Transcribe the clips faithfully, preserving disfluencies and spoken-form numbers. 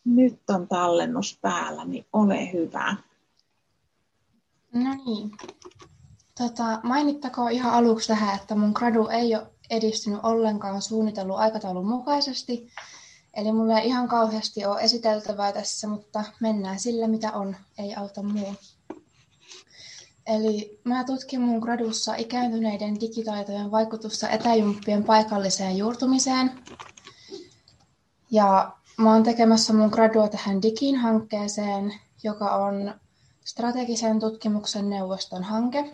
Nyt on tallennus päällä, niin ole hyvä. No niin. Tota, mainittakoon ihan aluksi tähän, että mun gradu ei ole edistynyt ollenkaan suunnitellun aikataulun mukaisesti. Eli mulla ei ihan kauheasti ole esiteltävää tässä, mutta mennään sillä mitä on, ei auta muu. Eli mä tutkin mun gradussa ikääntyneiden digitaitojen vaikutusta etäjumppien paikalliseen juurtumiseen. Ja mä oon tekemässä mun gradua tähän Digin-hankkeeseen, joka on strategisen tutkimuksen neuvoston hanke.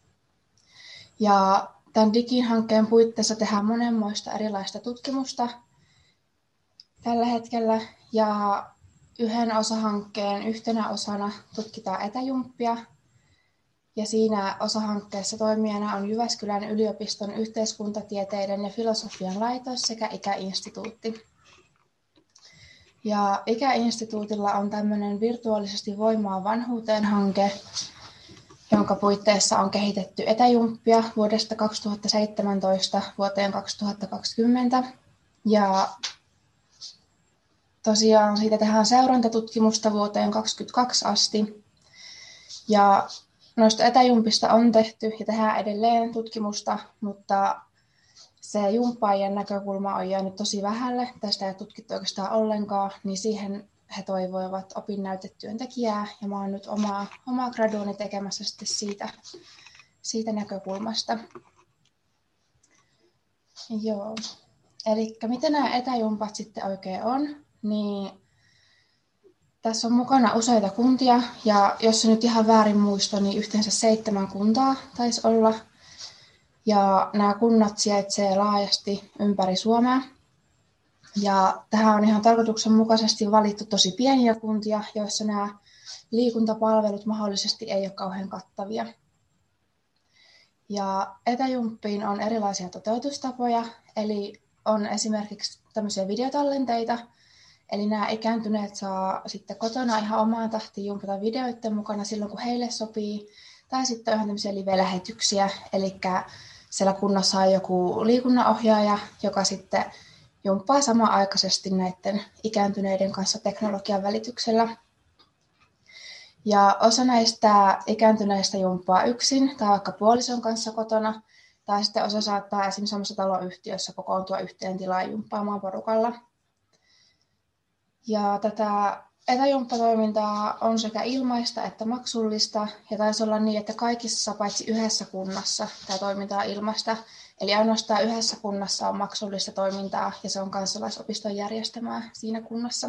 Ja tämän Digin-hankkeen puitteissa tehdään monenmoista erilaista tutkimusta tällä hetkellä. Ja yhden osahankkeen yhtenä osana tutkitaan etäjumppia. Ja siinä osahankkeessa toimijana on Jyväskylän yliopiston yhteiskuntatieteiden ja filosofian laitos sekä Ikäinstituutti. Ja Ikäinstituutilla on tämmöinen virtuaalisesti voimaa vanhuuteen hanke, jonka puitteissa on kehitetty etäjumppia vuodesta kaksituhattaseitsemäntoista vuoteen kaksituhattakaksikymmentä. Ja tosiaan siitä tehdään seurantatutkimusta vuoteen kaksituhattakaksikymmentäkaksi asti. Ja noista etäjumpista on tehty ja tehdään edelleen tutkimusta, mutta se jumppaajien näkökulma on jäänyt tosi vähälle. Tästä ei ole tutkittu oikeastaan ollenkaan, niin siihen he toivoivat opinnäytetyöntekijää. Ja mä oon nyt omaa, omaa graduani tekemässä sitten siitä, siitä näkökulmasta. Joo. Eli mitä nämä etäjumpat sitten oikein on, niin tässä on mukana useita kuntia, ja jos se nyt ihan väärin muisto, niin yhteensä seitsemän kuntaa taisi olla. Ja nämä kunnat sijaitsee laajasti ympäri Suomea. Ja tähän on ihan tarkoituksenmukaisesti valittu tosi pieniä kuntia, joissa nämä liikuntapalvelut mahdollisesti ei ole kauhean kattavia. Ja etäjumppiin on erilaisia toteutustapoja, eli on esimerkiksi tämmöisiä videotallenteita, eli nämä ikääntyneet saa sitten kotona ihan omaan tahtiin jumpata videoiden mukana silloin, kun heille sopii. Tai sitten on ihan tämmöisiä live-lähetyksiä, eli siellä kunnassa on joku liikunnanohjaaja, joka sitten jumppaa samanaikaisesti näiden ikääntyneiden kanssa teknologian välityksellä. Ja osa näistä ikääntyneistä jumppaa yksin tai vaikka puolison kanssa kotona, tai sitten osa saattaa esimerkiksi samassa taloyhtiössä kokoontua yhteen tilaan jumppaamaan porukalla. Ja tätä etäjumppatoimintaa on sekä ilmaista että maksullista, ja taisi olla niin, että kaikissa paitsi yhdessä kunnassa tämä toiminta on ilmaista, eli ainoastaan yhdessä kunnassa on maksullista toimintaa, ja se on kansalaisopiston järjestämää siinä kunnassa.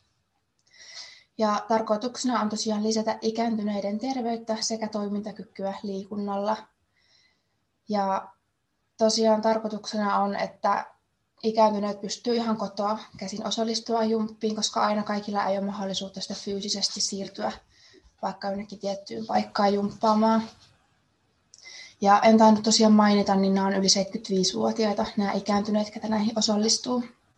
Ja tarkoituksena on tosiaan lisätä ikääntyneiden terveyttä sekä toimintakykyä liikunnalla. Ja tosiaan tarkoituksena on, että ikääntyneet pystyy ihan kotoa käsin osallistua jumppiin, koska aina kaikilla ei ole mahdollisuutta sitä fyysisesti siirtyä vaikka jonnekin tiettyyn paikkaan jumppaamaan. Ja en tainnut tosiaan mainita, niin nämä on yli seitsemänkymmentäviisivuotiaita, nämä ikääntyneet, ketä näihin osallistuu.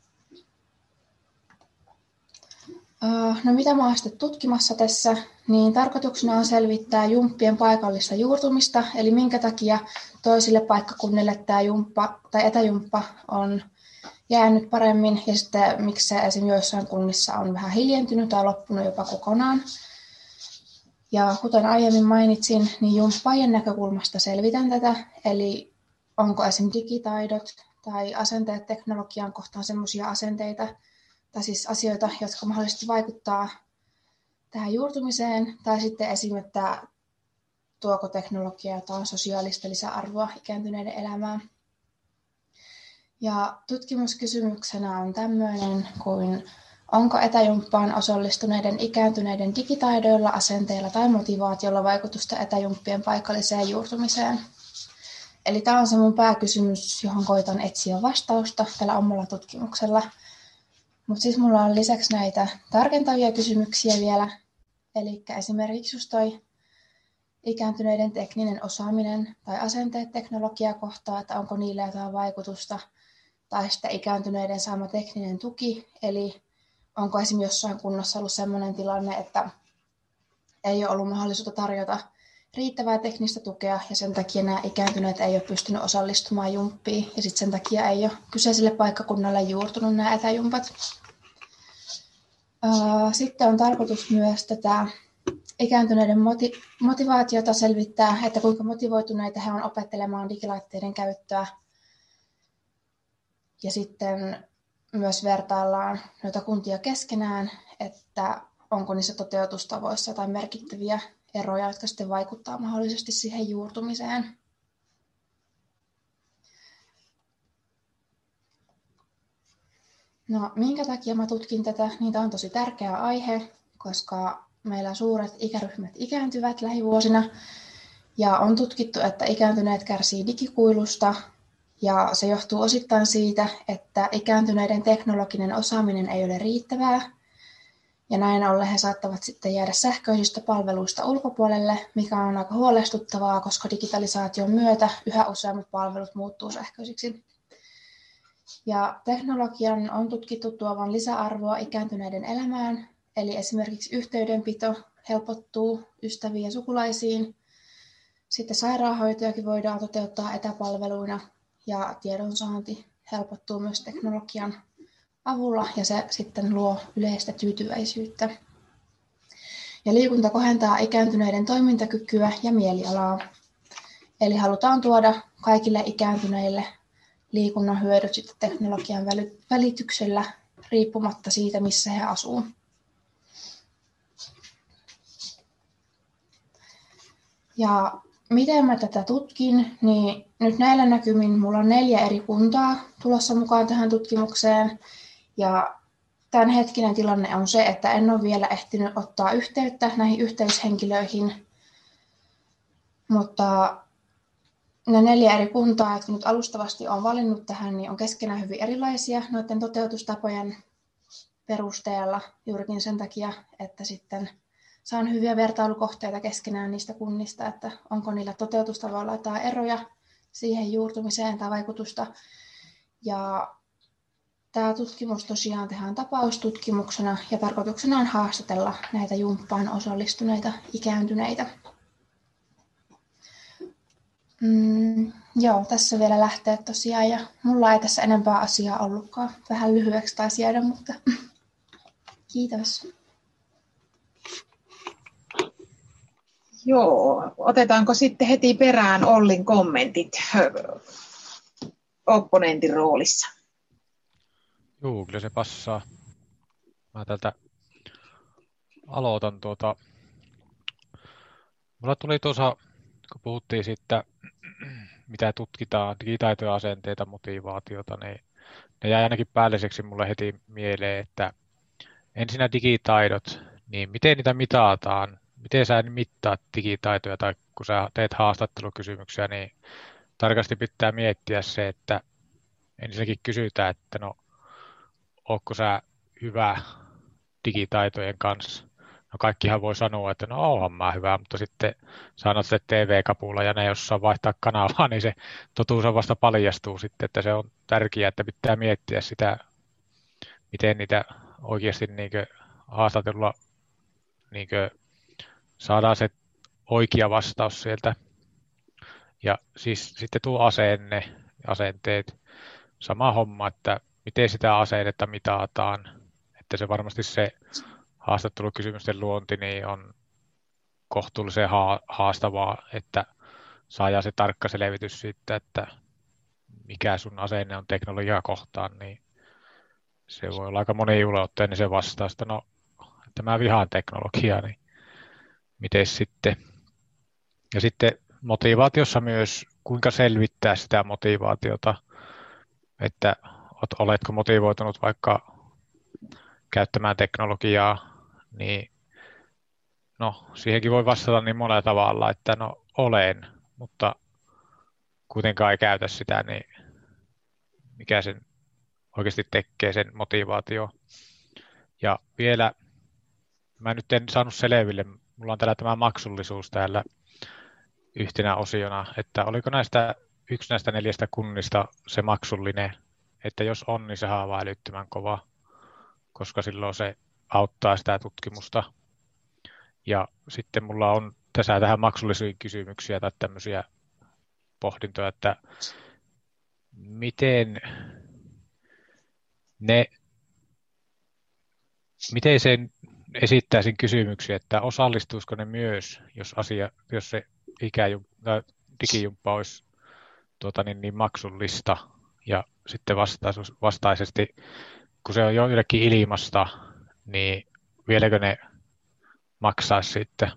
No mitä mä oon sitten tutkimassa tässä, niin tarkoituksena on selvittää jumppien paikallista juurtumista, eli minkä takia toisille paikkakunnille tämä jumppa tai etäjumppa on jäänyt paremmin, ja sitten miksi se esimerkiksi joissain kunnissa on vähän hiljentynyt tai loppunut jopa kokonaan. Ja kuten aiemmin mainitsin, niin jumppaajien näkökulmasta selvitän tätä, eli onko esimerkiksi digitaidot tai asenteet teknologian kohtaan sellaisia asenteita, tai siis asioita, jotka mahdollisesti vaikuttaa tähän juurtumiseen, tai sitten esimerkiksi, että tuoko teknologia jotain sosiaalista lisäarvoa ikääntyneiden elämään. Ja tutkimuskysymyksenä on tämmöinen kuin, onko etäjumppaan osallistuneiden ikääntyneiden digitaidoilla, asenteilla tai motivaatiolla vaikutusta etäjumppien paikalliseen juurtumiseen. Eli tämä on se mun pääkysymys, johon koitan etsiä vastausta tällä omalla tutkimuksella. Mutta siis mulla on lisäksi näitä tarkentavia kysymyksiä vielä. Eli esimerkiksi just toi ikääntyneiden tekninen osaaminen tai asenteet teknologiaa kohtaan, että onko niillä jotain vaikutusta. Tai sitten ikääntyneiden saama tekninen tuki, eli onko esimerkiksi jossain kunnassa ollut sellainen tilanne, että ei ole ollut mahdollisuutta tarjota riittävää teknistä tukea, ja sen takia nämä ikääntyneet ei ole pystynyt osallistumaan jumppiin, ja sitten sen takia ei ole kyseiselle paikkakunnalle juurtunut nämä etäjumpat. Sitten on tarkoitus myös tätä ikääntyneiden moti- motivaatiota selvittää, että kuinka motivoituneita he on opettelemaan digilaitteiden käyttöä. Ja sitten myös vertaillaan noita kuntia keskenään, että onko niissä toteutustavoissa tai merkittäviä eroja, jotka sitten vaikuttaa mahdollisesti siihen juurtumiseen. No, minkä takia mä tutkin tätä? Niin tämä on tosi tärkeä aihe, koska meillä suuret ikäryhmät ikääntyvät lähivuosina. Ja on tutkittu, että ikääntyneet kärsii digikuilusta. Ja se johtuu osittain siitä, että ikääntyneiden teknologinen osaaminen ei ole riittävää. Ja näin ollen he saattavat sitten jäädä sähköisistä palveluista ulkopuolelle, mikä on aika huolestuttavaa, koska digitalisaation myötä yhä useammat palvelut muuttuu sähköisiksi. Ja teknologian on tutkittu tuovan lisäarvoa ikääntyneiden elämään, eli esimerkiksi yhteydenpito helpottuu ystäviin ja sukulaisiin. Sitten sairaanhoitojakin voidaan toteuttaa etäpalveluina ja tiedonsaanti helpottuu myös teknologian avulla ja se sitten luo yleistä tyytyväisyyttä. Ja liikunta kohentaa ikääntyneiden toimintakykyä ja mielialaa. Eli halutaan tuoda kaikille ikääntyneille liikunnan hyödyt sitten teknologian välityksellä riippumatta siitä, missä he asuvat. Ja miten mä tätä tutkin, niin nyt näillä näkymin mulla on neljä eri kuntaa tulossa mukaan tähän tutkimukseen. Ja tämänhetkinen tilanne on se, että en ole vielä ehtinyt ottaa yhteyttä näihin yhteyshenkilöihin, mutta ne neljä eri kuntaa, jotka nyt alustavasti olen valinnut tähän, niin on keskenään hyvin erilaisia noiden toteutustapojen perusteella juurikin sen takia, että sitten saan hyviä vertailukohteita keskenään niistä kunnista, että onko niillä toteutustavoilla jotain eroja siihen juurtumiseen tai vaikutusta. Ja tämä tutkimus tosiaan tehdään tapaustutkimuksena ja tarkoituksena on haastatella näitä jumppaan osallistuneita ikääntyneitä. Mm, joo, tässä vielä lähtee tosiaan ja mulla ei tässä enempää asiaa ollutkaan. Vähän lyhyeksi taisi jäädä, mutta kiitos. Joo, otetaanko sitten heti perään Ollin kommentit opponentin roolissa? Joo, kyllä se passaa. Mä täältä aloitan tuota. Mulla tuli tuossa, kun puhuttiin siitä, mitä tutkitaan, digitaitoja, asenteita, motivaatiota, niin ne jäi ainakin päälliseksi mulle heti mieleen, että ensinnä digitaidot, niin miten niitä mitataan, miten sä mittaat digitaitoja tai kun sä teet haastattelukysymyksiä, niin tarkasti pitää miettiä se, että ensinnäkin kysytään, että no, ootko sä hyvä digitaitojen kanssa? No kaikkihan voi sanoa, että no oonhan mä hyvä, mutta sitten sanot se T V-kapulla ja ne ei osaa vaihtaa kanavaa, niin se totuus on vasta paljastuu sitten, että se on tärkeää, että pitää miettiä sitä, miten niitä oikeasti niin haastattelulla niin saadaan se oikea vastaus sieltä. Ja siis sitten tuo asenne, asenteet, sama homma, että miten sitä asennetta mitataan, että se varmasti se haastattelukysymysten luonti niin on kohtuullisen haastavaa, että saadaan se tarkka selvitys siitä, että mikä sun asenne on teknologiaa kohtaan, niin se voi olla aika moniulotteinen se vastaus, että no, että mä vihaan teknologiaa, niin miten sitten. Ja sitten motivaatiossa myös, kuinka selvittää sitä motivaatiota, että oletko motivoitunut vaikka käyttämään teknologiaa, niin no, siihenkin voi vastata niin monella tavalla, että no olen, mutta kuitenkaan ei käytä sitä, niin mikä sen oikeasti tekee sen motivaatio. Ja vielä, mä nyt en saanut selville, mulla on täällä tämä maksullisuus täällä yhtenä osiona, että oliko näistä yksi näistä neljästä kunnista se maksullinen, että jos on, niin se haavaa älyttömän kova, koska silloin se auttaa sitä tutkimusta. Ja sitten mulla on tässä tähän maksullisiin kysymyksiä tai tämmöisiä pohdintoja, että miten ne miten sen esittäisin kysymyksiä, että osallistuisiko ne myös, jos, asia, jos se ikäjumppa, digijumppa olisi tuota, niin, niin maksullista ja sitten vastaus, vastaisesti, kun se on jo jollekin ilmasta, niin vieläkö ne maksaisi sitten.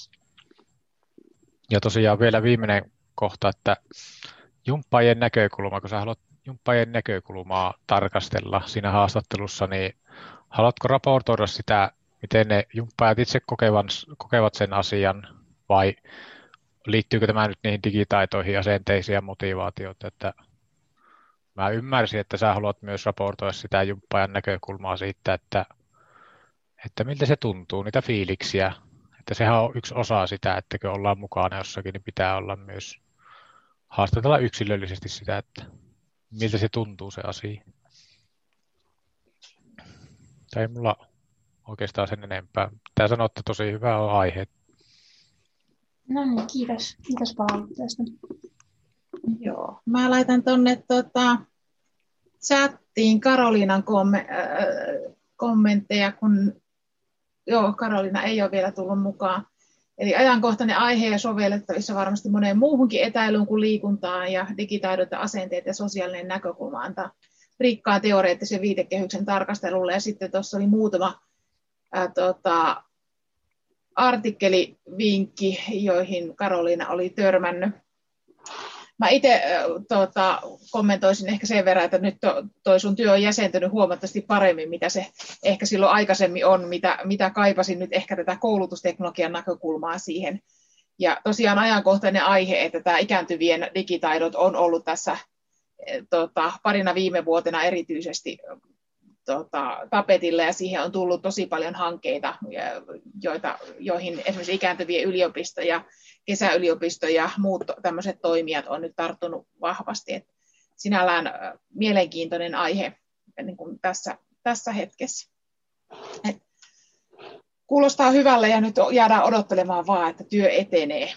Ja tosiaan vielä viimeinen kohta, että jumppaajien näkökulma, kun sä haluat jumppaajien näkökulmaa tarkastella siinä haastattelussa, niin haluatko raportoida sitä, miten ne jumppaajat itse kokevat, kokevat sen asian, vai liittyykö tämä nyt niihin digitaitoihin, asenteisiin ja motivaatioita, että mä ymmärsin, että sä haluat myös raportoida sitä jumppaajan näkökulmaa siitä, että, että miltä se tuntuu, niitä fiiliksiä, että sehän on yksi osa sitä, että kun ollaan mukana jossakin, niin pitää olla myös haastatella yksilöllisesti sitä, että miltä se tuntuu se asia. Tai ei mulla oikeastaan sen enempää. Pitää sanoa, että tosi hyvä on aihe. No niin, kiitos. Kiitos palautteesta. Joo. Mä laitan tuonne tota, chattiin Karoliinan komme, äh, kommentteja, kun joo, Karoliina ei ole vielä tullut mukaan. Eli ajankohtainen aihe ja sovellettavissa varmasti moneen muuhunkin etäilyyn kuin liikuntaan ja digitaidot ja asenteet ja sosiaalinen näkökulma antaa rikkaan teoreettisen viitekehyksen tarkastelulle. Ja sitten tuossa oli muutama ää, tota, artikkelivinkki, joihin Karoliina oli törmännyt. Mä itse tota, kommentoisin ehkä sen verran, että nyt to, toi sun työ on jäsentynyt huomattavasti paremmin, mitä se ehkä silloin aikaisemmin on, mitä, mitä kaipasin nyt ehkä tätä koulutusteknologian näkökulmaa siihen. Ja tosiaan ajankohtainen aihe, että tämä ikääntyvien digitaidot on ollut tässä tota, parina viime vuotena erityisesti tota, tapetilla, ja siihen on tullut tosi paljon hankkeita, joita, joihin esimerkiksi ikääntyvien yliopisto ja kesäyliopisto ja muut tämmöiset toimijat on nyt tarttunut vahvasti. Et sinällään mielenkiintoinen aihe niin kuin tässä, tässä hetkessä. Et kuulostaa hyvälle ja nyt jäädään odottelemaan vaan, että työ etenee.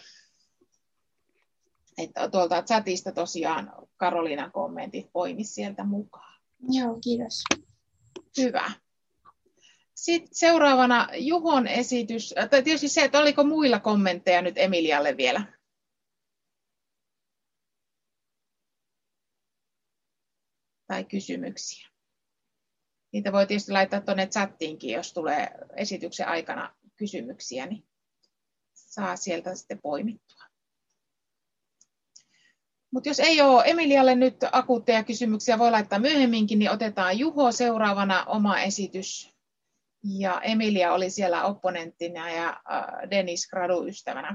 Että tuolta chatista tosiaan Karoliinan kommentit poimi sieltä mukaan. Joo, kiitos. Hyvä. Sitten seuraavana Juhon esitys. Tai tietysti se, että oliko muilla kommentteja nyt Emilialle vielä? Tai kysymyksiä. Niitä voi tietysti laittaa tuonne chattiinkin, jos tulee esityksen aikana kysymyksiä, niin saa sieltä sitten poimittua. Mutta jos ei ole Emilialle nyt akuutteja kysymyksiä, voi laittaa myöhemminkin, niin otetaan Juho seuraavana oma esitys. Ja Emilia oli siellä opponenttina ja Dennis graduystävänä.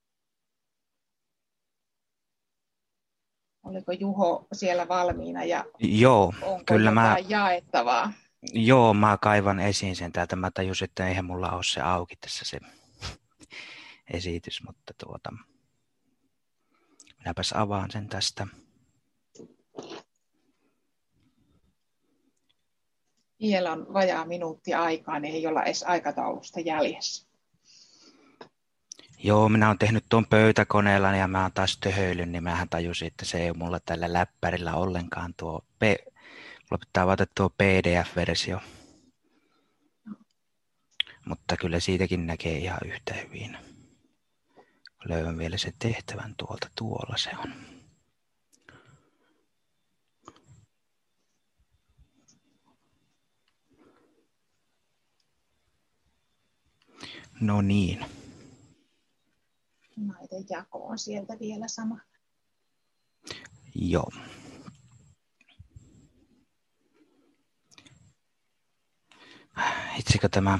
Oliko Juho siellä valmiina ja Joo, onko kyllä mä, jaettavaa? joo, mä kaivan esiin sen täältä. Mä tajusin, että eihän mulla ole se auki tässä se esitys, mutta tuota, minäpäs avaan sen tästä. Vielä on vajaa minuutti aikaa, niin ei olla edes aikataulusta jäljessä. Joo, minä olen tehnyt tuon pöytäkoneella ja mä oon taas töhöillyt, niin mähän tajusin, että se ei ole mulla tällä läppärillä ollenkaan tuo, P- mulla pitää avata tuo P D F-versio. Mutta kyllä siitäkin näkee ihan yhtä hyvin. Löydän vielä sen tehtävän tuolta, tuolla se on. No niin. Näiden jako on sieltä vielä sama. Joo. Itsekö tämä...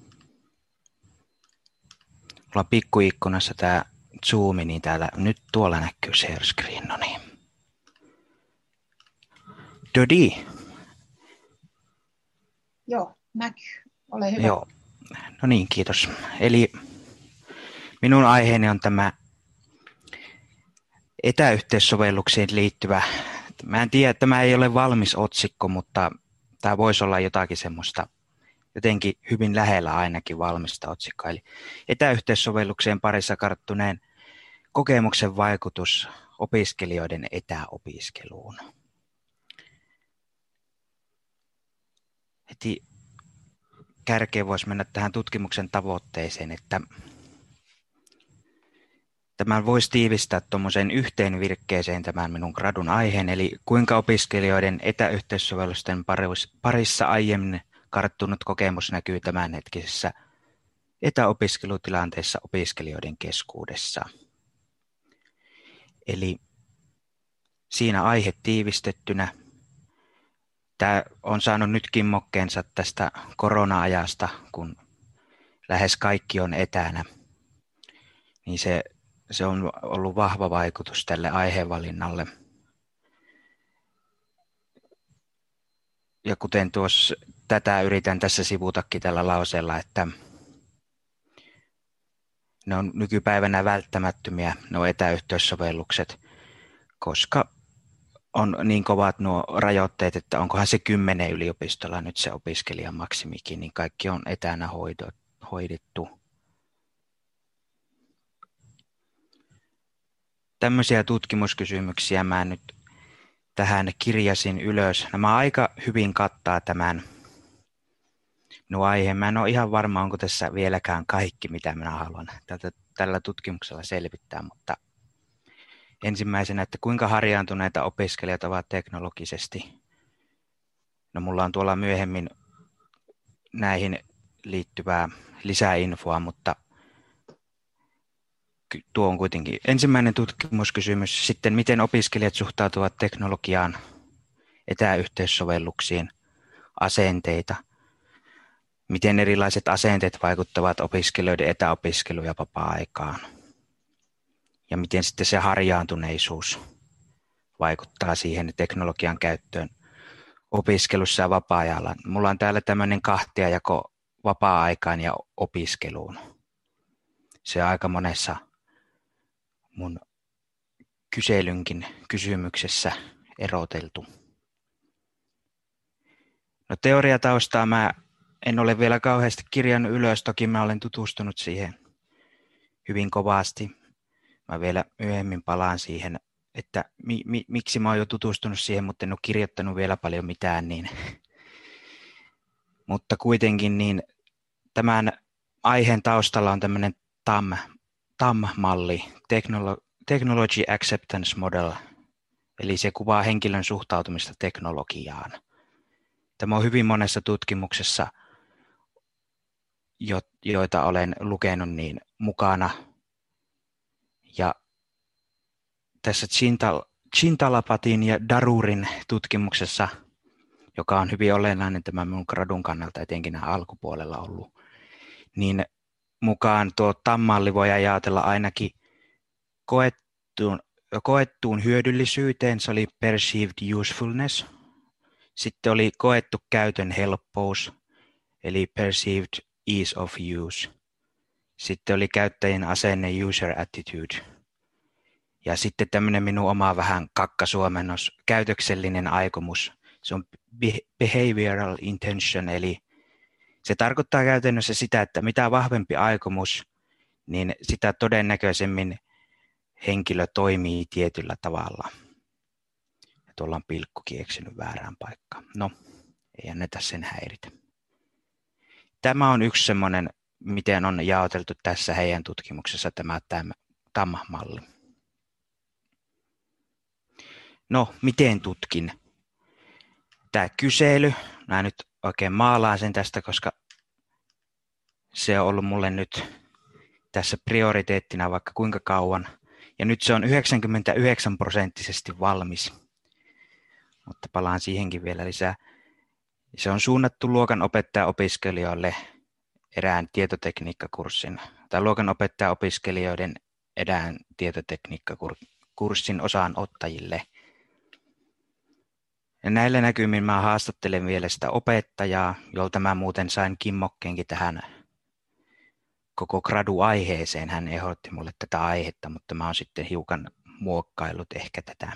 Mulla on pikkuikkunassa tämä zoomi, niin täällä nyt tuolla näkyy share screen, no niin. Dodi. Joo, näkyy. Ole hyvä. Joo, no niin, kiitos. Eli minun aiheeni on tämä etäyhteissovelluksiin liittyvä, mä en tiedä, että tämä ei ole valmis otsikko, mutta tämä voisi olla jotakin semmoista jotenkin hyvin lähellä ainakin valmista otsikkoa. Eli etäyhteissovelluksien parissa karttuneen kokemuksen vaikutus opiskelijoiden etäopiskeluun. Heti kärkeen voisi mennä tähän tutkimuksen tavoitteeseen, että tämän voisi tiivistää tuommoiseen yhteen virkkeeseen tämän minun gradun aiheen, eli kuinka opiskelijoiden etäyhteissovellusten parissa aiemmin karttunut kokemus näkyy tämänhetkisessä etäopiskelutilanteessa opiskelijoiden keskuudessa. Eli siinä aihe tiivistettynä. Tämä on saanut nyt kimmokkeensa tästä korona-ajasta, kun lähes kaikki on etänä. Niin se, se on ollut vahva vaikutus tälle aiheenvalinnalle. Ja kuten tuossa tätä yritän tässä sivutakin tällä lauseella, että ne on nykypäivänä välttämättömiä nuo etäyhteyssovellukset, koska on niin kovat nuo rajoitteet, että onkohan se kymmenen yliopistolla nyt se opiskelijan maksimikin, niin kaikki on etänä hoidettu. Tämmöisiä tutkimuskysymyksiä mä nyt tähän kirjasin ylös. Nämä aika hyvin kattaa tämän nuo aiheen. Mä en ole ihan varma, onko tässä vieläkään kaikki, mitä minä haluan tältä, tällä tutkimuksella selvittää, mutta ensimmäisenä, että kuinka harjaantuneita opiskelijat ovat teknologisesti. No mulla on tuolla myöhemmin näihin liittyvää lisäinfoa, mutta tuo on kuitenkin ensimmäinen tutkimuskysymys. Sitten miten opiskelijat suhtautuvat teknologiaan, etäyhteissovelluksiin, asenteita. Miten erilaiset asenteet vaikuttavat opiskelijoiden etäopiskeluun ja vapaa-aikaan. Ja miten sitten se harjaantuneisuus vaikuttaa siihen teknologian käyttöön opiskelussa ja vapaa-ajalla. Mulla on täällä tämmöinen kahtiajako vapaa-aikaan ja opiskeluun. Se on aika monessa mun kyselynkin kysymyksessä eroteltu. No teoriataustaa mä en ole vielä kauheasti kirjannut ylös, toki mä olen tutustunut siihen hyvin kovasti. Mä vielä myöhemmin palaan siihen, että mi, mi, miksi mä oon jo tutustunut siihen, mutta en ole kirjoittanut vielä paljon mitään. Niin. Mutta kuitenkin niin tämän aiheen taustalla on tämmöinen T A M, T A M-malli, Technology Acceptance Model, eli se kuvaa henkilön suhtautumista teknologiaan. Tämä on hyvin monessa tutkimuksessa, joita olen lukenut, niin mukana. Ja tässä Chintalapatin ja Darurin tutkimuksessa, joka on hyvin olennainen tämän minun gradun kannalta, etenkin nämä alkupuolella ollut, niin mukaan tuo T A M-malli voi ajatella ainakin koettuun, koettuun hyödyllisyyteen, se oli perceived usefulness. Sitten oli koettu käytön helppous, eli perceived ease of use. Sitten oli käyttäjien asenne, user attitude. Ja sitten tämmöinen minun oma vähän kakkasuomennos, käytöksellinen aikomus. Se on behavioral intention, eli se tarkoittaa käytännössä sitä, että mitä vahvempi aikomus, niin sitä todennäköisemmin henkilö toimii tietyllä tavalla. Ja tuolla on pilkkukin eksynyt väärään paikkaan. No, ei anneta sen häiritä. Tämä on yksi semmoinen, miten on jaoteltu tässä heidän tutkimuksessa tämä T A M-malli. No, miten tutkin? Tämä kysely, mä nyt oikein maalaan sen tästä, koska se on ollut mulle nyt tässä prioriteettina vaikka kuinka kauan. Ja nyt se on yhdeksänkymmentäyhdeksän prosenttisesti valmis, mutta palaan siihenkin vielä lisää. Se on suunnattu luokanopettaja-opiskelijoille erään tietotekniikkakurssin, tai luokanopettaja-opiskelijoiden erään tietotekniikkakurssin osaanottajille. Ja näillä näkymin mä haastattelen vielä sitä opettajaa, jolta mä muuten sain kimmokkeenkin tähän koko gradu-aiheeseen. Hän ehdotti mulle tätä aihetta, mutta mä oon sitten hiukan muokkaillut ehkä tätä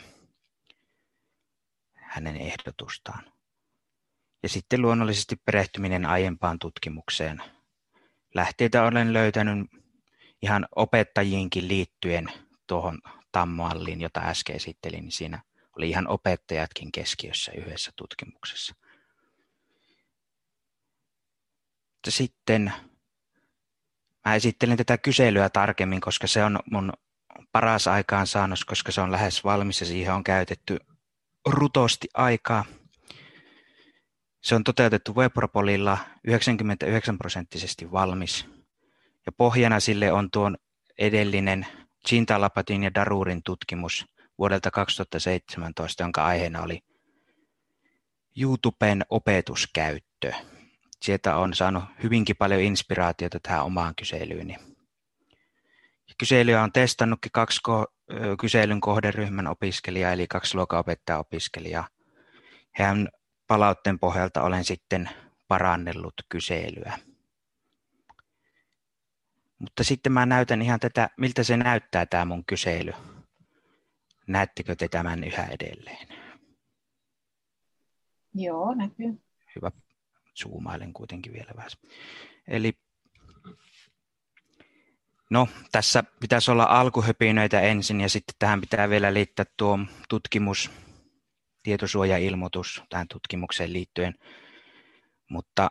hänen ehdotustaan. Ja sitten luonnollisesti perehtyminen aiempaan tutkimukseen. Lähteitä olen löytänyt ihan opettajiinkin liittyen tuohon T A M-malliin, jota äsken esittelin, niin siinä oli ihan opettajatkin keskiössä yhdessä tutkimuksessa. sitten mä esittelen tätä kyselyä tarkemmin, koska se on mun paras aikaansaannos, koska se on lähes valmis ja siihen on käytetty rutosti aikaa. Se on toteutettu Webropolilla yhdeksänkymmentäyhdeksän prosenttisesti valmis. Ja pohjana sille on tuon edellinen Chintalapatin ja Darurin tutkimus vuodelta kaksituhattaseitsemäntoista, jonka aiheena oli YouTuben opetuskäyttö. Sieltä on saanut hyvinkin paljon inspiraatiota tähän omaan kyselyyni. Kyselyä on testannutkin kaksi kyselyn kohderyhmän opiskelijaa, eli kaksi luokanopettaja-opiskelijaa. Heidän palautteen pohjalta olen sitten parannellut kyselyä. Mutta sitten mä näytän ihan tätä, miltä se näyttää tämä mun kysely. Näettekö te tämän yhä edelleen? Joo, näkyy. Hyvä. Zoomailen kuitenkin vielä vähän. Eli no, tässä pitäisi olla alkuhöpinöitä ensin ja sitten tähän pitää vielä liittää tuo tutkimus, tietosuojailmoitus tähän tutkimukseen liittyen, mutta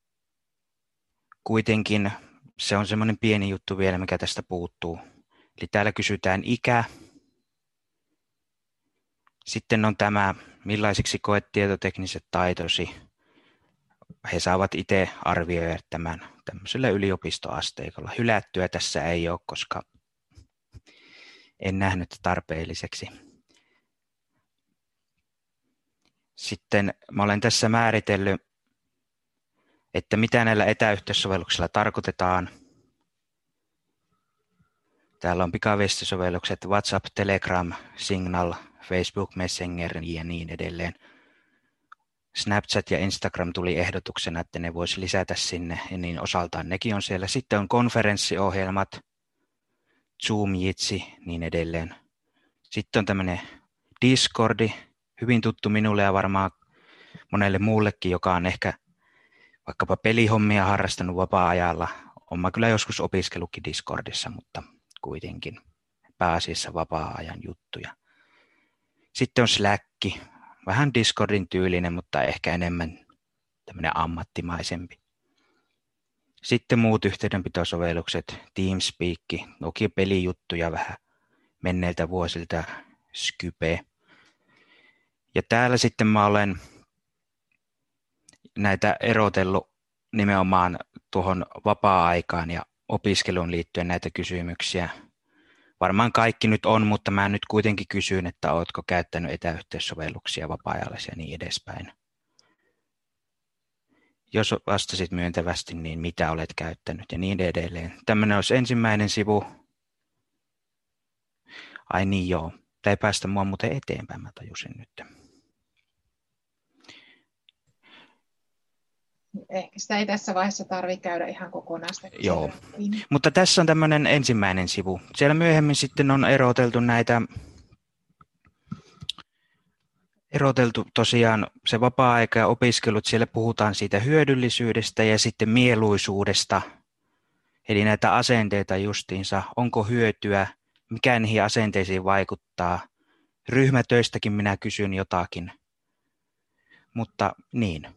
kuitenkin se on semmoinen pieni juttu vielä, mikä tästä puuttuu. Eli täällä kysytään ikä. Sitten on tämä, millaisiksi koet tietotekniset taitosi. He saavat itse arvioida tämän tämmöisellä yliopistoasteikolla. Hylättyä tässä ei ole, koska en nähnyt tarpeelliseksi. Sitten mä olen tässä määritellyt, että mitä näillä etäyhteyssovelluksilla tarkoitetaan. Täällä on pikaviestisovellukset WhatsApp, Telegram, Signal, Facebook Messenger ja niin edelleen. Snapchat ja Instagram tuli ehdotuksena, että ne voisi lisätä sinne, ja niin osaltaan nekin on siellä. Sitten on konferenssiohjelmat, Zoom, Jitsi, niin edelleen. Sitten on tämmöinen Discordi, hyvin tuttu minulle ja varmaan monelle muullekin, joka on ehkä vaikkapa pelihommia harrastanut vapaa-ajalla. Olen mä kyllä joskus opiskellutkin Discordissa, mutta kuitenkin pääasiassa vapaa-ajan juttuja. Sitten on Slack, vähän Discordin tyylinen, mutta ehkä enemmän tämmöinen ammattimaisempi. Sitten muut yhteydenpitosovellukset, Teamspeak, toki pelijuttuja vähän menneiltä vuosilta, Skype. Ja täällä sitten mä olen näitä erotellut nimenomaan tuohon vapaa-aikaan ja opiskeluun liittyen näitä kysymyksiä. Varmaan kaikki nyt on, mutta mä nyt kuitenkin kysyn, että ootko käyttänyt etäyhteyssovelluksia vapaa-ajalla ja niin edespäin. Jos vastasit myöntävästi, niin mitä olet käyttänyt ja niin edelleen. Tämmöinen olisi ensimmäinen sivu. Ai niin joo, tämä ei päästä mua muuten eteenpäin, mä tajusin nyt. Ehkä sitä ei tässä vaiheessa tarvitse käydä ihan kokonaan sitä. Joo, mutta tässä on tämmöinen ensimmäinen sivu. Siellä myöhemmin sitten on eroteltu näitä, eroteltu tosiaan se vapaa-aika ja opiskelut. Siellä puhutaan siitä hyödyllisyydestä ja sitten mieluisuudesta. Eli näitä asenteita justiinsa, onko hyötyä, mikä niihin asenteisiin vaikuttaa. Ryhmätöistäkin minä kysyn jotakin, mutta niin.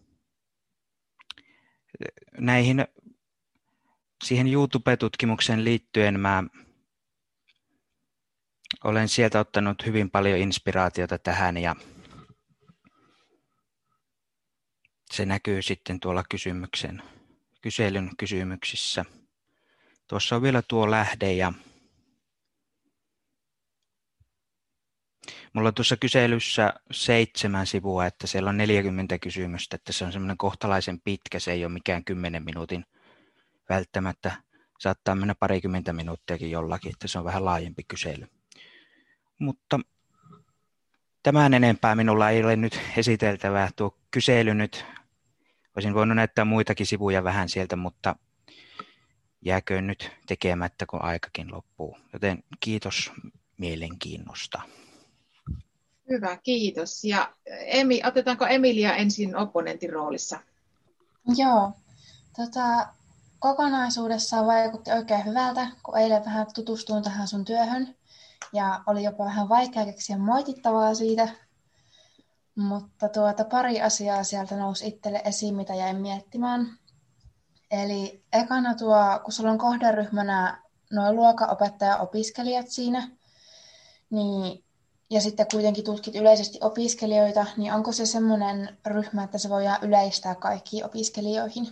Näihin, siihen YouTube-tutkimukseen liittyen mä olen sieltä ottanut hyvin paljon inspiraatiota tähän ja se näkyy sitten tuolla kysymyksen, kyselyn kysymyksissä. Tuossa on vielä tuo lähde ja mulla on tuossa kyselyssä seitsemän sivua, että siellä on neljäkymmentä kysymystä, että se on semmoinen kohtalaisen pitkä, se ei ole mikään kymmenen minuutin välttämättä. Saattaa mennä parikymmentä minuuttiakin jollakin, että se on vähän laajempi kysely. Mutta tämän enempää minulla ei ole nyt esiteltävää. Tuo kysely nyt, olisin voinut näyttää muitakin sivuja vähän sieltä, mutta jääköön nyt tekemättä, kun aikakin loppuu. Joten kiitos mielenkiinnosta. Hyvä, kiitos. Ja Emi, otetaanko Emilia ensin opponentin roolissa? Joo. Tota, kokonaisuudessaan vaikutti oikein hyvältä, kun eilen vähän tutustuin tähän sun työhön. Ja oli jopa vähän vaikea keksiä moitittavaa siitä. Mutta tuota, pari asiaa sieltä nousi itselle esiin, mitä jäin miettimään. Eli ekana tuo, kun sulla on kohderyhmänä nuo luokanopettaja-opiskelijat siinä, niin, ja sitten kuitenkin tutkit yleisesti opiskelijoita, niin onko se semmoinen ryhmä, että se voidaan yleistää kaikkiin opiskelijoihin?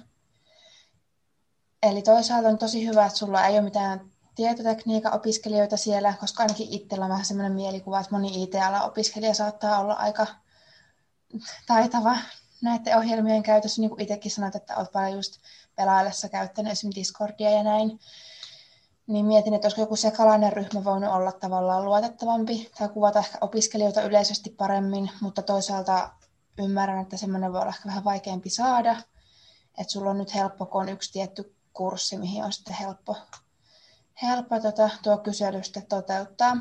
Eli toisaalta on tosi hyvä, että sulla ei ole mitään tietotekniikan opiskelijoita siellä, koska ainakin itsellä on vähän semmoinen mielikuva, että moni I T-alan opiskelija saattaa olla aika taitava näiden ohjelmien käytössä, niin kuin itsekin sanoit, että olet paljon just pelaillessa käyttänyt esimerkiksi Discordia ja näin. Niin mietin, että olisiko joku sekalainen ryhmä voinut olla tavallaan luotettavampi tai kuvata ehkä opiskelijoita yleisesti paremmin, mutta toisaalta ymmärrän, että semmoinen voi olla ehkä vähän vaikeampi saada. Että sulla on nyt helppo, kun on yksi tietty kurssi, mihin on sitten helppo, helppo tota, tuo kysely sitten toteuttaa.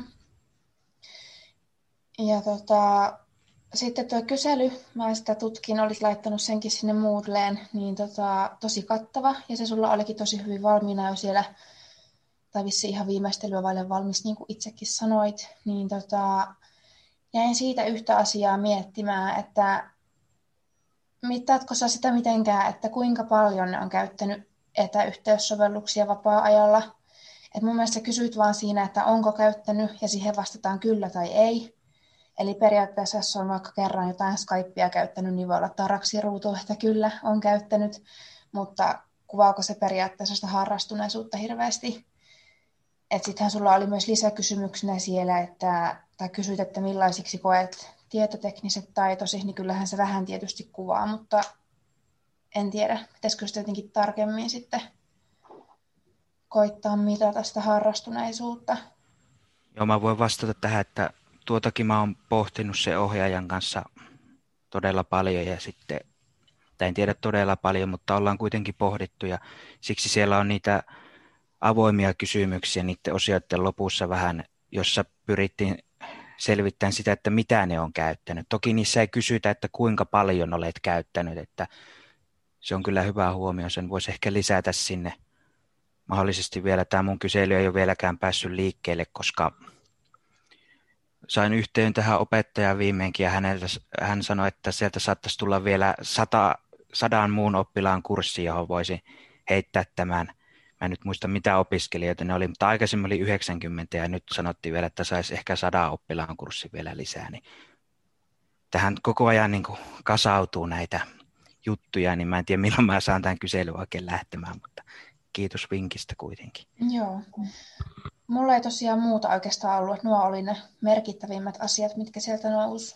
Ja tota, sitten tuo kysely, mä sitä tutkin, olit laittanut senkin sinne Moodleen, niin tota, tosi kattava. Ja se sulla olikin tosi hyvin valmiina jo siellä, tai vissiin ihan viimeistelyä vaille valmis, niin kuin itsekin sanoit. Niin tota, jäin siitä yhtä asiaa miettimään, että mittaatko sä sitä mitenkään, että kuinka paljon ne on käyttänyt etäyhteyssovelluksia vapaa-ajalla? Et mun mielestä kysyit vaan siinä, että onko käyttänyt, ja siihen vastataan kyllä tai ei. Eli periaatteessa, jos on vaikka kerran jotain Skypea käyttänyt, niin voi olla taraksiruutu, että kyllä on käyttänyt, mutta kuvaako se periaatteessa sitä harrastuneisuutta hirveästi? Et sittenhän sulla oli myös lisäkysymyksenä siellä, että, tai kysyit, että millaisiksi koet tietotekniset taitosi, niin kyllähän se vähän tietysti kuvaa, mutta en tiedä, pitäisikö sitä jotenkin tarkemmin sitten koittaa mitata sitä harrastuneisuutta. Joo, mä voin vastata tähän, että tuotakin mä oon pohtinut sen ohjaajan kanssa todella paljon ja sitten, tai en tiedä todella paljon, mutta ollaan kuitenkin pohdittu ja siksi siellä on niitä avoimia kysymyksiä niiden osioiden lopussa vähän, jossa pyrittiin selvittämään sitä, että mitä ne on käyttänyt. Toki niissä ei kysytä, että kuinka paljon olet käyttänyt, että se on kyllä hyvä huomio, sen voisi ehkä lisätä sinne. Mahdollisesti vielä tämä mun kysely ei ole vieläkään päässyt liikkeelle, koska sain yhteen tähän opettajaan viimeinkin ja häneltä, hän sanoi, että sieltä saattaisi tulla vielä sata, sadan muun oppilaan kurssi, johon voisi heittää tämän. Mä en nyt muista mitä opiskelijoita ne oli, mutta aikaisemmin oli yhdeksänkymmentä ja nyt sanottiin vielä, että saisi ehkä sadan oppilaan kurssi vielä lisää. Niin tähän koko ajan niin kuin kasautuu näitä juttuja, niin mä en tiedä milloin mä saan tämän kyselyn oikein lähtemään, mutta kiitos vinkistä kuitenkin. Joo. Mulla ei tosiaan muuta oikeastaan ollut, että nuo oli ne merkittävimmät asiat, mitkä sieltä nousi.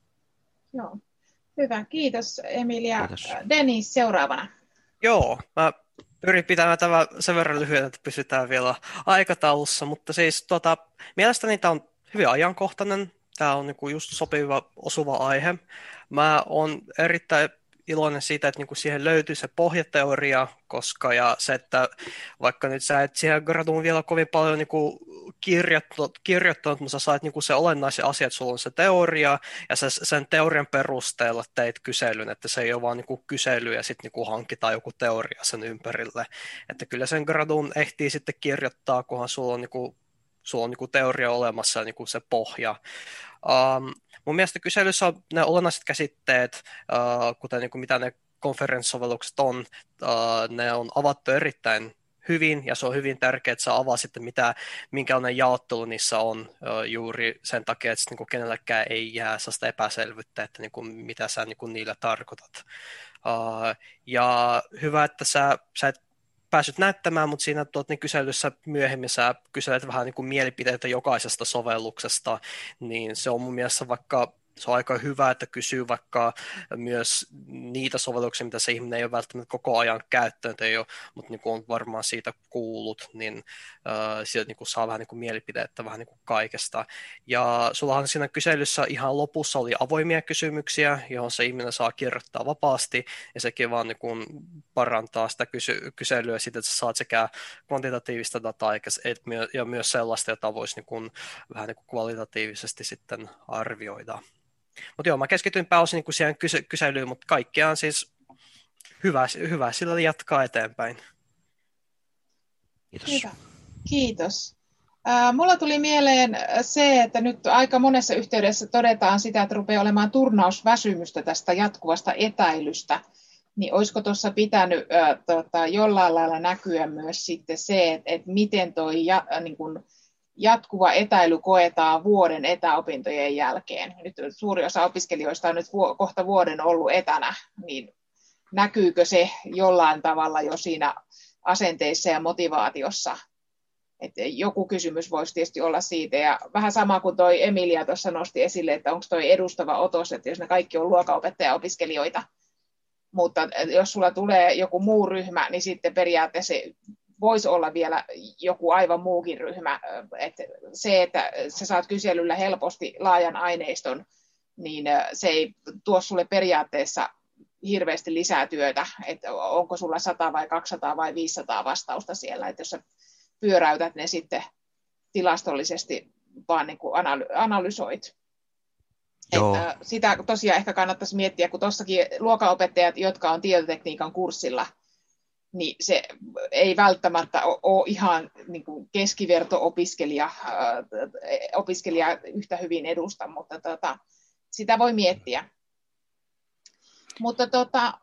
Joo. Hyvä, kiitos Emilia. Kiitos. Dennis seuraavana. Joo, mä pyrin pitämään tämän sen verran lyhyen, että pysytään vielä aikataulussa, mutta siis tota, mielestäni tämä on hyvin ajankohtainen. Tämä on niinku just sopiva, osuva aihe. Mä oon erittäin iloinen siitä, että niinku siihen löytyy se pohjateoria, koska ja se, että vaikka nyt sä et siihen graduun vielä kovin paljon niinku kirjoittanut, kirjoittanut, mutta sä sait niinku se olennaisen asia, että sulla on se teoria, ja sä sen teorian perusteella teit kyselyn, että se ei ole vaan niinku kysely, ja sitten niinku hankitaan joku teoria sen ympärille. Että kyllä sen graduun ehtii sitten kirjoittaa, kunhan sulla on, niinku, sulla on niinku teoria olemassa ja niinku se pohja. Um, mun mielestä kyselyssä on ne olennaiset käsitteet, uh, kuten niin kuin mitä ne konferenssisovellukset on, uh, ne on avattu erittäin hyvin, ja se on hyvin tärkeää, että sä avaa sitten, mitä, minkälainen jaottelu niissä on uh, juuri sen takia, että niin kuin kenellekään ei jää sellaista epäselvyyttä, että niin kuin, mitä sä niin kuin niillä tarkoitat. Uh, ja hyvä, että sä, sä et pääsyt näyttämään, mutta siinä tuot, niin kyselyssä myöhemmin sä kyselet vähän niin kuin mielipiteitä jokaisesta sovelluksesta, niin se on mun mielestä vaikka se on aika hyvä, että kysyy vaikka myös niitä sovelluksia, mitä se ihminen ei ole välttämättä koko ajan käyttänyt, ei ole, mutta niin kuin on varmaan siitä kuullut, niin äh, sieltä niin kuin saa vähän niin kuin mielipiteitä vähän niin kuin kaikesta. Ja sullahan siinä kyselyssä ihan lopussa oli avoimia kysymyksiä, johon se ihminen saa kirjoittaa vapaasti, ja sekin vaan niin kuin parantaa sitä kysy- kyselyä siitä, että sä saat sekä kvantitatiivista dataa ja myös sellaista, jota voisi niin kuin vähän niin kuin kvalitatiivisesti sitten arvioida. Mutta joo, mä keskityin pääosin niin siihen kysy- kyselyyn, mutta kaikkiaan siis hyvä, hyvä sillä jatkaa eteenpäin. Kiitos. Hyvä. Kiitos. Äh, mulla tuli mieleen se, että nyt aika monessa yhteydessä todetaan sitä, että rupeaa olemaan turnausväsymystä tästä jatkuvasta etäilystä. niin olisiko tuossa pitänyt ää, tota, jollain lailla näkyä myös sitten se, että et miten tuo ja, niin kun jatkuva etäily koetaan vuoden etäopintojen jälkeen. Nyt suuri osa opiskelijoista on nyt vu- kohta vuoden ollut etänä, niin näkyykö se jollain tavalla jo siinä asenteissa ja motivaatiossa? Että joku kysymys voisi tietysti olla siitä, ja vähän sama kuin toi Emilia tuossa nosti esille, että onko toi edustava otos, että jos ne kaikki on luokanopettaja-opiskelijoita, mutta jos sulla tulee joku muu ryhmä, niin sitten periaatteessa voisi olla vielä joku aivan muukin ryhmä. Että se, että sä saat kyselyllä helposti laajan aineiston, niin se ei tuo sulle periaatteessa hirveästi lisää työtä, että onko sulla sata vai kaksisataa vai viisisataa vastausta siellä, että jos sä pyöräytät ne sitten tilastollisesti vaan niin kuin analysoit. Että sitä tosiaan ehkä kannattaisi miettiä, kun tuossakin luokanopettajat, jotka on tietotekniikan kurssilla, niin se ei välttämättä ole ihan niin kuin keskiverto-opiskelija opiskelija yhtä hyvin edusta, mutta tota, sitä voi miettiä. Mutta tota,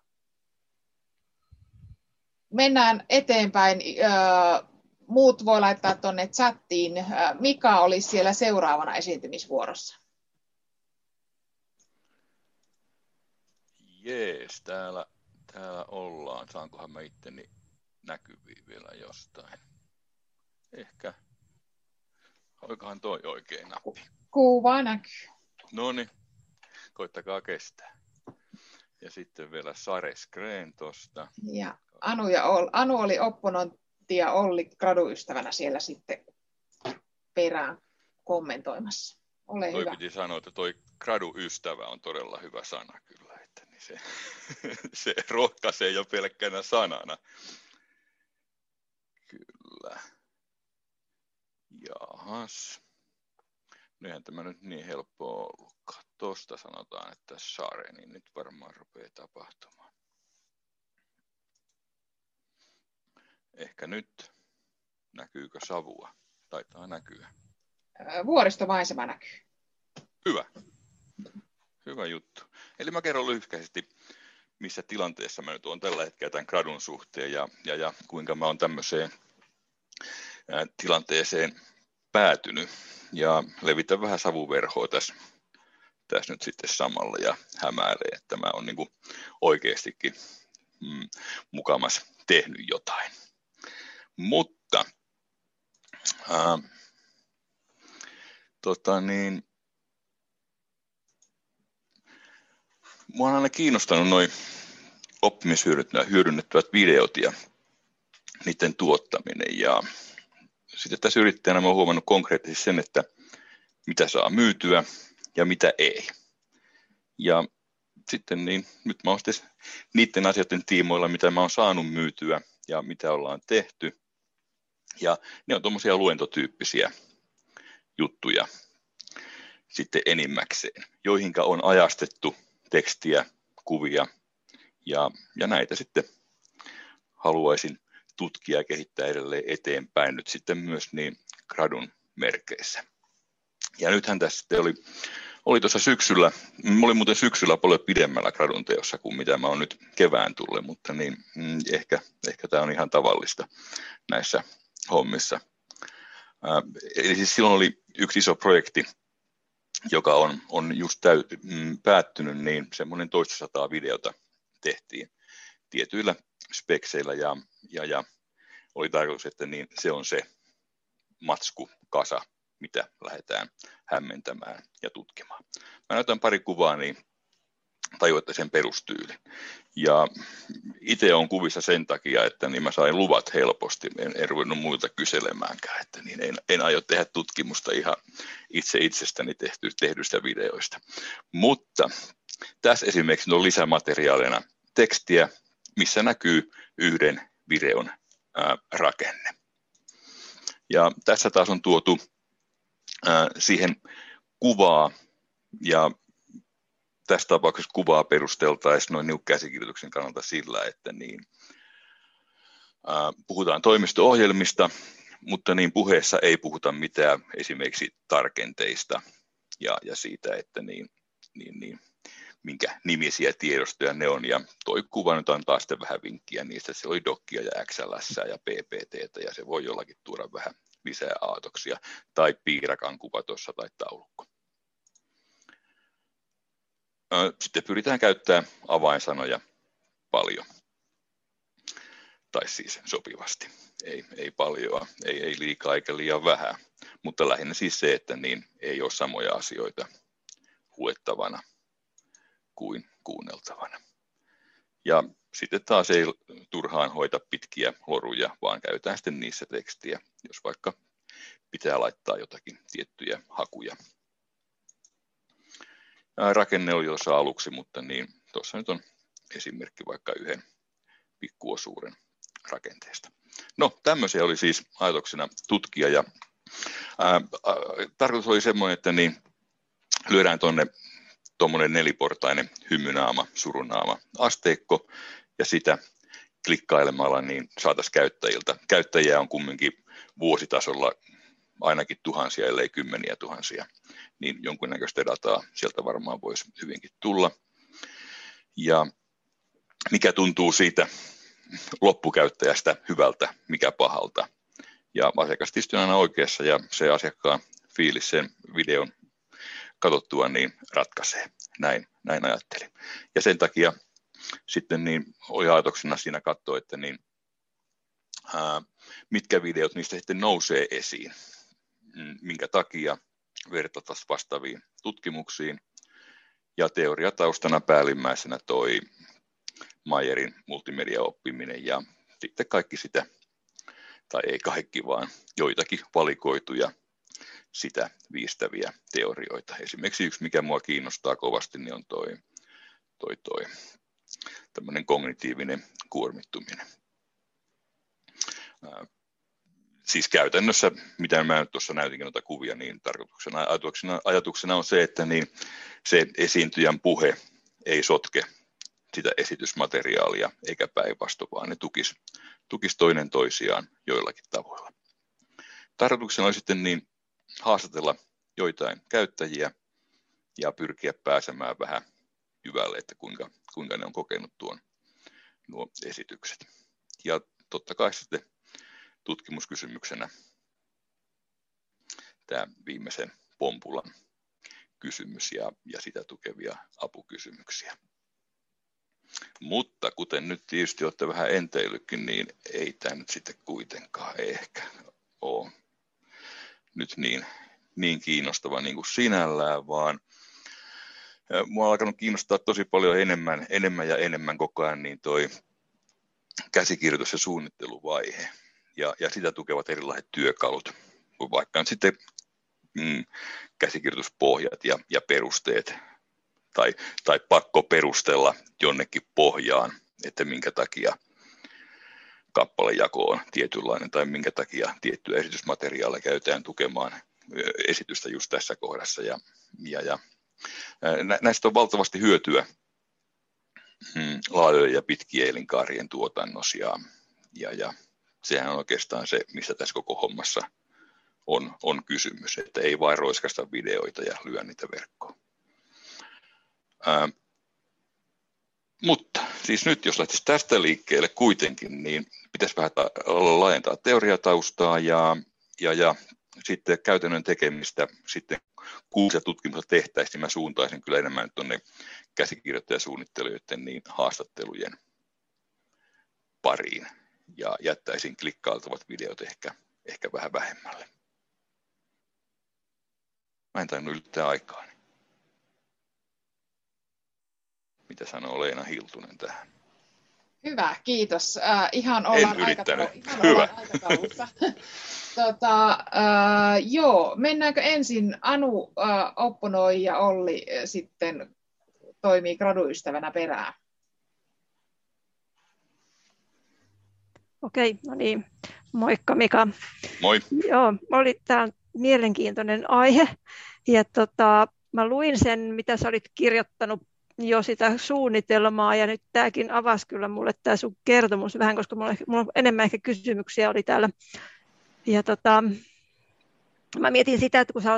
mennään eteenpäin. Muut voi laittaa tuonne chattiin. Mika olisi siellä seuraavana esiintymisvuorossa. Jees, täällä, täällä ollaan. Saankohan mä itteni näkyviin vielä jostain? Ehkä. Oikohan toi oikein nappi? Kuva näkyy. Noniin, koittakaa kestää. Ja sitten vielä Sare Skreen tosta. Ja Anu, ja Ol, Anu oli opponentti ja Olli graduystävänä siellä sitten perään kommentoimassa. Ole toi hyvä. Piti sanoa, että toi graduystävä on todella hyvä sana kyllä. Että niin se, se rohkaisee jo pelkkänä sanana. Kyllä. Jahas. Eihän tämä nyt niin helppoa ollutkaan. Tuosta sanotaan, että Sare, niin nyt varmaan rupeaa tapahtumaan. Ehkä nyt. Näkyykö savua? Taitaa näkyä. Vuoristomaisema näkyy. Hyvä. Hyvä juttu. Eli mä kerron lyhkäisesti, missä tilanteessa mä nyt olen tällä hetkellä tämän gradun suhteen ja, ja, ja kuinka mä oon tämmöiseen ää, tilanteeseen päätynyt. Ja levitän vähän savuverhoa tässä, tässä nyt sitten samalla ja hämäilee, että mä oon niin kuin oikeastikin mm, mukamas tehnyt jotain. Mutta ää, tota niin, mua on aina kiinnostanut noi oppimishyödynnettävät videot ja niiden tuottaminen. Ja sitten tässä yrittäjänä mä oon huomannut konkreettisesti sen, että mitä saa myytyä ja mitä ei. Ja sitten niin, nyt mä oon sitten niiden asioiden tiimoilla, mitä mä oon saanut myytyä ja mitä ollaan tehty. Ja ne on tuommoisia luentotyyppisiä juttuja sitten enimmäkseen, joihinka on ajastettu tekstiä, kuvia ja, ja näitä sitten haluaisin tutkia ja kehittää edelleen eteenpäin nyt sitten myös niin gradun merkeissä. Ja nythän tässä sitten oli, oli tuossa syksyllä, mä olin muuten syksyllä paljon pidemmällä gradun teossa kuin mitä mä oon nyt kevään tullut, mutta niin, mm, ehkä, ehkä tämä on ihan tavallista näissä hommissa. Ää, eli siis silloin oli yksi iso projekti, joka on, on just täy, mm, päättynyt, niin semmoinen toista sataa videota tehtiin tietyillä spekseillä ja, ja, ja oli tarkoitus, että niin se on se matskukasa, mitä lähdetään hämmentämään ja tutkimaan. Mä näytän pari kuvaa, niin tajuatte sen perustyyli. Ja itse on kuvissa sen takia, että niin mä sain luvat helposti. En, en ruvennut muilta kyselemäänkään, että niin en, en aio tehdä tutkimusta ihan itse itsestäni tehty, tehdyistä videoista. Mutta tässä esimerkiksi on lisämateriaalina tekstiä, missä näkyy yhden videon ää, rakenne. Ja tässä taas on tuotu ää, siihen kuvaa, ja tässä tapauksessa kuvaa perusteltaisiin noin niin käsikirjoituksen kannalta sillä, että niin, ää, puhutaan toimisto-ohjelmista, mutta niin puheessa ei puhuta mitään esimerkiksi tarkenteista ja, ja siitä, että niin, niin, niin, minkä nimisiä tiedostoja ne on, ja toi kuva nyt antaa sitten vähän vinkkiä niistä, se oli dokkia ja X L S ja P P T:tä, ja se voi jollakin tuoda vähän lisää aatoksia, tai piirakan kuva tuossa tai taulukko. Sitten pyritään käyttämään avainsanoja paljon, tai siis sopivasti, ei, ei paljoa, ei, ei liikaa eikä liian vähän, mutta lähinnä siis se, että niin ei ole samoja asioita huettavana kuin kuunneltavana. Ja sitten taas ei turhaan hoita pitkiä loruja, vaan käytetään sitten niissä tekstiä, jos vaikka pitää laittaa jotakin tiettyjä hakuja. Rakenne oli tuossa aluksi, mutta niin, tuossa nyt on esimerkki vaikka yhden pikkuosuuden rakenteesta. No, tämmöisiä oli siis ajatuksena tutkia, ja ää, ää, tarkoitus oli semmoinen, että niin lyödään tuonne tuommoinen neliportainen hymynaama, surunaama, asteikko, ja sitä klikkailemalla niin saataisiin käyttäjiltä. Käyttäjiä on kumminkin vuositasolla ainakin tuhansia, ellei kymmeniä tuhansia, niin jonkunnäköistä dataa sieltä varmaan voisi hyvinkin tulla. Ja mikä tuntuu siitä loppukäyttäjästä hyvältä, mikä pahalta. Ja asiakas tietysti on aina oikeassa, ja se asiakkaan fiilis sen videon katsottua niin ratkaisee. Näin, näin ajattelin. Ja sen takia sitten niin oli ajatuksena siinä katsoa, että niin, ää, mitkä videot niistä sitten nousee esiin, minkä takia vertataan vastaaviin tutkimuksiin. Ja teoriataustana päällimmäisenä toi Meyerin multimediaoppiminen ja sitten kaikki sitä, tai ei kaikki, vaan joitakin valikoituja sitä viistäviä teorioita. Esimerkiksi yksi, mikä mua kiinnostaa kovasti, niin on toi, toi, toi tämmöinen kognitiivinen kuormittuminen. Ää, siis käytännössä, mitä mä nyt tuossa näytinkin noita kuvia, niin tarkoituksena, ajatuksena, ajatuksena on se, että niin se esiintyjän puhe ei sotke sitä esitysmateriaalia eikä päinvastoin, vaan ne tukis, tukis toinen toisiaan joillakin tavoilla. Tarkoituksena on sitten niin haastatella joitain käyttäjiä ja pyrkiä pääsemään vähän jyvälle, että kuinka, kuinka ne on kokenut tuon, nuo esitykset. Ja totta kai sitten tutkimuskysymyksenä tämä viimeisen pompulan kysymys ja, ja sitä tukevia apukysymyksiä. Mutta kuten nyt tietysti olette vähän enteillytkin, niin ei tämä nyt sitten kuitenkaan ehkä ole nyt niin, niin kiinnostava niin kuin sinällään, vaan mua on alkanut kiinnostaa tosi paljon enemmän, enemmän ja enemmän koko ajan niin toi käsikirjoitus- ja suunnitteluvaihe ja, ja sitä tukevat erilaiset työkalut, vaikka nyt sitten mm, käsikirjoituspohjat ja, ja perusteet tai, tai pakko perustella jonnekin pohjaan, että minkä takia kappalejako on tietynlainen tai minkä takia tiettyä esitysmateriaalia käytetään tukemaan esitystä just tässä kohdassa. Ja, ja, ja, näistä on valtavasti hyötyä mm, laajojen ja pitkien elinkaarien tuotannossa ja, ja, ja sehän on oikeastaan se, mistä tässä koko hommassa on, on kysymys, että ei vain roiskasta videoita ja lyö niitä verkkoon. Ää, mutta siis nyt jos lähtisi tästä liikkeelle kuitenkin, niin pitäisi vähän ta- laajentaa teoriataustaa ja, ja, ja sitten käytännön tekemistä sitten kun se tutkimusta tehtäisiin, niin mä suuntaisin kyllä enemmän tuonne käsikirjoittajasuunnittelijoiden niin haastattelujen pariin ja jättäisin klikkailtavat videot ehkä, ehkä vähän vähemmälle. Mä en tainnut ylittää aikaa. Mitä sanoo Leena Hiltunen tähän? Hyvä, kiitos. Äh, ihan ollaan en ylittänyt. Aikataulu- Hyvä. aikataulussa. tota, äh, joo, mennäänkö ensin Anu äh, opponoi ja Olli äh, sitten toimii graduystävänä perään? Okei, no niin. Moikka Mika. Moi. Joo, oli tämä mielenkiintoinen aihe. Ja tota, mä luin sen, mitä sä olit kirjoittanut jo sitä suunnitelmaa, ja nyt tämäkin avasi kyllä mulle tämä sun kertomus vähän, koska mulla, mulla enemmän ehkä kysymyksiä oli täällä. Ja tota, mä mietin sitä, että kun sä oot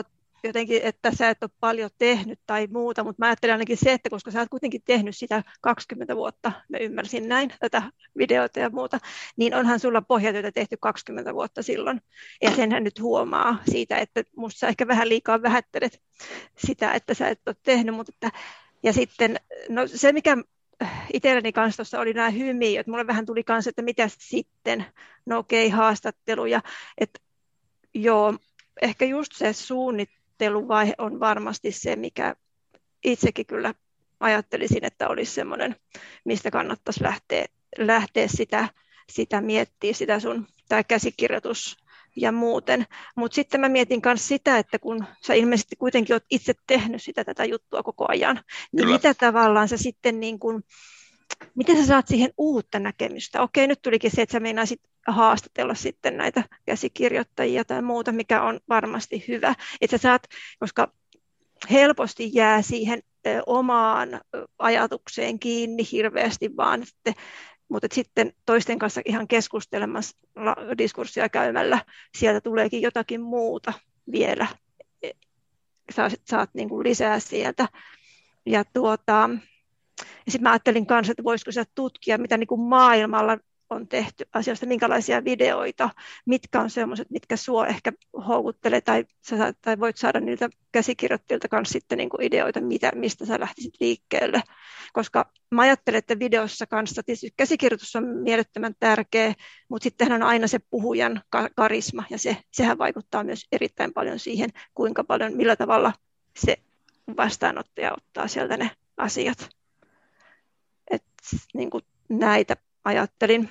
jotenkin, että sä et ole paljon tehnyt tai muuta, mutta mä ajattelen ainakin se, että koska sä oot kuitenkin tehnyt sitä kaksikymmentä vuotta, mä ymmärsin näin tätä videota ja muuta, niin onhan sulla pohjatyötä tehty kaksikymmentä vuotta silloin. Ja senhän nyt huomaa siitä, että musta sä ehkä vähän liikaa vähättelet sitä, että sä et ole tehnyt, mutta että, ja sitten no se, mikä itselleni kanssa tuossa oli nämä hymiöt, mulle vähän tuli kanssa, että mitä sitten, no okei, haastatteluja, että joo, ehkä just se suunnitteluvaihe on varmasti se, mikä itsekin kyllä ajattelisin, että olisi semmoinen, mistä kannattaisi lähteä, lähteä sitä, sitä miettiä, sitä sun tämä käsikirjoitus ja muuten. Mutta sitten mä mietin myös sitä, että kun sä ilmeisesti kuitenkin oot itse tehnyt sitä tätä juttua koko ajan, niin kyllä. Mitä tavallaan sä sitten niin kuin, miten sä saat siihen uutta näkemystä? Okei, nyt tulikin se, että sä meinaisit haastatella sitten näitä käsikirjoittajia tai muuta, mikä on varmasti hyvä. Että sä saat, koska helposti jää siihen omaan ajatukseen kiinni hirveästi vaan, että, mutta sitten toisten kanssa ihan keskustelemassa diskurssia käymällä, sieltä tuleekin jotakin muuta vielä. Sä saat niin kuin lisää sieltä. Ja tuota, ja sitten mä ajattelin kanssa, että voisiko sä tutkia, mitä niin kuin maailmalla on tehty asioista, minkälaisia videoita, mitkä on sellaiset, mitkä sua ehkä houkuttelee, tai, sä, tai voit saada niiltä käsikirjoittajilta kanssa sitten niin kuin ideoita, mitä, mistä sä lähtisit liikkeelle. Koska mä ajattelen, että videossa kanssa, tietysti käsikirjoitus on mielettömän tärkeä, mutta sittenhän on aina se puhujan karisma, ja se, sehän vaikuttaa myös erittäin paljon siihen, kuinka paljon, millä tavalla se vastaanottaja ottaa sieltä ne asiat. Et, niin kuin näitä ajattelin,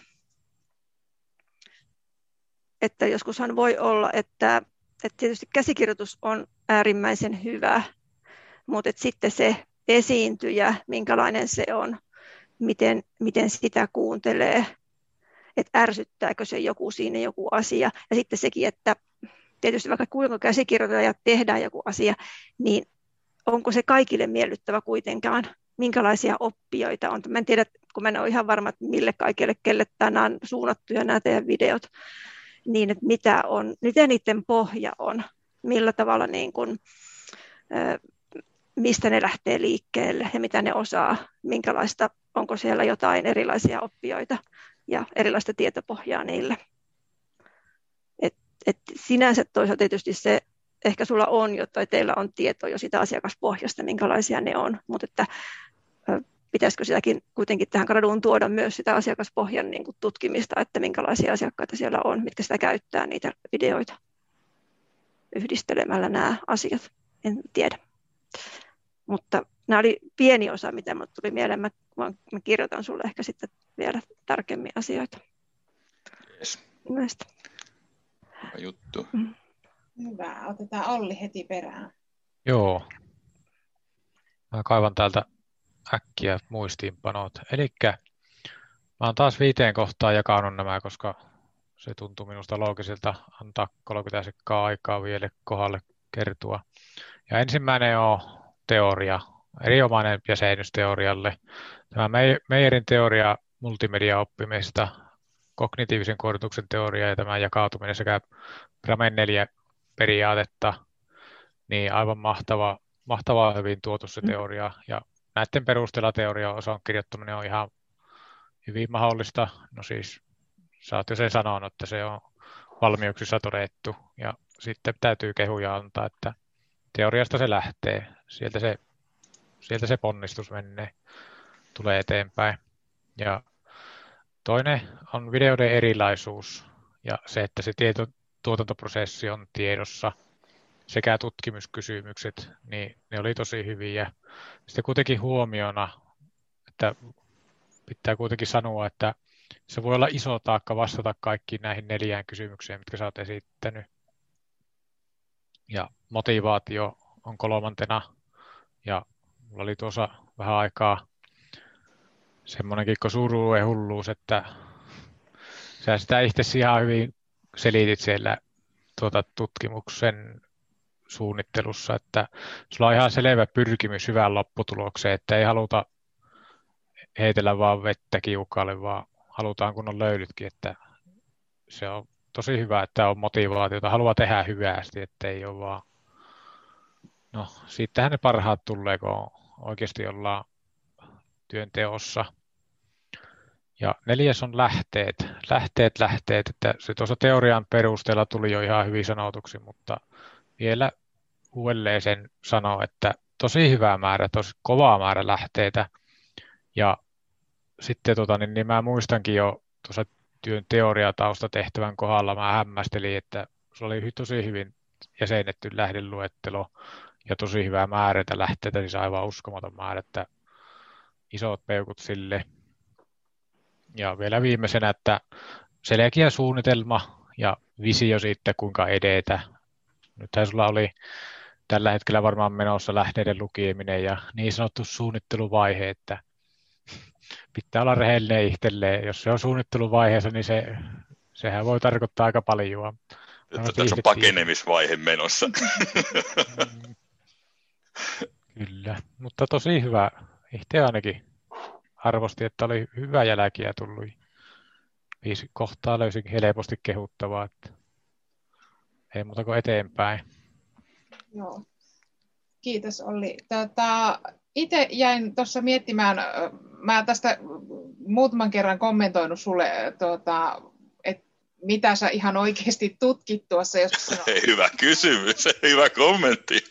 että joskushan voi olla, että, että tietysti käsikirjoitus on äärimmäisen hyvä, mutta että sitten se esiintyjä, minkälainen se on, miten, miten sitä kuuntelee, että ärsyttääkö se joku siinä joku asia. Ja sitten sekin, että tietysti vaikka kuinka käsikirjoitetaan ja tehdään joku asia, niin onko se kaikille miellyttävä kuitenkaan, minkälaisia oppijoita on. Mä en tiedä, kun mä en ole ihan varma, että mille kaikille, kelle tänään on suunnattuja nämä teidän videot, niin että mitä on, miten niiden pohja on, millä tavalla niin kuin, mistä ne lähtee liikkeelle ja mitä ne osaa, minkälaista, onko siellä jotain erilaisia oppijoita ja erilaista tietopohjaa niille. Et, et sinänsä toisaalta tietysti se, ehkä sulla on jo tai teillä on tietoa jo sitä asiakaspohjasta, minkälaisia ne on, mutta että pitäisikö sitäkin kuitenkin tähän graduun tuoda myös sitä asiakaspohjan niin kuin tutkimista, että minkälaisia asiakkaita siellä on, mitkä sitä käyttää niitä videoita yhdistelemällä nämä asiat, en tiedä. Mutta nämä oli pieni osa, mitä minulle tuli mieleen. Mä, mä kirjoitan sinulle ehkä sitten vielä tarkemmin asioita. Yes. Näistä. Hyvä juttu. Mm. Hyvä. Otetaan Olli heti perään. Joo. Mä kaivan täältä äkkiä muistiinpanot. Elikkä mä oon taas viiteen kohtaan jakanut nämä, koska se tuntuu minusta loogiselta antaa kolmekymmentä sekkaa aikaa vielä kohdalle kertua. Ja ensimmäinen on teoria, erinomainen jäsennys teorialle. Tämä Meijerin teoria multimedia-oppimista, kognitiivisen koulutuksen teoria ja tämä jakautuminen sekä Gramen neljä periaatetta, niin aivan mahtava, mahtavaa hyvin tuotu se teoria. Ja näiden perusteella teoriaosan kirjoittaminen on ihan hyvin mahdollista. No siis, sä oot jo sen sanonut, että se on valmiuksissa todettu. Ja sitten täytyy kehuja antaa, että teoriasta se lähtee. Sieltä se, sieltä se ponnistus menee, tulee eteenpäin. Ja toinen on videoiden erilaisuus ja se, että se tieto, tuotantoprosessi on tiedossa sekä tutkimuskysymykset, niin ne oli tosi hyviä. Sitten kuitenkin huomiona, että pitää kuitenkin sanoa, että se voi olla iso taakka vastata kaikkiin näihin neljään kysymykseen, mitkä sä oot esittänyt. Ja motivaatio on kolmantena. Ja mulla oli tuossa vähän aikaa semmoinenkin suru ja hulluus, että sä sitä itse ihan hyvin selitit siellä tuota tutkimuksen suunnittelussa, että sulla on ihan selvä pyrkimys hyvään lopputulokseen, että ei haluta heitellä vaan vettä kiukaalle, vaan halutaan kunnon löylytkin, että se on tosi hyvä, että on motivaatiota, haluaa tehdä hyvästi, että ei ole vaan No, siitähän ne parhaat tulee, kun oikeasti ollaan työnteossa. Ja neljäs on lähteet. Lähteet, lähteet. Että se tuossa teorian perusteella tuli jo ihan hyvin sanotuksi, mutta vielä uudelleen sen sanoo, että tosi hyvä määrä, tosi kova määrä lähteitä. Ja sitten tota, niin, niin mä muistankin jo tuossa työn teoriataustatehtävän kohdalla, mä hämmästelin, että se oli tosi hyvin jäsennetty lähdeluettelo ja tosi hyvä määrä lähteitä, siis aivan uskomaton määrä, että isot peukut sille. Ja vielä viimeisenä, että selkeä suunnitelma ja visio siitä, kuinka edetä. Nythän sulla oli tällä hetkellä varmaan menossa lähteiden lukeminen ja niin sanottu suunnitteluvaihe, että pitää olla rehellinen itselleen. Jos se on suunnitteluvaiheessa, niin se, sehän voi tarkoittaa aika paljon. Että tässä on pakenemisvaihe menossa. Kyllä, mutta tosi hyvä. Itse ainakin arvosti, että oli hyvä jälkiä tullut. Viisi kohtaa löysin helposti kehuttavaa, että ei muuta kuin eteenpäin. Joo. Kiitos Olli. Tota, itse jäin tuossa miettimään, mä tästä muutaman kerran kommentoinut sulle, tota, että mitä sä ihan oikeasti tutkit tuossa. Jos hyvä kysymys, hyvä kommentti.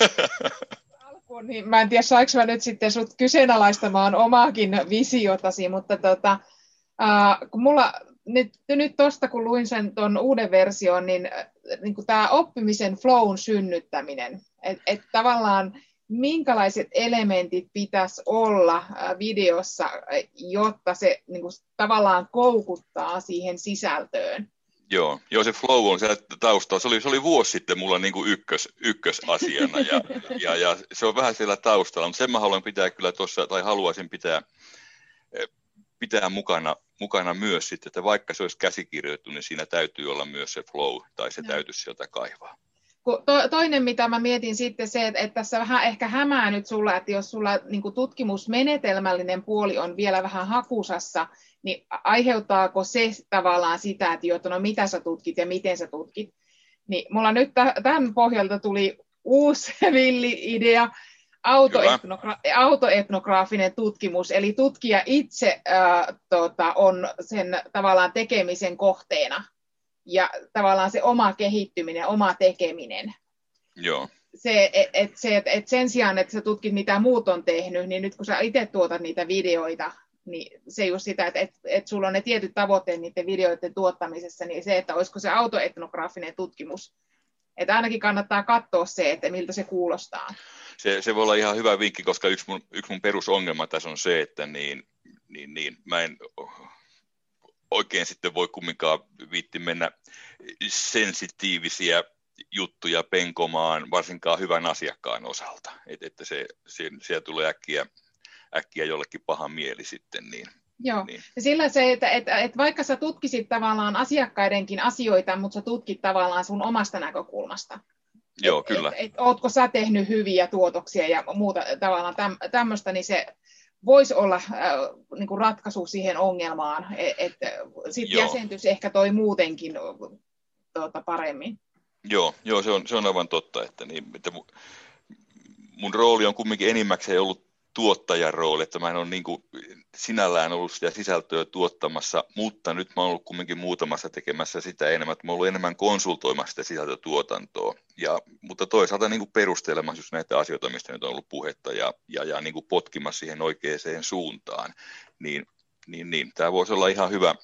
Alkuun, niin mä en tiedä, saanko mä nyt sitten sut kyseenalaistamaan omaakin visiotasi, mutta tota, äh, kun mulla nyt, nyt tosta, kun luin sen ton uuden version, niin, niin tämä oppimisen flown synnyttäminen, että et tavallaan minkälaiset elementit pitäisi olla videossa, jotta se niin kuin, tavallaan koukuttaa siihen sisältöön. Joo, joo, se flow on siellä taustalla. Se oli, se oli vuosi sitten mulla niin kuin ykkös, ykkösasiana ja, ja, ja se on vähän siellä taustalla, mutta sen mä haluan pitää kyllä tuossa, tai haluaisin pitää, pitää mukana, mukana myös sitten, että vaikka se olisi käsikirjoitettu, niin siinä täytyy olla myös se flow, tai se no. täytyisi sieltä kaivaa. To, toinen, mitä mä mietin sitten se, että, että tässä vähän ehkä hämää nyt sulla, että jos sulla niin kuin tutkimusmenetelmällinen puoli on vielä vähän hakusassa, niin aiheuttaako se tavallaan sitä, että, jo, että no mitä sä tutkit ja miten sä tutkit. Niin mulla nyt tämän pohjalta tuli uusi villi-idea, autoetnogra- autoetnograafinen tutkimus, eli tutkija itse äh, tota, on sen tavallaan tekemisen kohteena. Ja tavallaan se oma kehittyminen, oma tekeminen. Joo. Se, et, se, et, et sen sijaan, että sä tutkit, mitä muut on tehnyt, niin nyt kun sä itse tuotat niitä videoita, niin se just sitä, että et, et sulla on ne tietyt tavoitteet niiden videoiden tuottamisessa, niin se, että olisiko se autoetnograafinen tutkimus. Että ainakin kannattaa katsoa se, että miltä se kuulostaa. Se, se voi olla ihan hyvä vinkki, koska yksi mun, yksi mun perusongelma tässä on se, että niin, niin, niin, mä en oikein sitten voi kumminkaan viitti mennä sensitiivisiä juttuja penkomaan, varsinkaan hyvän asiakkaan osalta, että, että se, se, siellä tulee äkkiä, äkkiä jollekin paha mieli sitten. Niin, Joo, niin. Ja sillä se, että, että, että vaikka sä tutkisit tavallaan asiakkaidenkin asioita, mutta sä tutkit tavallaan sun omasta näkökulmasta. Joo, et, kyllä. Et, et, ootko sä tehnyt hyviä tuotoksia ja muuta tavallaan täm, tämmöistä, niin se voisi olla äh, niin kuin ratkaisu siihen ongelmaan, että et, sitten jäsentyisi ehkä toi muutenkin tuota, paremmin. Joo, joo se, on, se on aivan totta, että, niin, että mun, mun rooli on kumminkin enimmäkseen ollut tuottajan rooli, että mä en ole niin kuin sinällään ollut sitä sisältöä tuottamassa, mutta nyt mä oon ollut kumminkin muutamassa tekemässä sitä enemmän, että mä oon ollut enemmän konsultoimassa sitä sisältötuotantoa, ja, mutta toisaalta niin kuin perustelemassa just näitä asioita, mistä nyt on ollut puhetta, ja, ja, ja niin kuin potkimassa siihen oikeaan suuntaan, niin, niin, niin tämä voisi olla ihan hyvä,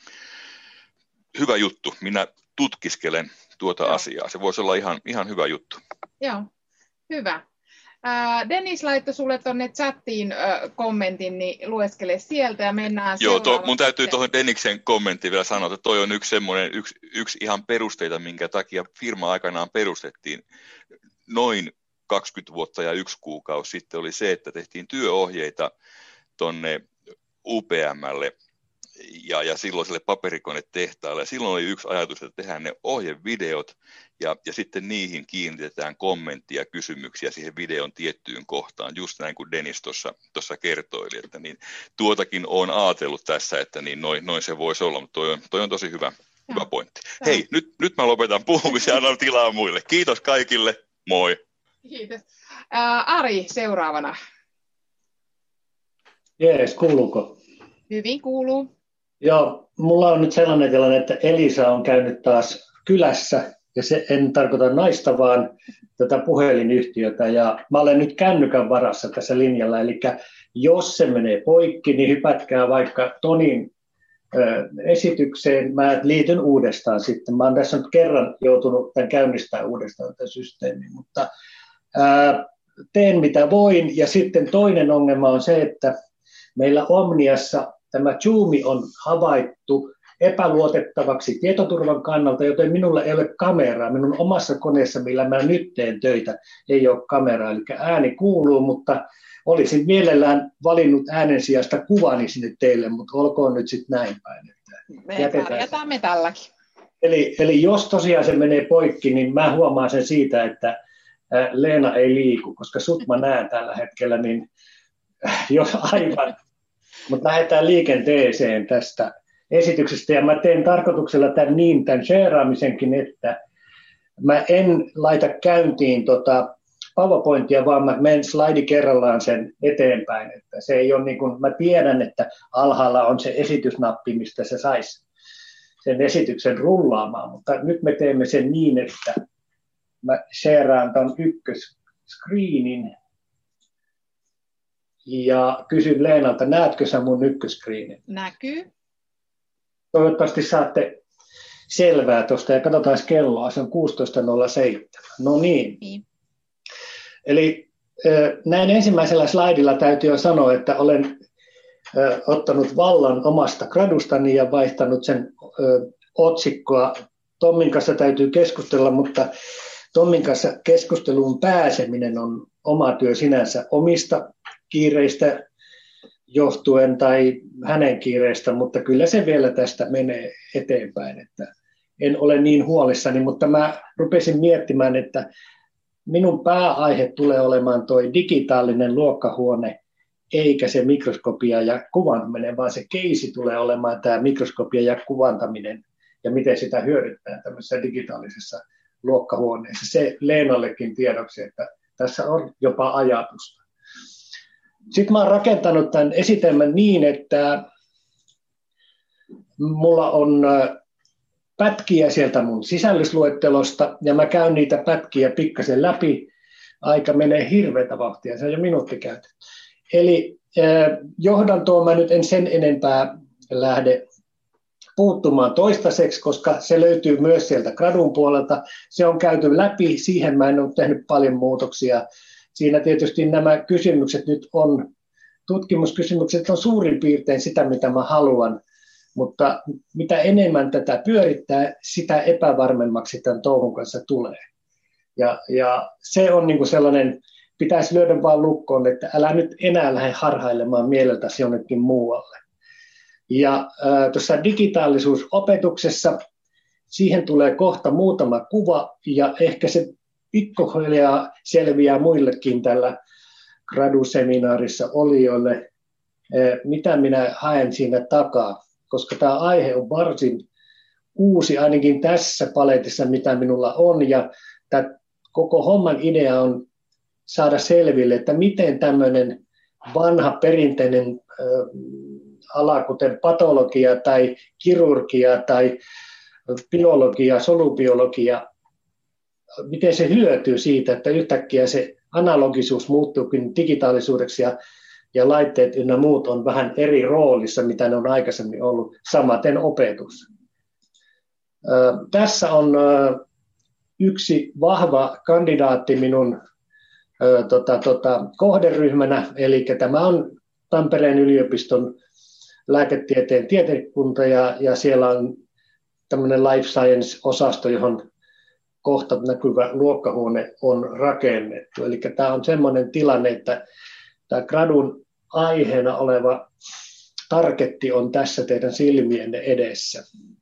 hyvä juttu. Minä tutkiskelen tuota Joo. asiaa, se voisi olla ihan, ihan hyvä juttu. Joo, hyvä. Dennis laittoi sulle tuonne chattiin kommentin, niin lueskele sieltä ja mennään Joo, to, mun täytyy tuohon Denniksen kommenttiin vielä sanoa, että toi on yksi semmoinen, yksi, yksi ihan perusteita, minkä takia firma aikanaan perustettiin noin kaksikymmentä vuotta ja yksi kuukausi sitten, oli se, että tehtiin työohjeita tuonne U P M:lle ja, ja silloiselle paperikonetehtaille. Ja silloin oli yksi ajatus, että tehdään ne ohjevideot ja, ja sitten niihin kiinnitetään kommenttia ja kysymyksiä siihen videon tiettyyn kohtaan, just näin kuin Dennis tuossa kertoili. Että niin, tuotakin olen ajatellut tässä, että niin noin, noin se voisi olla, mutta toi on, toi on tosi hyvä, hyvä pointti. Hei, nyt, nyt mä lopetan puhumisen ja annan tilaa muille. Kiitos kaikille, moi! Kiitos. Ää, Ari seuraavana. Jees, kuuluuko? Hyvin kuuluu. Joo, mulla on nyt sellainen tilanne, että Elisa on käynyt taas kylässä, ja se, en tarkoita naista, vaan tätä puhelinyhtiötä, ja mä olen nyt kännykän varassa tässä linjalla, eli jos se menee poikki, niin hypätkää vaikka Tonin ö, esitykseen, mä liityn uudestaan sitten. Mä olen tässä nyt kerran joutunut tämän käynnistää uudestaan tämän systeemin, mutta ää, teen mitä voin, ja sitten toinen ongelma on se, että meillä Omniassa tämä Zoomi on havaittu epäluotettavaksi tietoturvan kannalta, joten minulla ei ole kameraa. Minun omassa koneessa, millä mä nyt teen töitä, ei ole kameraa. Eli ääni kuuluu, mutta olisin mielellään valinnut äänen sijasta kuvani sinne teille, mutta olkoon nyt sitten näin päin. Me pärjätään me tälläkin. Eli, eli jos tosiaan se menee poikki, niin mä huomaan sen siitä, että Leena ei liiku, koska sut mä näen tällä hetkellä, niin jos aivan. Mutta lähdetään liikenteeseen tästä esityksestä, ja mä teen tarkoituksella tämän niin, tämän shareaamisenkin, että mä en laita käyntiin tota PowerPointia, vaan mä menen slaidi kerrallaan sen eteenpäin, että se ei ole niin kuin, mä tiedän, että alhaalla on se esitysnappi, mistä se saisi sen esityksen rullaamaan, mutta nyt me teemme sen niin, että mä shareaan tämän ykkösscreenin, ja kysyn Leenalta, näetkö sä mun ykköskriinin? Näkyy. Toivottavasti saatte selvää tuosta, ja katsotaan kelloa, se on kuusitoista nolla seitsemän. No niin. niin. Eli näin ensimmäisellä slaidilla täytyy jo sanoa, että olen ottanut vallan omasta gradustani ja vaihtanut sen otsikkoa. Tommin kanssa täytyy keskustella, mutta Tommin kanssa keskusteluun pääseminen on oma työ sinänsä omista kiireistä johtuen tai hänen kiireistä, mutta kyllä se vielä tästä menee eteenpäin, että en ole niin huolissani, mutta mä rupesin miettimään, että minun pääaihe tulee olemaan tuo digitaalinen luokkahuone, eikä se mikroskopia ja kuvantaminen, vaan se keisi tulee olemaan tämä mikroskopia ja kuvantaminen ja miten sitä hyödyttää tämmöisessä digitaalisessa luokkahuoneessa. Se Leenallekin tiedoksi, että tässä on jopa ajatusta. Sitten mä oon rakentanut tämän esitelmän niin, että mulla on pätkiä sieltä mun sisällysluettelosta, ja mä käyn niitä pätkiä pikkasen läpi. Aika menee hirveätä vauhtia, se on jo minuutti käyty. Eli johdantoon mä nyt en sen enempää lähde puuttumaan toistaiseksi, koska se löytyy myös sieltä gradun puolelta. Se on käyty läpi, siihen mä en ole tehnyt paljon muutoksia. Siinä tietysti nämä kysymykset nyt on, tutkimuskysymykset on suurin piirtein sitä, mitä mä haluan, mutta mitä enemmän tätä pyörittää, sitä epävarmemmaksi tämän touhun kanssa tulee. Ja, ja se on niin kuin sellainen, pitäisi lyödä vaan lukkoon, että älä nyt enää lähde harhailemaan mieleltäsi jonnekin muualle. Ja äh, tuossa digitaalisuusopetuksessa siihen tulee kohta muutama kuva, ja ehkä se pikkuhiljaa selviää muillekin tällä graduseminaarissa olijoille, mitä minä haen siinä takaa, koska tämä aihe on varsin uusi ainakin tässä paletissa, mitä minulla on, ja tämä koko homman idea on saada selville, että miten tämmöinen vanha perinteinen ala, kuten patologia tai kirurgia tai biologia, solubiologia, miten se hyötyy siitä, että yhtäkkiä se analogisuus muuttuukin digitaalisuudeksi ja, ja laitteet ynnä muut on vähän eri roolissa, mitä ne on aikaisemmin ollut, samaten opetus. Ö, tässä on ö, yksi vahva kandidaatti minun ö, tota, tota, kohderyhmänä, eli tämä on Tampereen yliopiston lääketieteen tietekunta, ja, ja siellä on tämmöinen life science-osasto, johon kohta näkyvä luokkahuone on rakennettu. Eli tämä on semmoinen tilanne, että tämä gradun aiheena oleva targetti on tässä teidän silmienne edessä.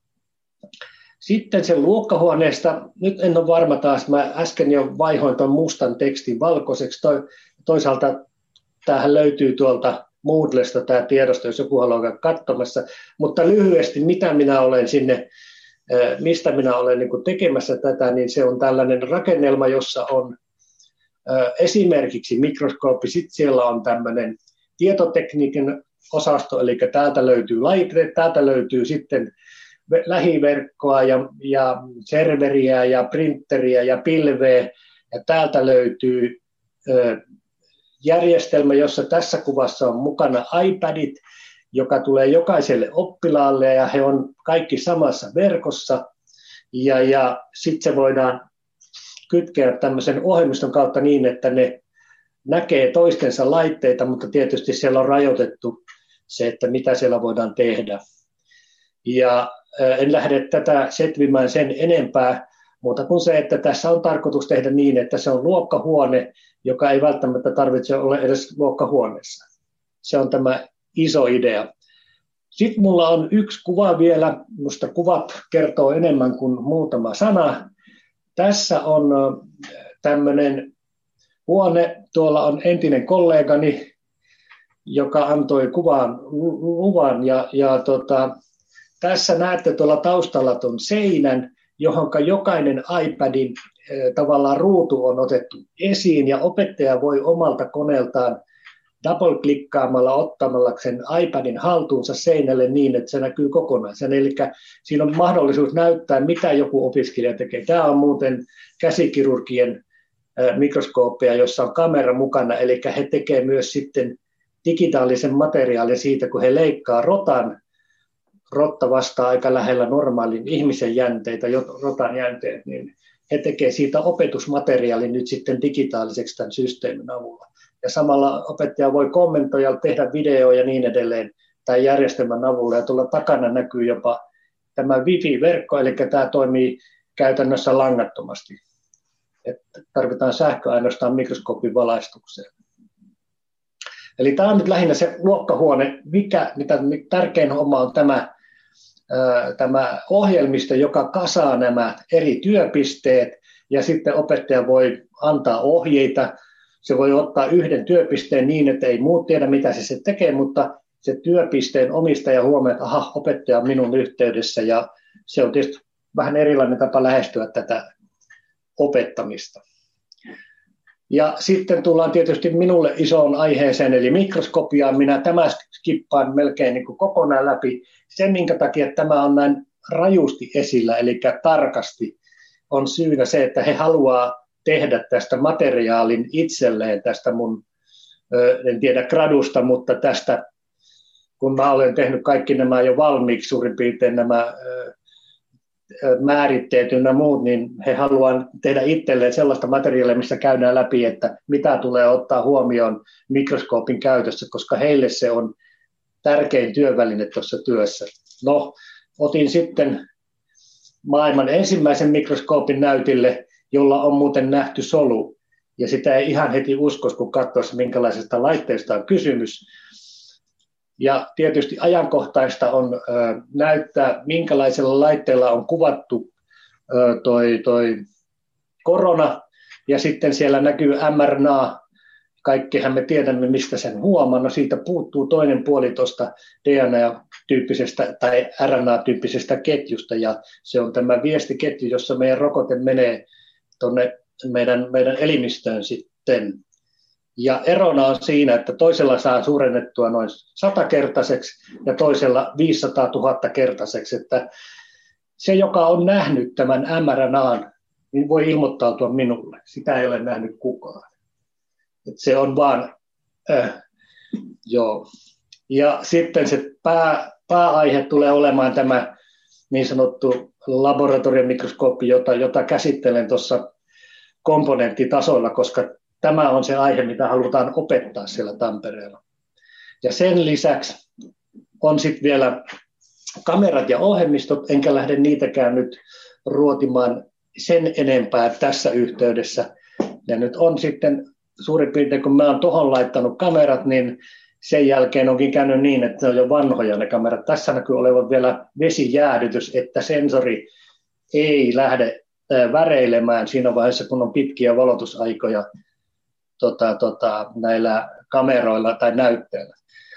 Sitten sen luokkahuoneesta, nyt en ole varma taas, mä äsken jo vaihoin tuon mustan tekstin valkoiseksi. Toisaalta tämähän löytyy tuolta Moodlesta tämä tiedosto, jos joku haluaa käydä katsomassa, mutta lyhyesti mitä minä olen sinne, mistä minä olen niin kuin tekemässä tätä, niin se on tällainen rakennelma, jossa on esimerkiksi mikroskooppi, sitten siellä on tämmöinen tietotekniikan osasto, eli täältä löytyy laitteet, täältä löytyy sitten lähiverkkoa ja, ja serveriä ja printeriä ja pilveä, ja täältä löytyy ö, järjestelmä, jossa tässä kuvassa on mukana iPadit, joka tulee jokaiselle oppilaalle, ja he on kaikki samassa verkossa, ja, ja sitten se voidaan kytkeä tämmöisen ohjelmiston kautta niin, että ne näkee toistensa laitteita, mutta tietysti siellä on rajoitettu se, että mitä siellä voidaan tehdä. Ja en lähde tätä setvimään sen enempää, muuta kuin se, että tässä on tarkoitus tehdä niin, että se on luokkahuone, joka ei välttämättä tarvitse olla edes luokkahuoneessa. Se on tämä iso idea. Sitten mulla on yksi kuva vielä, minusta kuvat kertoo enemmän kuin muutama sana. Tässä on tämmöinen huone, tuolla on entinen kollegani, joka antoi kuvan luvan, ja, ja tota, tässä näette tuolla taustalla tuon seinän, johon jokainen iPadin eh, tavallaan ruutu on otettu esiin, ja opettaja voi omalta koneeltaan double-klikkaamalla ottamalla sen iPadin haltuunsa seinälle niin, että se näkyy kokonaan. Eli siinä on mahdollisuus näyttää, mitä joku opiskelija tekee. Tämä on muuten käsikirurgien eh, mikroskooppeja, jossa on kamera mukana, eli he tekevät myös sitten digitaalisen materiaalin siitä, kun he leikkaa rotan. Rotta vastaa aika lähellä normaalin ihmisen jänteitä, rotan jänteet, niin he tekevät siitä opetusmateriaalin nyt sitten digitaaliseksi tämän systeemin avulla. Ja samalla opettaja voi kommentoida, tehdä videoja ja niin edelleen tämän järjestelmän avulla. Ja tuolla takana näkyy jopa tämä Wi-Fi-verkko, eli tämä toimii käytännössä langattomasti. Että tarvitaan sähkö ainoastaan mikroskoopin valaistukseen. Eli tämä on nyt lähinnä se luokkahuone, mikä, mitä tärkein homma on tämä, ää, tämä ohjelmisto, joka kasaa nämä eri työpisteet, ja sitten opettaja voi antaa ohjeita. Se voi ottaa yhden työpisteen niin, että ei muut tiedä, mitä se, se tekee, mutta se työpisteen omistaja huomaa, että aha, opettaja on minun yhteydessä, ja se on tietysti vähän erilainen tapa lähestyä tätä opettamista. Ja sitten tullaan tietysti minulle isoon aiheeseen, eli mikroskopiaan. Minä tämä skippaan melkein niin kuin kokonaan läpi. Sen, minkä takia tämä on näin rajusti esillä, eli tarkasti, on syynä se, että he haluaa tehdä tästä materiaalin itselleen, tästä mun, en tiedä gradusta, mutta tästä, kun mä olen tehnyt kaikki nämä jo valmiiksi, suurin piirtein nämä määritteet ynnä muut, niin he haluavat tehdä itselleen sellaista materiaalia, missä käydään läpi, että mitä tulee ottaa huomioon mikroskoopin käytössä, koska heille se on tärkein työväline tuossa työssä. No, otin sitten maailman ensimmäisen mikroskoopin näytille, jolla on muuten nähty solu, ja sitä ei ihan heti uskoisi, kun katsoisi, minkälaisesta laitteesta on kysymys. Ja tietysti ajankohtaista on ö, näyttää, minkälaisella laitteella on kuvattu ö, toi, toi korona, ja sitten siellä näkyy M R N A. Kaikkihan me tiedämme, mistä sen huomaa. No siitä puuttuu toinen puoli tuosta D N A-tyyppisestä tai R N A-tyyppisestä ketjusta, ja se on tämä viestiketju, jossa meidän rokote menee tuonne meidän, meidän elimistöön sitten. Ja erona on siinä, että toisella saa suurennettua noin satakertaiseksi ja toisella viisisataatuhatta kertaiseksi. Että se, joka on nähnyt tämän M R N A:n, niin voi ilmoittautua minulle. Sitä ei ole nähnyt kukaan. Että se on vaan, äh, joo. Ja sitten se pää, pääaihe tulee olemaan tämä niin sanottu laboratoriomikroskooppi, jota, jota käsittelen tuossa komponenttitasolla, koska tämä on se aihe, mitä halutaan opettaa siellä Tampereella. Ja sen lisäksi on sitten vielä kamerat ja ohjelmistot, enkä lähde niitäkään nyt ruotimaan sen enempää tässä yhteydessä. Ja nyt on sitten suurin piirtein, kun mä oon tuohon laittanut kamerat, niin sen jälkeen onkin käynyt niin, että ne on jo vanhoja ne kamerat. Tässä näkyy olevan vielä vesijäädytys, että sensori ei lähde väreilemään siinä vaiheessa, kun on pitkiä valotusaikoja Tota, tota, näillä kameroilla tai näytteillä.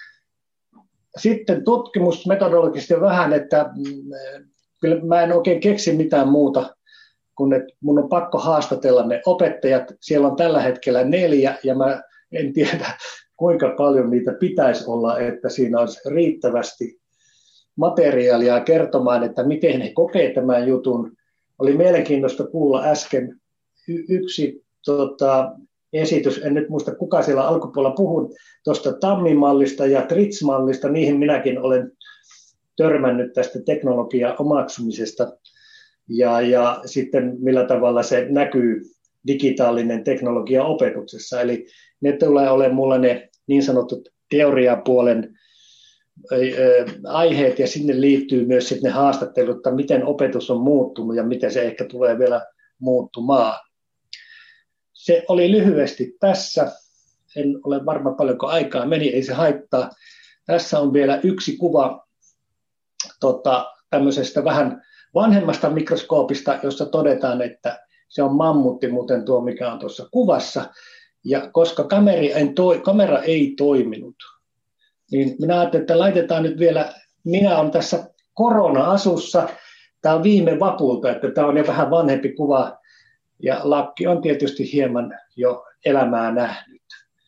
Sitten tutkimusmetodologisesti vähän, että kyllä mä en oikein keksi mitään muuta kun ne, mun on pakko haastatella ne opettajat. Siellä on tällä hetkellä neljä, ja mä en tiedä, kuinka paljon niitä pitäisi olla, että siinä olisi riittävästi materiaalia kertomaan, että miten he kokee tämän jutun. Oli mielenkiintoista kuulla äsken y- yksi tota, esitys, en nyt muista kuka siellä alkupuolella puhui, tuosta Tammimallista ja Trits-mallista, niihin minäkin olen törmännyt tästä teknologian omaksumisesta, ja, ja sitten millä tavalla se näkyy digitaalinen teknologia opetuksessa. Eli ne tulee olemaan mulla ne niin sanotut teoriapuolen aiheet, ja sinne liittyy myös sitten ne haastattelut, että miten opetus on muuttunut ja miten se ehkä tulee vielä muuttumaan. Se oli lyhyesti tässä. En ole varma paljonko aikaa meni, ei se haittaa. Tässä on vielä yksi kuva tota, tämmöisestä vähän vanhemmasta mikroskoopista, jossa todetaan, että se on mammutti, muuten tuo mikä on tuossa kuvassa. Ja koska kamera ei toiminut, niin minä ajattelin, että laitetaan nyt vielä, minä olen tässä korona-asussa, tämä on viime vapulta, että tämä on jo vähän vanhempi kuva, ja lakki on tietysti hieman jo elämää nähnyt.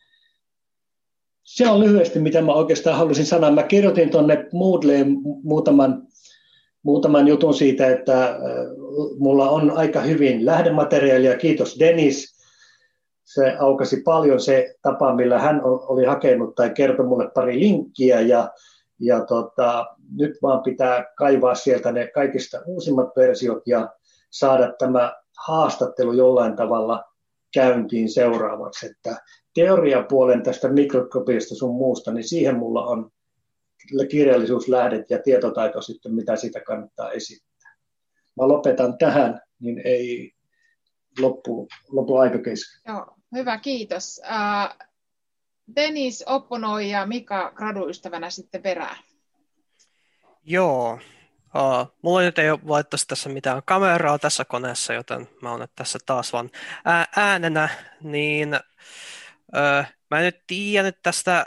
Se on lyhyesti, mitä mä oikeastaan halusin sanoa. Mä kirjoitin tuonne Moodleen muutaman, muutaman jutun siitä, että mulla on aika hyvin lähdemateriaalia, kiitos Dennis. Se aukasi paljon se tapa, millä hän oli hakenut tai kertoi mulle pari linkkiä, ja, ja tota, nyt vaan pitää kaivaa sieltä ne kaikista uusimmat versiot ja saada tämä haastattelu jollain tavalla käyntiin seuraavaksi. Että teoriapuolen tästä mikroskopiasta sun muusta, niin siihen mulla on kirjallisuuslähdet ja tietotaito sitten, mitä siitä kannattaa esittää. Mä lopetan tähän, niin ei loppu, loppu aika kesken. Joo, hyvä, kiitos. Uh, Dennis opponoi ja Mika graduystävänä sitten perään. Joo. Uh, mulla nyt ei ole valitettavasti tässä mitään kameraa tässä koneessa, joten mä oon tässä taas vaan ää- äänenä, niin uh, mä en nyt tiedä nyt tästä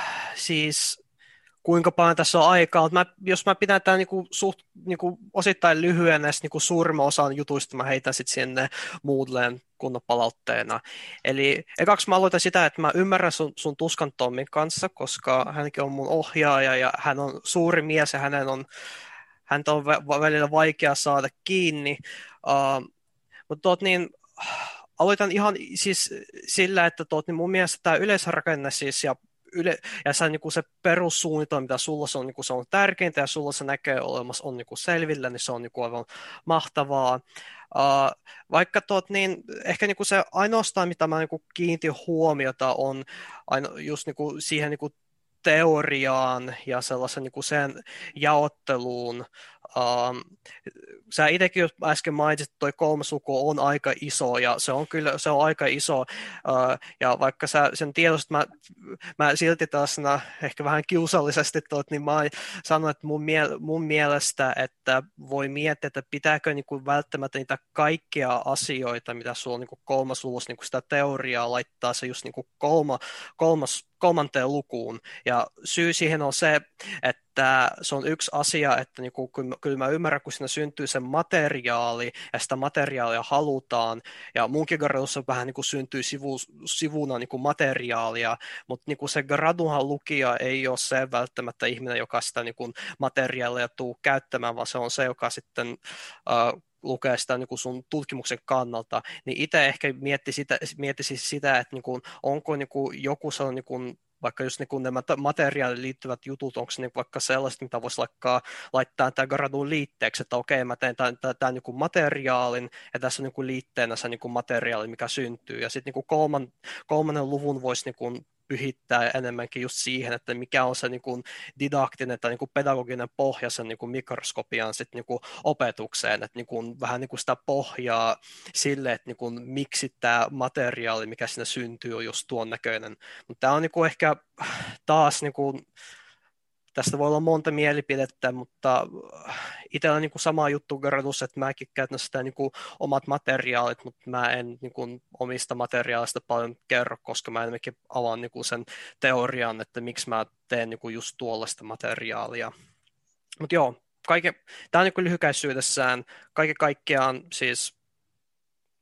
siis kuinka paljon tässä on aikaa, mutta mä, jos mä pidän tämän niinku suht, niinku osittain lyhyen, ja niinku suurimman osan jutuista mä heitän sitten sinne Moodleen kunnon palautteena. Eli ekaksi mä aloitan sitä, että mä ymmärrän sun, sun tuskan Tommin kanssa, koska hänkin on mun ohjaaja ja hän on suuri mies ja hänen on, häntä on välillä vaikea saada kiinni. Uh, mutta tuot niin, aloitan ihan siis sillä, että tuot, niin mun mielestä tämä yleisrakenne siis ja Yle, ja se, niin kuin se perussuunnitelma, mitä sulla se on, niin kuin se on tärkeintä ja sulla se näkee olemassa on niin kuin selvillä, niin se on niin kuin aivan mahtavaa. Uh, vaikka tuot, niin, ehkä niin kuin se ainoastaan, mitä mä niin kuin kiinnitin huomiota, on aina just niin kuin siihen niin kuin teoriaan ja sellaisen niin kuin sen jaotteluun. Um, sä itsekin äsken mainitsit, että toi kolmas luku on aika iso ja se on kyllä se on aika iso uh, ja vaikka sä sen tiedostat, mä, mä silti taas ehkä vähän kiusallisesti tuot, niin mä sanon, että mun, mie- mun mielestä, että voi miettiä, että pitääkö niinku välttämättä niitä kaikkia asioita, mitä sulla on niinku kolmas luvussa, niinku sitä teoriaa laittaa se just niinku kolma, kolmas kolmanteen lukuun. Ja syy siihen on se, että se on yksi asia, että niinku, kyllä mä ymmärrän, kun siinä syntyy se materiaali, ja sitä materiaalia halutaan, ja munkin gradussa vähän niinku syntyy sivu, sivuna niinku materiaalia, mutta niinku se graduhan lukija ei ole se välttämättä ihminen, joka sitä niinku materiaalia tuu käyttämään, vaan se on se, joka sitten uh, lukee sitä niin kuin sun tutkimuksen kannalta, niin itse ehkä mietti sitä, miettisi sitä, että niin kuin, onko niin kuin joku sellainen, niin kuin, vaikka just niin kuin nämä materiaaliin liittyvät jutut, onko se niin vaikka sellaiset, mitä voisi laittaa, laittaa tämän gradun liitteeksi, että okei, mä teen tämän, tämän, tämän niin kuin materiaalin, ja tässä on niin kuin liitteenä se niin kuin materiaali, mikä syntyy, ja sitten niin kuin kolman, kolmannen luvun voisi niin kuin pyhittää enemmänkin just siihen, että mikä on se niin kuin didaktinen tai niin kuin pedagoginen pohja sen niin kuin mikroskopian sit niin kuin opetukseen, että niin kuin, vähän niin kuin sitä pohjaa sille, että niin kuin, miksi tämä materiaali, mikä siinä syntyy, on just tuon näköinen. Mutta tämä on niin kuin ehkä taas, niin kuin, tästä voi olla monta mielipidettä, mutta itsellä on niin kuin sama juttu gradussa, että mäkin käytän sitä niin kuin omat materiaalit, mutta mä en niin kuin omista materiaalista paljon kerro, koska mä enemmänkin avaan niin kuin sen teorian, että miksi mä teen niin kuin just tuollaista materiaalia. Mutta joo, kaiken, tämä on niin kuin lyhykäisyydessään kaiken kaikkiaan siis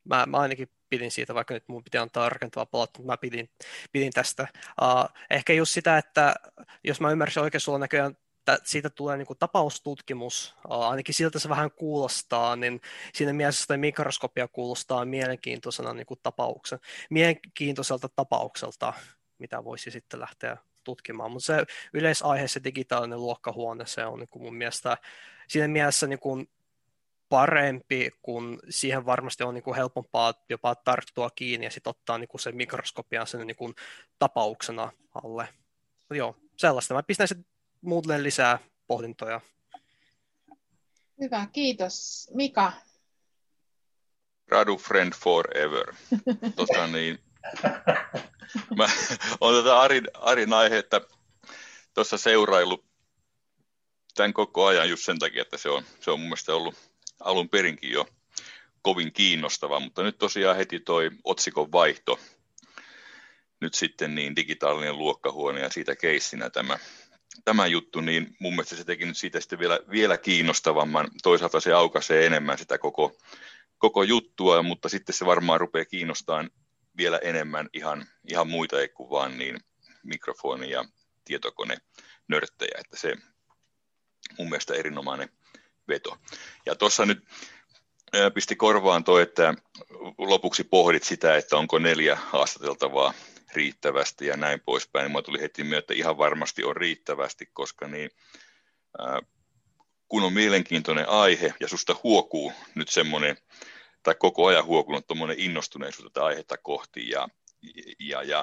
Mä, mä ainakin pidin siitä, vaikka nyt mun pitää antaa rakentavaa palautetta, mutta mä pidin, pidin tästä. Uh, ehkä just sitä, että jos mä ymmärsin oikein, sulla näköjään että siitä tulee niin kuin tapaustutkimus, uh, ainakin siltä se vähän kuulostaa, niin siinä mielessä sitä mikroskopia kuulostaa mielenkiintoisena niin kuin tapauksen, mielenkiintoiselta tapaukselta, mitä voisi sitten lähteä tutkimaan. Mutta se yleisaihe, se digitaalinen luokkahuone, se on niin kuin mun mielestä siinä mielessä niin kuin parempi, kun siihen varmasti on niin kuin helpompaa jopa tarttua kiinni ja sitten ottaa niin kuin se mikroskopia sen niin kuin tapauksena alle. Mutta joo, sellaista. Mä pistän sitten muuten lisää pohdintoja. Hyvä, kiitos. Mika? Gradu friend forever. Tota niin, mä olen tätä Arin, Arin aihetta tuossa seuraillut tämän koko ajan just sen takia, että se on, se on mun mielestä ollut alun perinkin jo kovin kiinnostava, mutta nyt tosiaan heti toi otsikon vaihto, nyt sitten niin digitaalinen luokkahuone ja siitä keissinä tämä, tämä juttu, niin mun mielestä se teki nyt siitä sitten vielä, vielä kiinnostavamman. Toisaalta se aukaisee enemmän sitä koko, koko juttua, mutta sitten se varmaan rupeaa kiinnostamaan vielä enemmän ihan, ihan muita ei kuin vaan niin mikrofoni- ja tietokone-nörttejä, että se mun mielestä erinomainen veto. Ja tuossa nyt pisti korvaan toi, että lopuksi pohdit sitä, että onko neljä haastateltavaa riittävästi ja näin poispäin. Niin mä tuli heti mieleen, että ihan varmasti on riittävästi, koska niin, ää, kun on mielenkiintoinen aihe ja susta huokuu nyt semmoinen, tai koko ajan huokunut tuommoinen innostuneisuus tätä aihetta kohti ja, ja, ja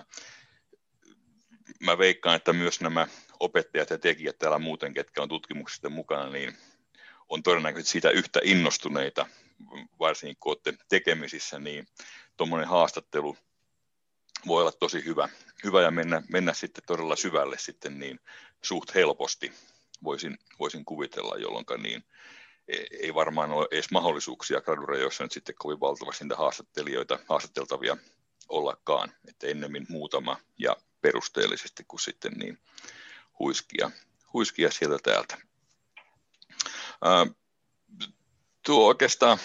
mä veikkaan, että myös nämä opettajat ja tekijät täällä muuten, ketkä on tutkimuksista mukana, niin on todennäköisesti siitä yhtä innostuneita, varsinkin kun olette tekemisissä, niin tuommoinen haastattelu voi olla tosi hyvä, hyvä ja mennä, mennä sitten todella syvälle sitten niin suht helposti, voisin, voisin kuvitella, jolloin niin ei varmaan ole edes mahdollisuuksia gradurejoissa nyt sitten kovin valtavasti niitä haastattelijoita, haastateltavia ollakaan, että ennemmin muutama ja perusteellisesti kuin sitten niin huiskia, huiskia sieltä täältä. Ää, tuo oikeastaan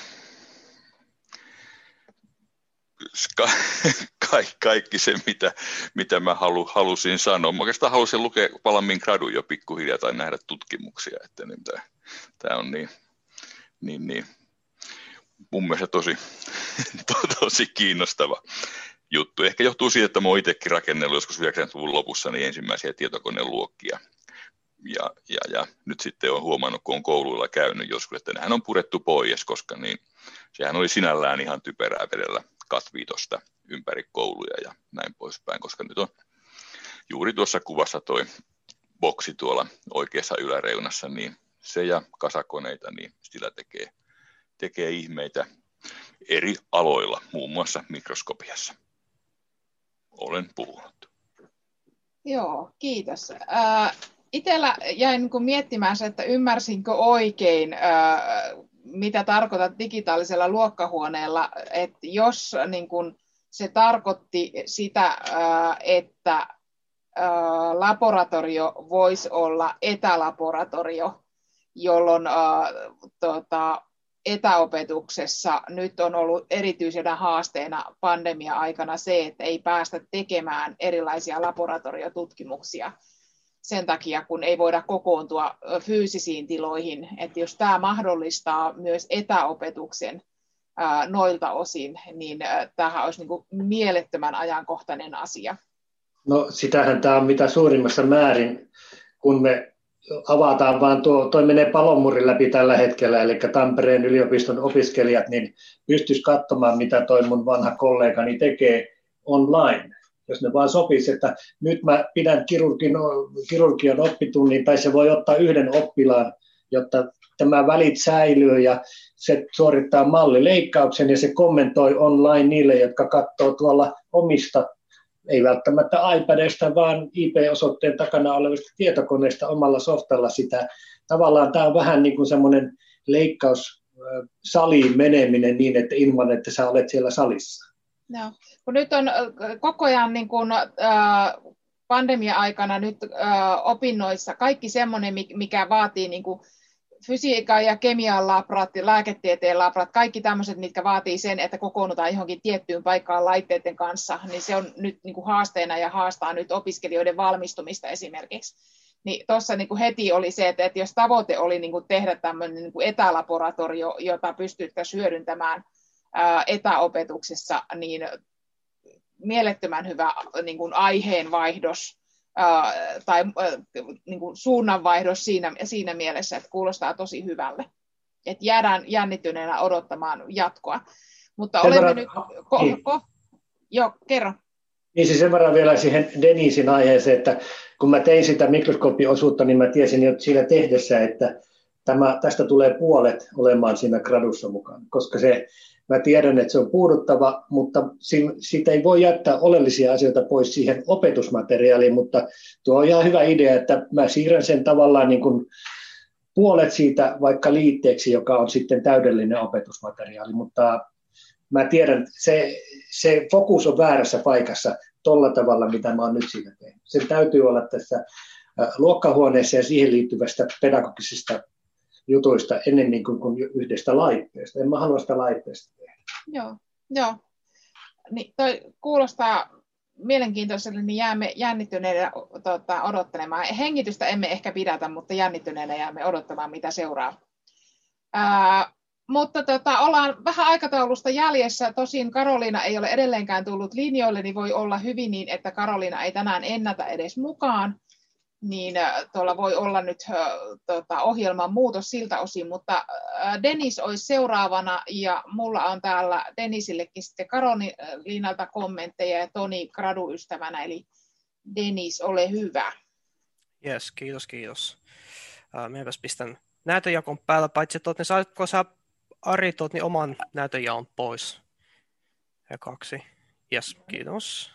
ka- ka- kaikki se, mitä, mitä mä halu, halusin sanoa. Mä oikeastaan halusin lukea valmiin gradun jo pikkuhiljaa tai nähdä tutkimuksia, että niin, tämä on niin, niin, niin mun mielestä tosi, to, tosi kiinnostava juttu. Ehkä johtuu siitä, että mä oon itsekin rakennellut joskus yhdeksänkymmentäluvun lopussa niin ensimmäisiä tietokoneluokkia. Ja, ja, ja nyt sitten on huomannut, kun on kouluilla käynyt joskus, että nehän on purettu pois, koska niin, sehän oli sinällään ihan typerää vedellä katviitosta ympäri kouluja ja näin poispäin, koska nyt on juuri tuossa kuvassa toi boksi tuolla oikeassa yläreunassa, niin se ja kasakoneita, niin sillä tekee, tekee ihmeitä eri aloilla, muun muassa mikroskopiassa. Olen puhunut. Joo, kiitos. Äh, Itellä jäin niin kuin miettimään se, että ymmärsinkö oikein, äh, mitä tarkoitat digitaalisella luokkahuoneella, että jos niin kuin, se tarkoitti sitä, äh, että äh, laboratorio voisi olla etälaboratorio, jolloin äh, tota, etäopetuksessa nyt on ollut erityisenä haasteena pandemia-aikana se, että ei päästä tekemään erilaisia laboratoriotutkimuksia sen takia, kun ei voida kokoontua fyysisiin tiloihin. Että jos tämä mahdollistaa myös etäopetuksen ää, noilta osin, niin ää, tämähän olisi niin kuin mielettömän ajankohtainen asia. No sitähän tämä on mitä suurimmassa määrin, kun me avataan vaan tuo, toi menee palomurin läpi tällä hetkellä, eli Tampereen yliopiston opiskelijat, niin pystyisi katsomaan, mitä toi mun vanha kollegani tekee online. Jos ne vaan sopisi, että nyt mä pidän kirurgin, kirurgian oppitunnin, tai se voi ottaa yhden oppilaan, jotta tämä välit säilyy, ja se suorittaa mallileikkauksen, ja se kommentoi online niille, jotka katsoo tuolla omista, ei välttämättä iPadista, vaan I P-osoitteen takana olevista tietokoneista omalla softalla sitä. Tavallaan tämä on vähän niin kuin semmoinen leikkaussaliin meneminen niin, että ilman, että sä olet siellä salissa. No, kun nyt on koko ajan niin kuin, äh, pandemia-aikana nyt äh, opinnoissa kaikki semmoinen, mikä vaatii niin kuin fysiikan ja kemian labrat, lääketieteen labrat, kaikki tämmöiset, mitkä vaatii sen, että kokoonnutaan johonkin tiettyyn paikkaan laitteiden kanssa, niin se on nyt niin kuin haasteena ja haastaa nyt opiskelijoiden valmistumista esimerkiksi. Niin tuossa niin kuin heti oli se, että, että jos tavoite oli niin kuin tehdä tämmöinen niin kuin etälaboratorio, jota pystyttäisiin hyödyntämään ää, etäopetuksessa, niin mielettömän hyvä niin kuin aiheenvaihdos ää, tai ää, niin kuin suunnanvaihdos siinä, siinä mielessä, että kuulostaa tosi hyvälle. Että jäädään jännittyneenä odottamaan jatkoa. Mutta sen olemme verran, nyt... Ko, niin. ko, joo, kerro. Niin siis sen verran vielä siihen Denisin aiheeseen, että kun mä tein sitä mikroskooppiosuutta, niin mä tiesin jo siinä tehdessä, että tämä, tästä tulee puolet olemaan siinä gradussa mukaan, koska se, mä tiedän, että se on puuduttava, mutta siitä ei voi jättää oleellisia asioita pois siihen opetusmateriaaliin, mutta tuo on ihan hyvä idea, että mä siirrän sen tavallaan niin kuin puolet siitä vaikka liitteeksi, joka on sitten täydellinen opetusmateriaali, mutta mä tiedän, se, se fokus on väärässä paikassa tolla tavalla, mitä mä oon nyt siinä tehnyt. Sen täytyy olla tässä luokkahuoneessa ja siihen liittyvästä pedagogisista jutuista ennemmin kuin, kuin yhdestä laitteesta. En mä halua sitä laitteesta tehdä. Joo, joo. Niin, toi kuulostaa mielenkiintoiselle, niin jäämme jännittyneenä tota, odottelemaan. Hengitystä emme ehkä pidätä, mutta jännittyneenä jäämme odottamaan, mitä seuraa. Ää, Mutta tota, ollaan vähän aikataulusta jäljessä. Tosin Karoliina ei ole edelleenkään tullut linjoille, niin voi olla hyvin niin, että Karoliina ei tänään ennätä edes mukaan. Niin tuolla voi olla nyt äh, tota, ohjelman muutos siltä osin, mutta äh, Dennis olisi seuraavana ja mulla on täällä Dennisillekin sitten Karoliinalta kommentteja ja Toni graduystävänä, eli Dennis, ole hyvä. Yes, kiitos, kiitos. Uh, Minäpäs pistän näytönjakon päällä, paitsi että niin saatko sä Ari tuot niin oman näytönjaon pois. Ja kaksi. Yes, kiitos.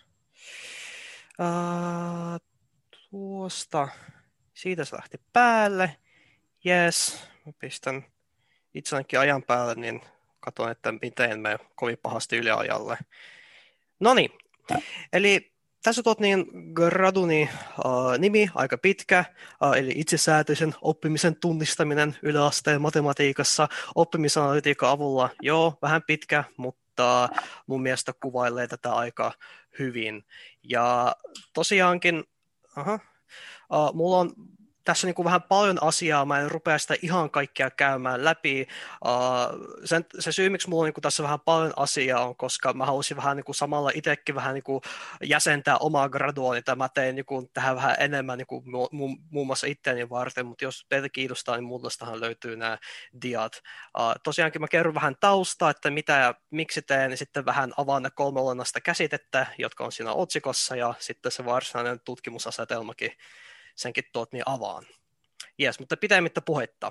Uh, tuosta. Siitä se lähti päälle. Yes, mä pistän itseäänkin ajan päälle, niin katson, että miten me kovin pahasti yliajalle. Noniin, eli tässä tuot niin graduni uh, nimi, aika pitkä, uh, eli itsesäätöisen oppimisen tunnistaminen yläasteen matematiikassa oppimisanalytiikan avulla. Joo, vähän pitkä, mutta mun mielestä kuvailee tätä aika hyvin. Ja tosiaankin, aha, uh, mulla on tässä niin kuin vähän paljon asiaa, mä en rupea sitä ihan kaikkea käymään läpi. Uh, sen, se syy, miksi mulla on niin kuin tässä vähän paljon asiaa on, koska mä halusin vähän niin kuin samalla itsekin vähän niin kuin jäsentää omaa graduani, tai mä tein niin kuin tähän vähän enemmän niin kuin mu, mu, muun muassa itseäni varten, mutta jos teitä kiinnostaa, niin mullastahan löytyy nämä diat. Uh, tosiaankin mä kerron vähän taustaa, että mitä ja miksi teen, niin sitten vähän avaan ne kolme olennaista käsitettä, jotka on siinä otsikossa, ja sitten se varsinainen tutkimusasetelmakin senkin tuot niin avaan. Jes, mutta pitämättä puhetta.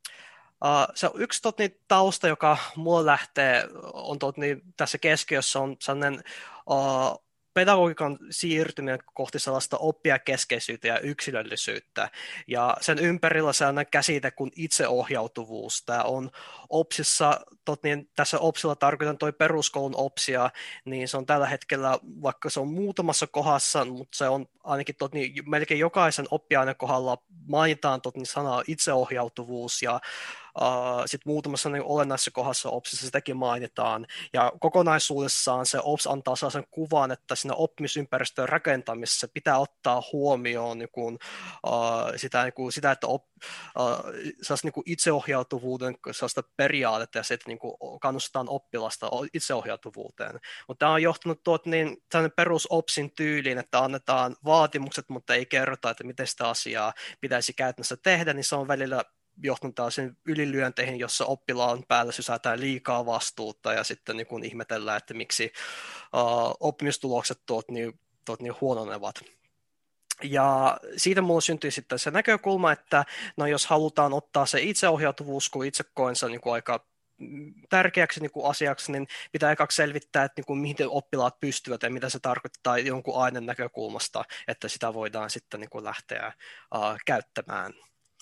Uh, se on yksi tuot niin tausta, joka mulla lähtee, on tuot niin, tässä keskiössä on sellainen uh, pedagogiikan siirtyminen kohti sellaista oppijakeskeisyyttä ja yksilöllisyyttä. Ja sen ympärillä sellainen käsite kuin itseohjautuvuus. Tämä on OPSissa, tot niin, tässä OPSilla tarkoitan toi peruskoulun OPSia, niin se on tällä hetkellä, vaikka se on muutamassa kohdassa, mutta se on ainakin tot niin, melkein jokaisen oppiaineen kohdalla mainitaan tot niin, sanaa itseohjautuvuus ja Uh, sitten muutamassa niin olennaisessa kohdassa OPSissa sitäkin mainitaan, ja kokonaisuudessaan se OPS antaa sellaisen kuvan, että siinä oppimisympäristön rakentamisessa pitää ottaa huomioon niin kuin, uh, sitä, niin kuin, sitä, että op, uh, niin kuin itseohjautuvuuden sellaista periaatetta, ja se, että niin kuin kannustetaan oppilasta itseohjautuvuuteen. Mutta tämä on johtanut tuot niin perus OPSin tyyliin, että annetaan vaatimukset, mutta ei kerrota, että miten sitä asiaa pitäisi käytännössä tehdä, niin se on välillä johtanut tällaisiin ylilyönteihin, jossa oppilaan päällä sysätään liikaa vastuuta ja sitten niin kuin ihmetellään, että miksi uh, oppimistulokset tuot niin, tuot niin huononevat. Ja siitä mulla syntyi sitten se näkökulma, että no jos halutaan ottaa se itseohjautuvuus, kun itse koen sen niin kuin aika tärkeäksi niin kuin asiaksi, niin pitää ekaksi selvittää, että niin kuin, mihin oppilaat pystyvät ja mitä se tarkoittaa jonkun aineen näkökulmasta, että sitä voidaan sitten niin kuin lähteä uh, käyttämään.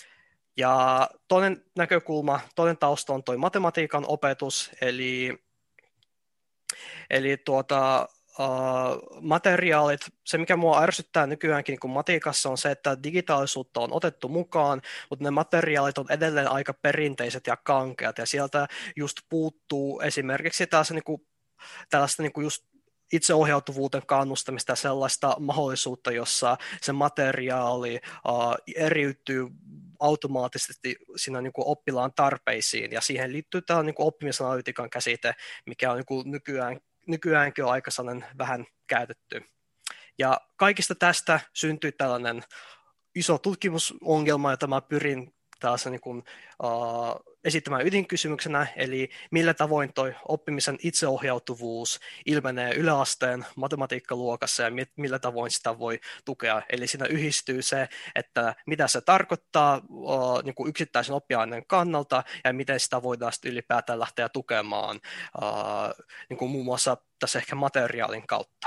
Ja toinen näkökulma, toinen tausta on toi matematiikan opetus, eli, eli tuota, uh, materiaalit, se mikä mua ärsyttää nykyäänkin niin kuin matikassa on se, että digitaalisuutta on otettu mukaan, mutta ne materiaalit on edelleen aika perinteiset ja kankeat, ja sieltä just puuttuu esimerkiksi taas niin kuin, tällaista niin kuin just itseohjautuvuuteen kannustamista ja sellaista mahdollisuutta, jossa se materiaali uh, eriytyy automaattisesti siinä niin kuin oppilaan tarpeisiin, ja siihen liittyy tämä niin kuin oppimisanalytiikan käsite, mikä on niin kuin nykyään, nykyäänkin on aika vähän käytetty. Ja kaikista tästä syntyi tällainen iso tutkimusongelma, jota mä pyrin taas niin kuin, uh, esittämään ydinkysymyksenä, eli millä tavoin toi oppimisen itseohjautuvuus ilmenee yläasteen matematiikkaluokassa ja millä tavoin sitä voi tukea. Eli siinä yhdistyy se, että mitä se tarkoittaa uh, niin kuin yksittäisen oppiaineen kannalta ja miten sitä voidaan sitten ylipäätään lähteä tukemaan uh, niin kuin muun muassa tässä ehkä materiaalin kautta.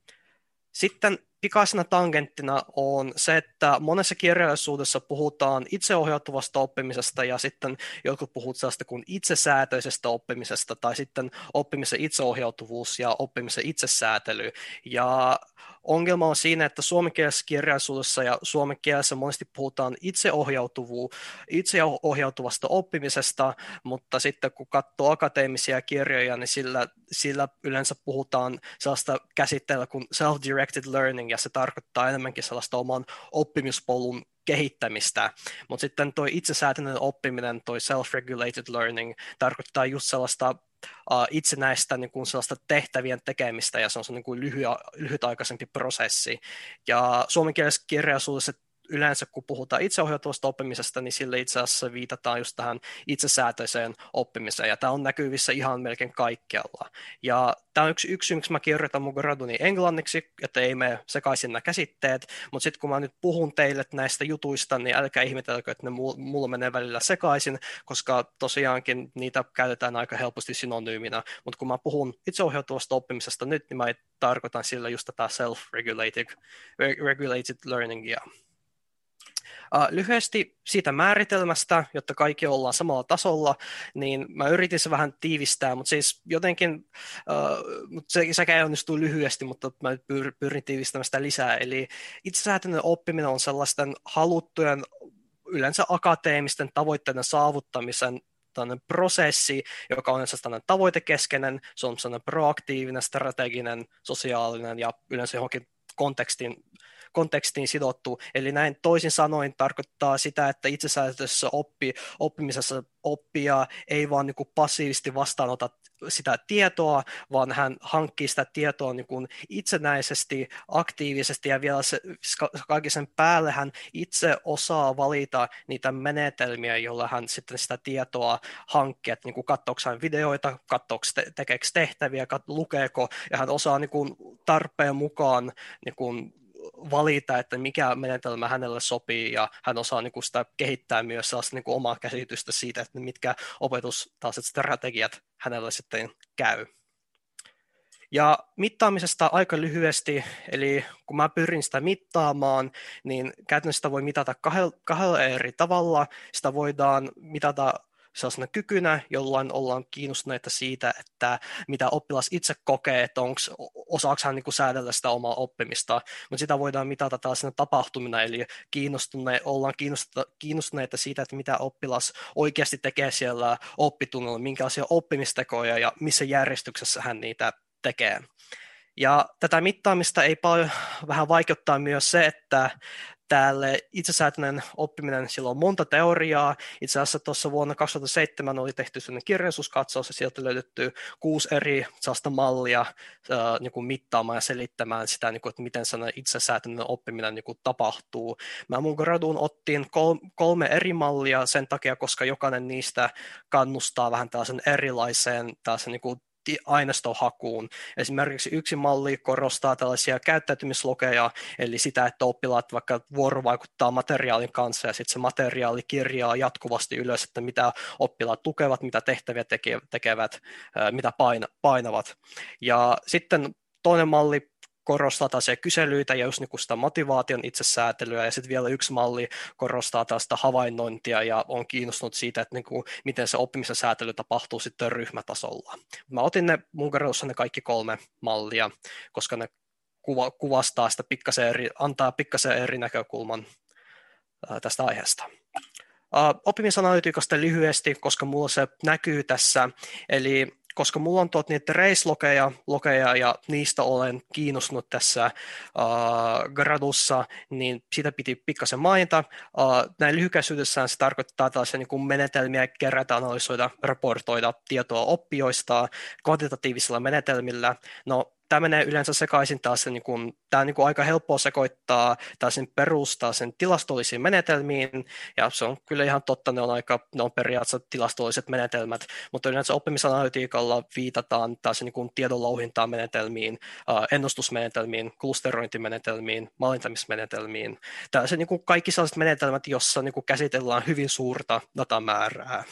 Sitten pikaisena tangenttina on se, että monessa kirjallisuudessa puhutaan itseohjautuvasta oppimisesta ja sitten jotkut puhuvat sellaista kuin itsesäätöisestä oppimisesta tai sitten oppimisen itseohjautuvuus ja oppimisen itsesäätely. Ja ongelma on siinä, että suomenkielisessä kirjallisuudessa ja suomen kielessä monesti puhutaan itseohjautuvu, itseohjautuvasta oppimisesta, mutta sitten kun katsoo akateemisia kirjoja, niin sillä, sillä yleensä puhutaan sellaista käsitteellä kuin self-directed learning, ja se tarkoittaa enemmänkin sellaista oman oppimispolun kehittämistä, mutta sitten tuo itsesäätöinen oppiminen, tuo self-regulated learning, tarkoittaa just sellaista uh, itsenäistä niin kuin sellaista tehtävien tekemistä, ja se on se niin kuin lyhy, lyhytaikaisempi prosessi. Ja suomenkielisessä kirjallisuudessa yleensä, kun puhutaan itseohjautuvasta oppimisesta, niin sille itse asiassa viitataan just tähän itsesäätöiseen oppimiseen, ja tämä on näkyvissä ihan melkein kaikkialla. Ja tämä on yksi, yksi miksi mä kirjoitan mun graduni englanniksi, että ei mene sekaisin nämä käsitteet, mutta sitten kun mä nyt puhun teille näistä jutuista, niin älkää ihmetelkö, että ne mulla menee välillä sekaisin, koska tosiaankin niitä käytetään aika helposti synonyyminä, mutta kun mä puhun itseohjautuvasta oppimisesta nyt, niin mä tarkoitan sillä just tätä self-regulated regulated learningia. Uh, lyhyesti siitä määritelmästä, jotta kaikki ollaan samalla tasolla, niin mä yritin se vähän tiivistää, mutta siis jotenkin, uh, mutta se, sekä ei onnistu lyhyesti, mutta mä pyr, pyrin tiivistämään sitä lisää. Eli itsesäätöinen oppiminen on sellaisten haluttujen, yleensä akateemisten tavoitteiden saavuttamisen prosessi, joka on sellainen tavoitekeskeinen, se on sellainen proaktiivinen, strateginen, sosiaalinen ja yleensä johonkin kontekstin kontekstiin sidottu. Eli näin toisin sanoen tarkoittaa sitä, että itsesäätöisessä oppi, oppimisessa oppija ei vaan niin kuin passiivisesti vastaanota sitä tietoa, vaan hän hankkii sitä tietoa niin kuin itsenäisesti, aktiivisesti ja vielä se, kaiken sen päälle hän itse osaa valita niitä menetelmiä, joilla hän sitten sitä tietoa hankkii, että niin kuin katsoako hän videoita, katsoako te- tekeekö tehtäviä, kat- lukeeko, ja hän osaa niin kuin tarpeen mukaan niin kuin valita, että mikä menetelmä hänelle sopii, ja hän osaa niin kuin sitä kehittää myös sellaista niin kuin omaa käsitystä siitä, että mitkä opetustaiset strategiat hänelle sitten käy. Ja mittaamisesta aika lyhyesti, eli kun mä pyrin sitä mittaamaan, niin käytännössä sitä voi mitata kahdella, kahdella eri tavalla. Sitä voidaan mitata sellaisena kykynä, jolloin ollaan kiinnostuneita siitä, että mitä oppilas itse kokee, että onks, osaako hän niin kuin säädellä sitä omaa oppimista, mutta sitä voidaan mitata tällaisena tapahtumina, eli kiinnostune, ollaan kiinnostuneita siitä, että mitä oppilas oikeasti tekee siellä oppitunnilla, minkälaisia oppimistekoja ja missä järjestyksessä hän niitä tekee. Ja tätä mittaamista ei paljon vähän vaikeuttaa myös se, että täällä itsesäätöinen oppiminen, sillä on monta teoriaa. Itse asiassa tuossa vuonna kaksituhattaseitsemän oli tehty sellainen kirjallisuuskatsaus, ja sieltä löydetty kuusi eri sellaista mallia äh, niin kuin mittaamaan ja selittämään sitä, niin kuin, että miten sellainen itsesäätöinen oppiminen niin kuin tapahtuu. Mä mun graduun ottiin kol- kolme eri mallia sen takia, koska jokainen niistä kannustaa vähän tällaisen erilaiseen tällaisen niin kuin aineistohakuun. Esimerkiksi yksi malli korostaa tällaisia käyttäytymislokeja, eli sitä, että oppilaat vaikka vuorovaikuttaa materiaalin kanssa ja sitten se materiaali kirjaa jatkuvasti ylös, että mitä oppilaat tukevat, mitä tehtäviä tekevät, mitä painavat. Ja sitten toinen malli korostaa taas kyselyitä ja just niin sitä motivaation itsesäätelyä, ja sitten vielä yksi malli korostaa taas sitä havainnointia ja on kiinnostunut siitä, että niin kuin, miten se oppimisen säätely tapahtuu sitten ryhmätasolla. Mä otin ne mun gradussa ne kaikki kolme mallia, koska ne kuva, kuvastaa sitä pikkasen eri, antaa pikkasen eri näkökulman ää, tästä aiheesta. Uh, oppimisanalytiikasta lyhyesti, koska mulla se näkyy tässä, eli koska mulla on tuot niitä race-lokeja lokeja, ja niistä olen kiinnostunut tässä uh, gradussa, niin siitä piti pikkasen mainita. Uh, näin lyhykäisyydessään se tarkoittaa tällaisia niin kuin menetelmiä kerätä, analysoida, raportoida tietoa oppijoista kvantitatiivisilla menetelmillä. No, tämä menee yleensä sekaisin taas, niin kuin, tämä on niin kuin aika helppoa sekoittaa sen perustaa sen tilastollisiin menetelmiin, ja se on kyllä ihan totta, ne on aika, ne on periaatteessa tilastolliset menetelmät, mutta yleensä oppimisanalytiikalla viitataan taas niin kuin tiedonlouhintaan menetelmiin, ennustusmenetelmiin, klusterointimenetelmiin, mallintamismenetelmiin, tällaiset niin kuin kaikki sellaiset menetelmät, joissa niin kuin käsitellään hyvin suurta datamäärää.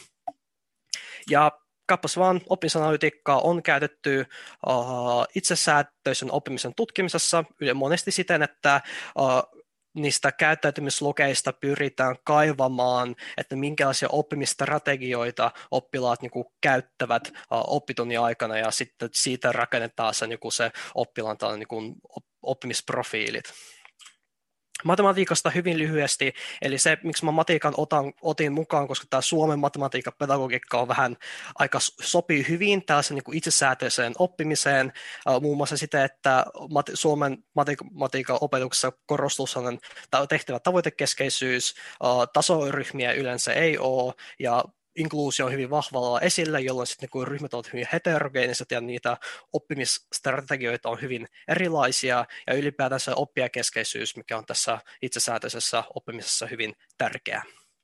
Ja kappas vaan, oppimisanalytiikkaa on käytetty uh, itsesäätöisen oppimisen tutkimisessa monesti siten, että uh, niistä käyttäytymislokeista pyritään kaivamaan, että minkälaisia oppimisstrategioita oppilaat niin kuin, käyttävät uh, oppitunnin aikana, ja sitten siitä rakennetaan se, niin kuin se oppilaan niin kuin, oppimisprofiilit. Matematiikasta hyvin lyhyesti, eli se, miksi mä matiikan otan, otin mukaan, koska tämä Suomen matematiikan pedagogiikka on vähän aika sopii hyvin tällaisen niin kuin itsesäätöiseen oppimiseen, uh, muun muassa sitä, että mat- Suomen matematiikan opetuksessa korostuu sellainen tehtävä tavoitekeskeisyys, uh, tasoryhmiä yleensä ei ole, ja inkluusio on hyvin vahvalla esillä, jolloin sitten niin ryhmät ovat hyvin heterogeeniset ja niitä oppimisstrategioita on hyvin erilaisia, ja ylipäätään se oppijakeskeisyys, mikä on tässä itsesäätöisessä oppimisessa hyvin tärkeää.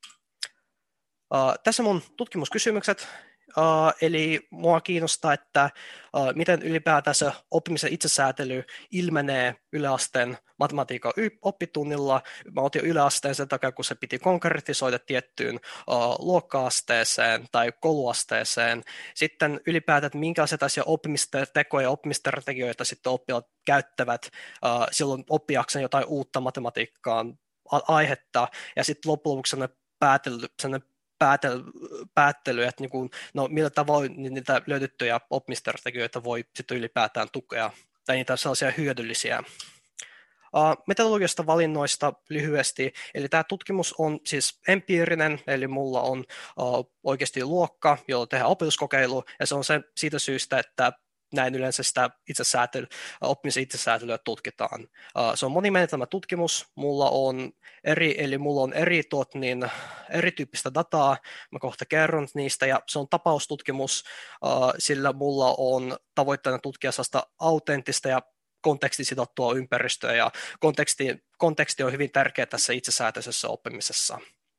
Uh, tässä mun tutkimuskysymykset. Uh, eli mua kiinnostaa, että uh, miten ylipäätään se oppimisen itsesäätely ilmenee yläasteen matematiikan oppitunnilla. Mä otin yläasteen sen takia, kun se piti konkretisoida tiettyyn uh, luokka-asteeseen tai kouluasteeseen. Sitten ylipäätään, että minkälaisia oppimistekoja ja oppimistrategioita sitten oppilaat käyttävät uh, silloin oppiakseen jotain uutta matematiikkaan aihetta, ja sitten loppujen lopuksi sellainen päätely, sellainen Päätely, päättely, että niin kuin, no, millä tavoin niitä löydettyjä oppimisstrategioita voi sitten ylipäätään tukea, tai niitä sellaisia hyödyllisiä. Uh, metodologisista valinnoista lyhyesti, eli tämä tutkimus on siis empiirinen, eli mulla on uh, oikeasti luokka, jolla tehdään opetuskokeilu, ja se on se siitä syystä, että näin yleensä sitä itsesäätely, oppimisen itsesäätelyä tutkitaan. Uh, se on monimenetelmä tutkimus, mulla on eri, eli mulla on eri, tuot, niin, erityyppistä dataa, mä kohta kerron niistä, ja se on tapaustutkimus, uh, sillä mulla on tavoitteena tutkia sellaista autenttista ja kontekstisidottua ympäristöä, ja konteksti, konteksti on hyvin tärkeä tässä itsesäätöisessä oppimisessa.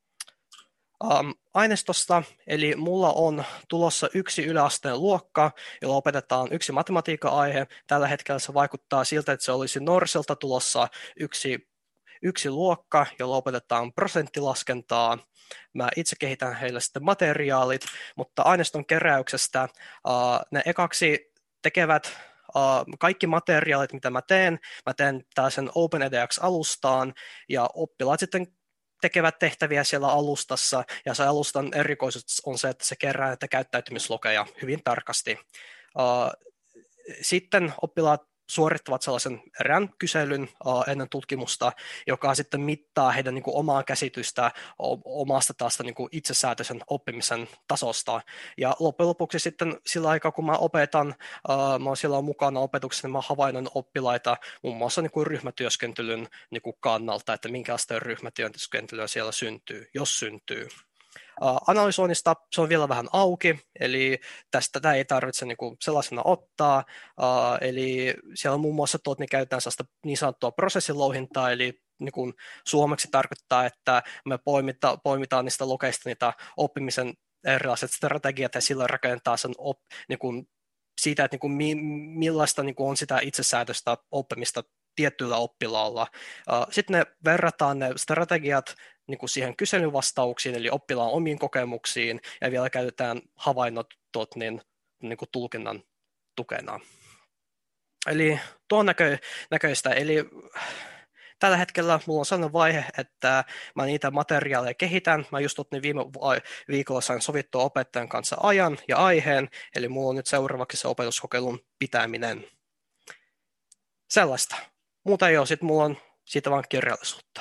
Um, aineistosta, eli mulla on tulossa yksi yläasteen luokka, jolla opetetaan yksi matematiikan aihe. Tällä hetkellä se vaikuttaa siltä, että se olisi Norsilta tulossa yksi, yksi luokka, jolla opetetaan prosenttilaskentaa. Mä itse kehitän heille sitten materiaalit, mutta aineiston keräyksestä uh, ne ekaksi tekevät Uh, kaikki materiaalit, mitä mä teen, mä teen tällaisen OpenEDX-alustaan, ja oppilaat sitten tekevät tehtäviä siellä alustassa, ja se alustan erikoisuus on se, että se kerää näitä käyttäytymislokeja hyvin tarkasti. Uh, sitten oppilaat suorittavat sellaisen erään kyselyn uh, ennen tutkimusta, joka sitten mittaa heidän niin kuin, omaa käsitystä omasta taas niin kuin, itsesäätöisen oppimisen tasosta. Ja loppujen lopuksi sitten sillä aikaa, kun mä opetan, uh, mä oon siellä mukana opetuksessa, niin mä havainnon oppilaita muun muassa niin kuin, ryhmätyöskentelyn niin kuin, kannalta, että minkälaista ryhmätyöskentelyä siellä syntyy, jos syntyy. Uh, analysoinnista se on vielä vähän auki, eli tästä tämä ei tarvitse niinku sellaisena ottaa, uh, eli siellä on muun muassa tuot, niin käytetään sellaista niin sanottua prosessilouhintaa, eli niin kuin suomeksi tarkoittaa, että me poimita, poimitaan niistä lokeista niitä oppimisen erilaiset strategiat, ja silloin rakennetaan sen op, niin kuin siitä, että niin kuin mi, millaista niin kuin on sitä itsesäätöistä oppimista tietyllä oppilaalla. Uh, sitten ne verrataan ne strategiat niin kuin siihen kyselyvastauksiin, eli oppilaan omiin kokemuksiin, ja vielä käytetään havainnot tot, niin, niin kuin tulkinnan tukena. Eli tuon näkö, näköistä, eli tällä hetkellä mulla on sellainen vaihe, että mä niitä materiaaleja kehitän. Mä just otin viime viikolla sain sovittua opettajan kanssa ajan ja aiheen, eli mulla on nyt seuraavaksi se opetuskokeilun pitäminen. Sellaista. Muuta ei ole, sitten mulla on siitä vaan kirjallisuutta.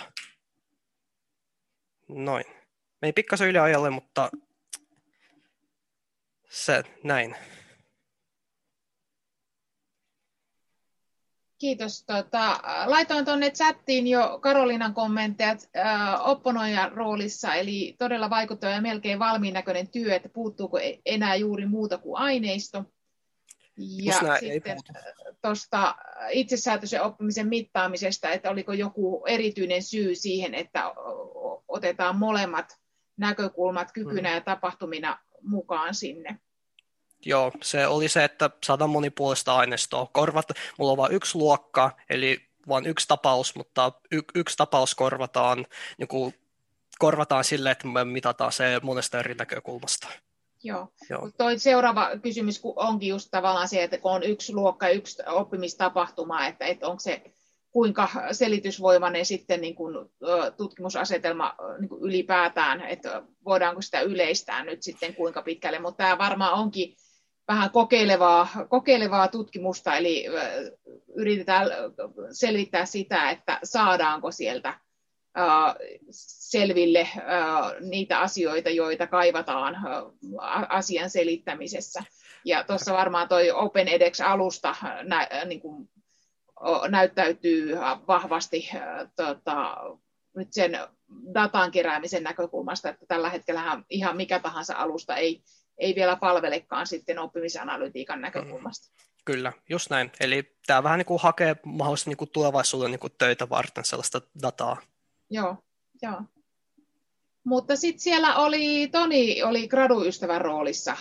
Noin. Meni pikkasen yli ajalle, mutta se näin. Kiitos. Tota, laitoin tuonne chattiin jo Karoliinan kommentteja äh, opponoijan roolissa, eli todella vaikuttava ja melkein valmiin näköinen työ, että puuttuuko enää juuri muuta kuin aineisto. Ja sitten tuosta itsesäätöisen oppimisen mittaamisesta, että oliko joku erityinen syy siihen, että otetaan molemmat näkökulmat kykynä ja tapahtumina mukaan sinne. Joo, se oli se, että saadaan monipuolista aineistoa. Korvat, mulla on vain yksi luokka, eli vain yksi tapaus, mutta y- yksi tapaus korvataan, niin kuin, korvataan sille, että me mitataan se monesta eri näkökulmasta. Joo. Joo. Toi seuraava kysymys onkin just tavallaan se, että kun on yksi luokka, yksi oppimistapahtuma, että, että onko se kuinka selitysvoimainen sitten niin kuin, tutkimusasetelma niin kuin ylipäätään, että voidaanko sitä yleistää nyt sitten kuinka pitkälle, mutta tämä varmaan onkin vähän kokeilevaa, kokeilevaa tutkimusta, eli yritetään selvittää sitä, että saadaanko sieltä selville niitä asioita, joita kaivataan asian selittämisessä. Ja tuossa varmaan toi Open edX-alusta nä, niin kuin, näyttäytyy vahvasti tota, nyt sen datan keräämisen näkökulmasta, että tällä hetkellä ihan mikä tahansa alusta ei, ei vielä palvelekaan sitten oppimisanalytiikan näkökulmasta. Kyllä, just näin. Eli tämä vähän niin kuin hakee mahdollisesti niin kuin tulevaisuuden niin kuin töitä varten sellaista dataa. Joo, joo. Mutta sitten siellä oli Toni oli graduystävän roolissa.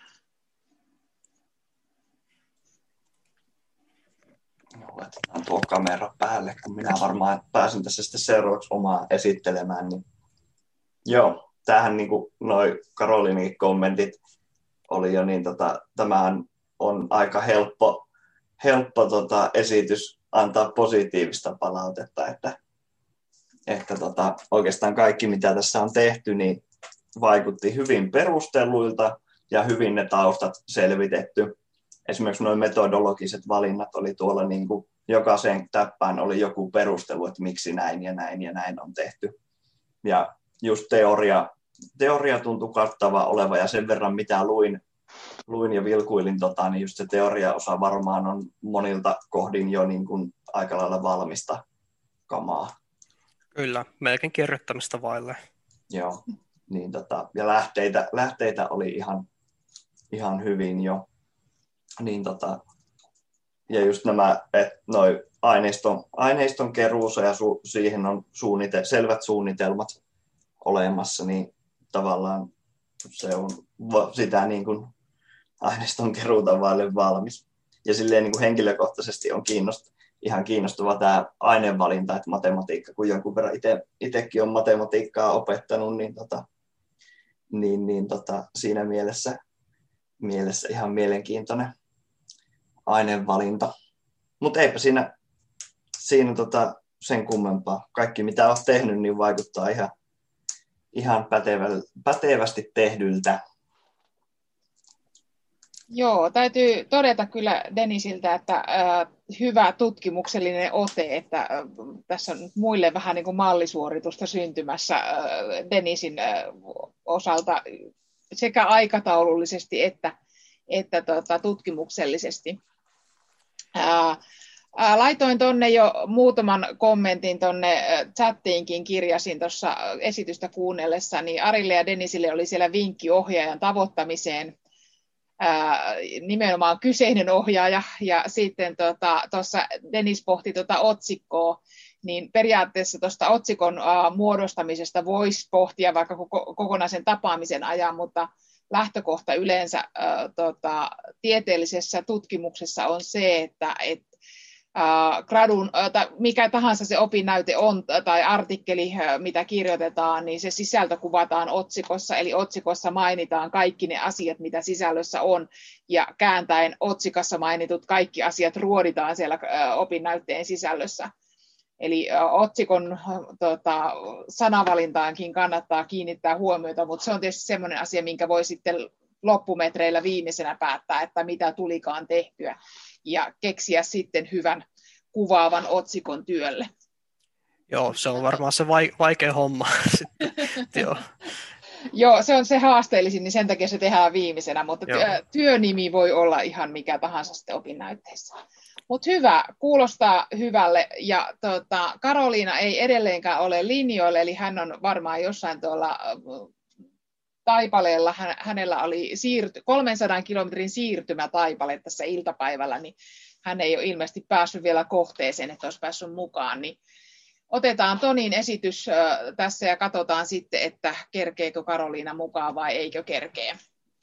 Laitetaan tuo kamera päälle, kun minä varmaan pääsen tässä sitten seuraavaksi omaa esittelemään. Niin... Joo, tämähän niin kuin noi Karolinin kommentit oli jo, niin tota, tämähän on aika helppo, helppo tota, esitys antaa positiivista palautetta, että, että tota, oikeastaan kaikki mitä tässä on tehty, niin vaikutti hyvin perustelluilta ja hyvin ne taustat selvitetty. Esimerkiksi nuo metodologiset valinnat oli tuolla, niin kuin jokaiseen täppään oli joku perustelu, että miksi näin ja näin ja näin on tehty. Ja just teoria, teoria tuntui kattava oleva ja sen verran mitä luin, luin ja vilkuilin, tota, niin just se teoriaosa varmaan on monilta kohdin jo niin kuin aika lailla valmista kamaa. Kyllä, melkein kirjoittamista vaille. Joo, niin tota, ja lähteitä, lähteitä oli ihan, ihan hyvin jo. Niin tota, ja just nämä, että noi aineiston, aineiston keruussa ja su, siihen on suunnite, selvät suunnitelmat olemassa, niin tavallaan se on sitä niin kuin aineiston keruuta vaille valmis. Ja silleen niin kuin henkilökohtaisesti on kiinnost, ihan kiinnostava tämä ainevalinta, että matematiikka, kun jonkun verran ite, itsekin on matematiikkaa opettanut, niin, tota, niin, niin tota, siinä mielessä, mielessä ihan mielenkiintoinen ainevalinta. Mutta eipä siinä, siinä tota sen kummempaa. Kaikki mitä olet tehnyt, niin vaikuttaa ihan, ihan pätevä, pätevästi tehdyltä. Joo, täytyy todeta kyllä Denisiltä, että äh, hyvä tutkimuksellinen ote, että äh, tässä on muille vähän niin kuin mallisuoritusta syntymässä äh, Denisin äh, osalta sekä aikataulullisesti että, että tota, tutkimuksellisesti. Ää, ää, laitoin tuonne jo muutaman kommentin tuonne chattiinkin, kirjasin tuossa esitystä kuunnellessa, niin Arille ja Denisille oli siellä vinkki ohjaajan tavoittamiseen, ää, nimenomaan kyseinen ohjaaja, ja sitten tuossa tota, Denis pohti tuota otsikkoa, niin periaatteessa tuosta otsikon ää, muodostamisesta voisi pohtia vaikka koko, kokonaisen tapaamisen ajan, mutta lähtökohta yleensä ä, tota, tieteellisessä tutkimuksessa on se, että et, äh, gradun, äh, tai mikä tahansa se opinnäyte on tai artikkeli, äh, mitä kirjoitetaan, niin se sisältö kuvataan otsikossa, eli otsikossa mainitaan kaikki ne asiat, mitä sisällössä on, ja kääntäen otsikossa mainitut kaikki asiat ruoditaan siellä äh, opinnäytteen sisällössä. Eli otsikon tota, sanavalintaankin kannattaa kiinnittää huomiota, mutta se on tietysti sellainen asia, minkä voi sitten loppumetreillä viimeisenä päättää, että mitä tulikaan tehtyä, ja keksiä sitten hyvän kuvaavan otsikon työlle. Joo, se on varmaan se vaikea homma. Joo. Joo, se on se haasteellisin, niin sen takia se tehdään viimeisenä, mutta työ, työnimi voi olla ihan mikä tahansa sitten opinnäytteessä. Mutta hyvä, kuulostaa hyvälle, ja tota, Karoliina ei edelleenkään ole linjoilla, eli hän on varmaan jossain tuolla Taipaleella, hän, hänellä oli siirty, kolmensadan kilometrin siirtymä Taipale tässä iltapäivällä, niin hän ei ole ilmeisesti päässyt vielä kohteeseen, että olisi päässyt mukaan, niin otetaan Tonin esitys tässä ja katsotaan sitten, että kerkeekö Karoliina mukaan vai eikö kerkeä.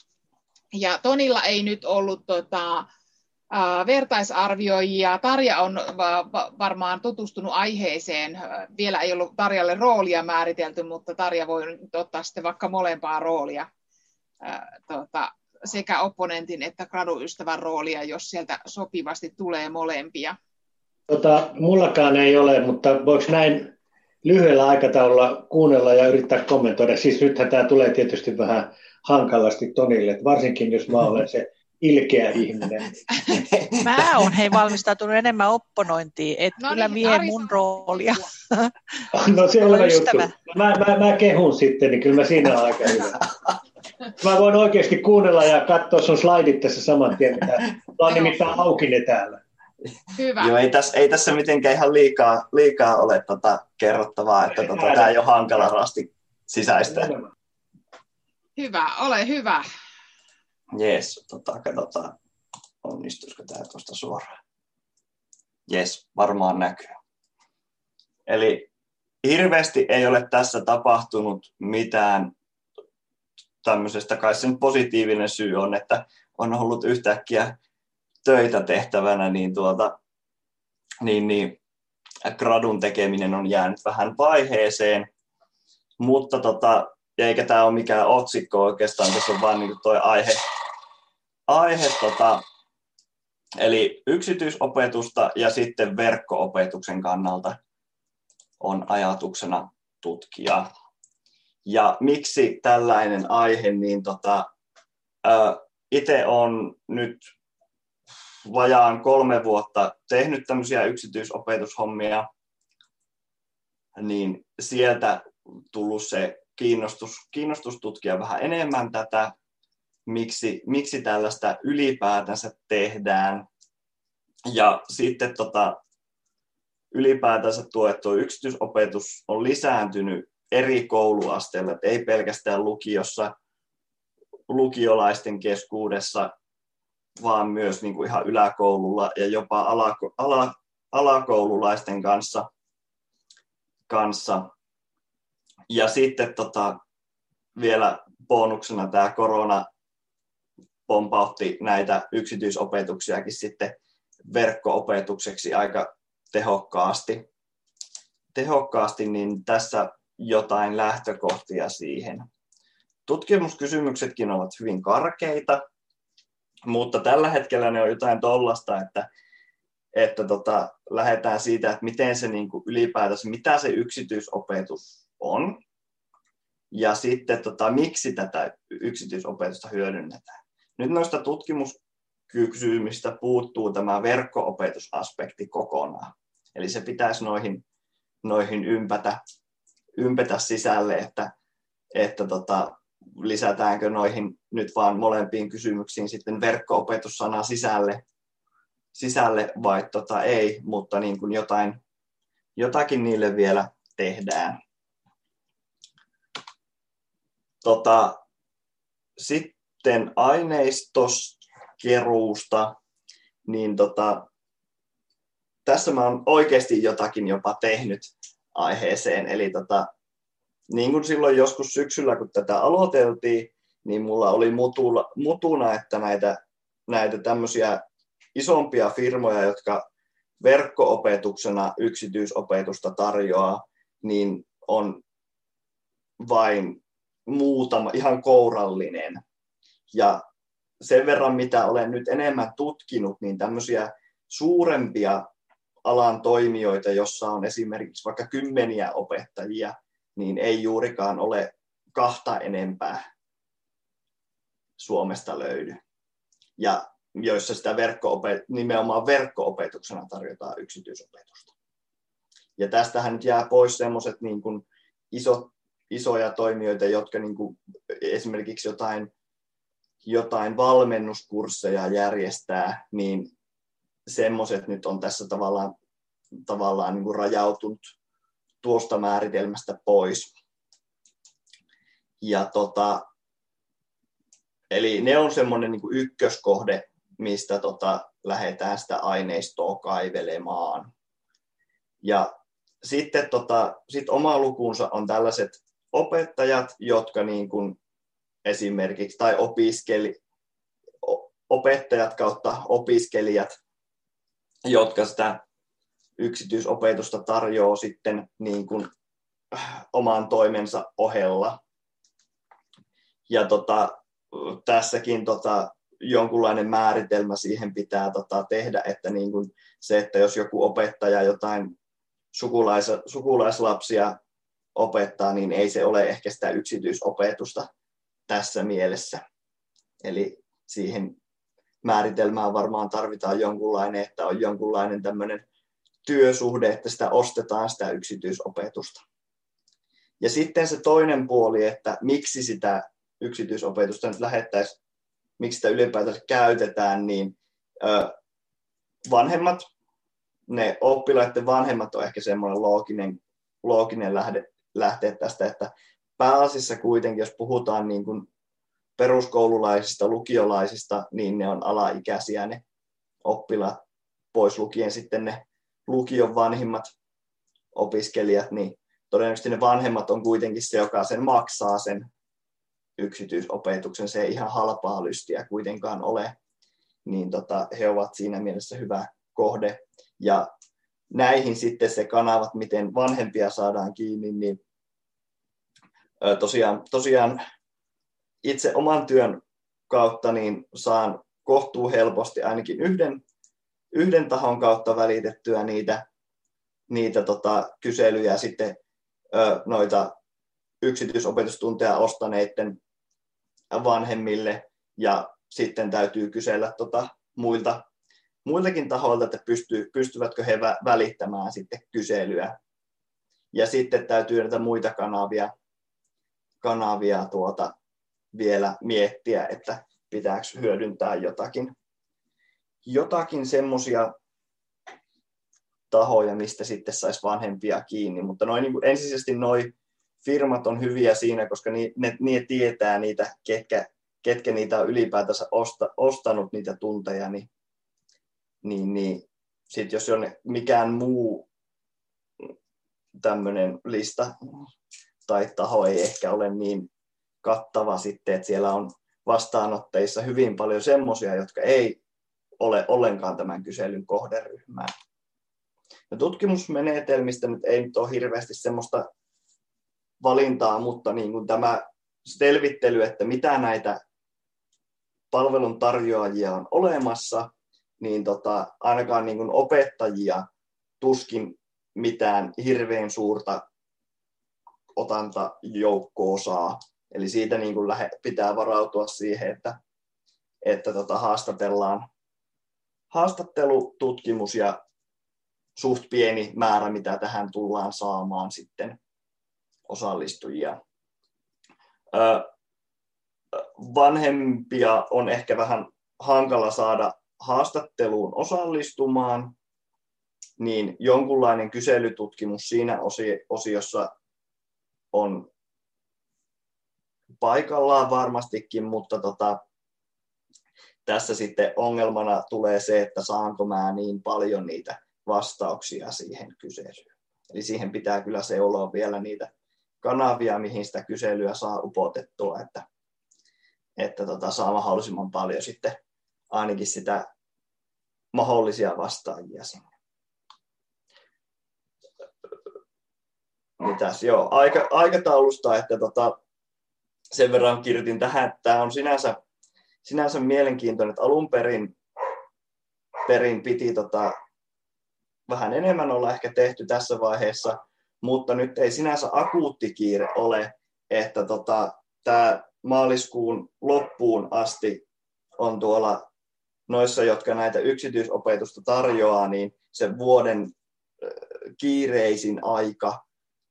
Ja Tonilla ei nyt ollut tota, vertaisarvioijia. Tarja on varmaan tutustunut aiheeseen. Vielä ei ollut Tarjalle roolia määritelty, mutta Tarja voi nyt ottaa sitten vaikka molempaa roolia, tuota, sekä opponentin että graduystävän roolia, jos sieltä sopivasti tulee molempia. Tota, mullakaan ei ole, mutta voiko näin lyhyellä aikataululla kuunnella ja yrittää kommentoida? Siis nythän tämä tulee tietysti vähän hankalasti Tonille, että varsinkin jos mä olen se ilkeä ihminen. Mä oon hei valmistautunut enemmän opponointiin, et no kyllä niin, vie Ari mun roolia. No selvä juttu. Mä, mä, mä kehun sitten, niin kyllä mä siinä on aika hyvä. Mä voin oikeasti kuunnella ja katsoa sun slaidit tässä saman tien, mitä on nimittäin auki ne täällä. Hyvä. Joo, ei tässä, ei tässä mitenkään ihan liikaa, liikaa ole tota kerrottavaa, että tota, tämä ei ole hankala rasti sisäistä. Hyvä, ole hyvä. Jees, tota, katsotaan, onnistuisiko tämä tuosta suoraan. Jees, varmaan näkyy. Eli hirveästi ei ole tässä tapahtunut mitään tämmöisestä, kai sen positiivinen syy on, että on ollut yhtäkkiä töitä tehtävänä, niin, tuota, niin, niin gradun tekeminen on jäänyt vähän vaiheeseen, mutta tota, eikä tämä ole mikään otsikko oikeastaan, tässä on vaan niin tuo aihe, aihe tota, eli yksityisopetusta ja sitten verkko-opetuksen kannalta on ajatuksena tutkia. Ja miksi tällainen aihe, niin tota, itse olen nyt vajaan kolme vuotta tehnyt tämmöisiä yksityisopetushommia, niin sieltä tullut se kiinnostus, kiinnostus tutkia vähän enemmän tätä, miksi, miksi tällaista ylipäätänsä tehdään. Ja sitten tota, ylipäätänsä tuo, että tuo yksityisopetus on lisääntynyt eri kouluasteilla, että ei pelkästään lukiossa, lukiolaisten keskuudessa, vaan myös niin kuin ihan yläkoululla ja jopa alako, ala, alakoululaisten kanssa. kanssa. Ja sitten tota, vielä bonuksena tämä korona pompautti näitä yksityisopetuksiakin sitten verkko-opetukseksi aika tehokkaasti. Tehokkaasti, niin tässä jotain lähtökohtia siihen. Tutkimuskysymyksetkin ovat hyvin karkeita, mutta tällä hetkellä ne on jotain tollasta, että, että tota, lähdetään siitä, että miten se niin kuin ylipäätänsä, mitä se yksityisopetus on, ja sitten tota, miksi tätä yksityisopetusta hyödynnetään. Nyt noista tutkimuskysymistä puuttuu tämä verkko-opetusaspekti kokonaan. Eli se pitäisi noihin, noihin ympätä, ympätä sisälle, että, että tota, lisätäänkö noihin nyt vaan molempiin kysymyksiin sitten verkko-opetussana sisälle, sisälle vai tota ei, mutta niin kuin jotain, jotakin niille vielä tehdään. Tota, sitten aineistoskeruusta, niin tota, tässä mä oon oikeasti jotakin jopa tehnyt aiheeseen, eli tota, niin kuin silloin joskus syksyllä, kun tätä aloiteltiin, niin mulla oli mutula, mutuna, että näitä, näitä tämmöisiä isompia firmoja, jotka verkko-opetuksena yksityisopetusta tarjoaa, niin on vain muutama, ihan kourallinen. Ja sen verran, mitä olen nyt enemmän tutkinut, niin tämmöisiä suurempia alan toimijoita, jossa on esimerkiksi vaikka kymmeniä opettajia, niin ei juurikaan ole kahta enempää Suomesta löydy. Ja joissa sitä verkko-opet- nimenomaan verkko-opetuksena tarjotaan yksityisopetusta. Ja tästähän nyt jää pois semmoiset niin kuin isot, isoja toimijoita, jotka niin kuin esimerkiksi jotain, jotain valmennuskursseja järjestää, niin semmoiset nyt on tässä tavallaan, tavallaan niin kuin rajautunut tuosta määritelmästä pois. Ja tota, eli ne on semmoinen niin kuin ykköskohde, mistä tota, lähdetään sitä aineistoa kaivelemaan. Ja sitten tota, sit oma lukunsa on tällaiset opettajat, jotka niin kuin esimerkiksi, tai opiskeli, opettajat kautta opiskelijat, jotka sitä yksityisopetusta tarjoaa sitten niin kuin oman toimensa ohella. Ja tota, tässäkin tota, jonkunlainen määritelmä siihen pitää tota, tehdä, että niin kuin se, että jos joku opettaja jotain sukulais, sukulaislapsia opettaa, niin ei se ole ehkä sitä yksityisopetusta tässä mielessä. Eli siihen määritelmään varmaan tarvitaan jonkunlainen, että on jonkunlainen tämmöinen työsuhde, että sitä ostetaan sitä yksityisopetusta. Ja sitten se toinen puoli, että miksi sitä yksityisopetusta nyt lähettäisiin, miksi sitä ylipäätänsä käytetään, niin ö, vanhemmat, ne oppilaiden vanhemmat on ehkä semmoinen looginen, looginen lähde, lähteä tästä, että pääasiassa kuitenkin, jos puhutaan niin kuin peruskoululaisista, lukiolaisista, niin ne on alaikäisiä ne oppilaat, pois lukien sitten ne lukion vanhimmat opiskelijat, niin todennäköisesti ne vanhemmat on kuitenkin se, joka sen maksaa sen yksityisopetuksen. Se ei ihan halpaa lystiä kuitenkaan ole, niin tota, he ovat siinä mielessä hyvä kohde. Ja näihin sitten se kanavat, miten vanhempia saadaan kiinni, niin tosiaan, tosiaan itse oman työn kautta niin saan kohtuu helposti ainakin yhden, yhden tahon kautta välitettyä niitä, niitä tota, kyselyjä sitten ö, noita yksityisopetustunteja ostaneiden vanhemmille, ja sitten täytyy kysellä tota, muilta, muiltakin tahoilta, että pystyy, pystyvätkö he vä- välittämään sitten kyselyä. Ja sitten täytyy näitä muita kanavia, kanavia tuota, vielä miettiä, että pitääkö hyödyntää jotakin, jotakin semmoisia tahoja, mistä sitten saisi vanhempia kiinni. Mutta noin, niin kuin ensisijaisesti noi firmat on hyviä siinä, koska ni, ne, ne tietää niitä, ketkä, ketkä niitä on ylipäätänsä osta, ostanut niitä tunteja, niin, niin, niin sitten jos on mikään muu tämmöinen lista tai taho ei ehkä ole niin kattava sitten, että siellä on vastaanotteissa hyvin paljon semmoisia, jotka ei ole ollenkaan tämän kyselyn kohderyhmää. Ja tutkimusmenetelmistä nyt ei nyt ole hirveästi semmoista valintaa, mutta niin kuin tämä selvittely, että mitä näitä palveluntarjoajia on olemassa, niin tota, ainakaan niin kuin opettajia tuskin mitään hirveän suurta otantajoukkoa saa. Eli siitä niin kuin lähe, pitää varautua siihen, että, että tota haastatellaan haastattelututkimus ja suht pieni määrä, mitä tähän tullaan saamaan sitten osallistujia. Ö, vanhempia on ehkä vähän hankala saada haastatteluun osallistumaan, niin jonkunlainen kyselytutkimus siinä osiossa on paikallaan varmastikin, mutta tota, tässä sitten ongelmana tulee se, että saanko mä niin paljon niitä vastauksia siihen kyselyyn. Eli siihen pitää kyllä seuloa vielä niitä kanavia, mihin sitä kyselyä saa upotettua, että, että tota, saa mahdollisimman paljon sitten ainakin sitä mahdollisia vastaajia sinne. mitäs, joo, aika, aikataulusta, että tota, sen verran kirjoitin tähän, että tämä on sinänsä, sinänsä mielenkiintoinen, että alun perin, perin piti tota, vähän enemmän olla ehkä tehty tässä vaiheessa, mutta nyt ei sinänsä akuutti kiire ole, että tota, tämä maaliskuun loppuun asti on tuolla noissa, jotka näitä yksityisopetusta tarjoaa, niin se vuoden kiireisin aika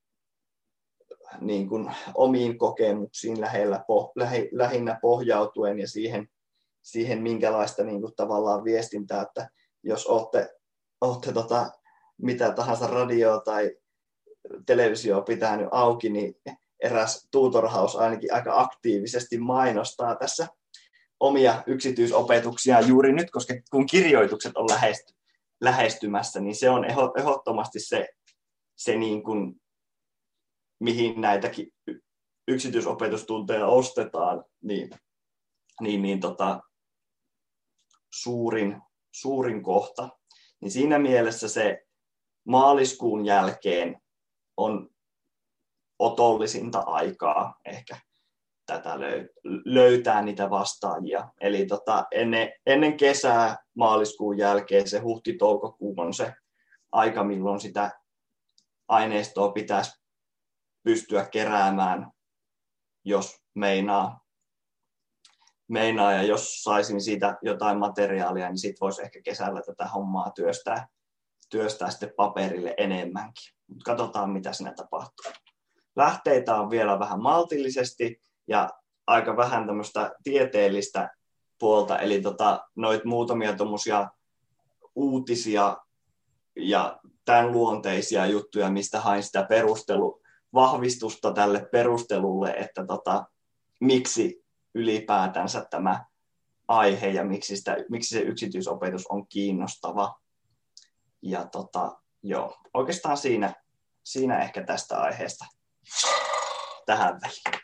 niin kuin omiin kokemuksiin lähellä, lähi, lähinnä pohjautuen ja siihen, siihen minkälaista niin kuin tavallaan viestintää, että jos olette, olette tota, mitä tahansa radioa tai televisio pitänyt auki, niin eräs Tutor House ainakin aika aktiivisesti mainostaa tässä omia yksityisopetuksia juuri nyt, koska kun kirjoitukset on lähesty, lähestymässä, niin se on ehdottomasti se, se niin kuin, mihin näitäkin yksityisopetustunteja ostetaan, niin, niin, niin tota, suurin, suurin kohta. Niin siinä mielessä se maaliskuun jälkeen on otollisinta aikaa ehkä tätä löytää niitä vastaajia. Eli tota, ennen, ennen kesää maaliskuun jälkeen se huhti-toukokuu on se aika, milloin sitä aineistoa pitäisi pystyä keräämään, jos meinaa. meinaa. Ja jos saisin siitä jotain materiaalia, niin sitten voisi ehkä kesällä tätä hommaa työstää, työstää sitten paperille enemmänkin. Mutta katsotaan, mitä siinä tapahtuu. Lähteitä on vielä vähän maltillisesti ja aika vähän tämmöistä tieteellistä puolta, eli tota, noit muutamia tommosia uutisia ja tämän luonteisia juttuja, mistä hain sitä perustelu, vahvistusta tälle perustelulle, että tota, miksi ylipäätänsä tämä aihe ja miksi, sitä, miksi se yksityisopetus on kiinnostava. Ja tota, joo, oikeastaan siinä, siinä ehkä tästä aiheesta tähän väliin.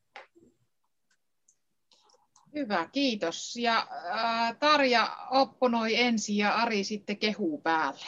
Hyvä, kiitos. Ja ää, Tarja opponoi ensin ja Ari sitten kehuu päälle.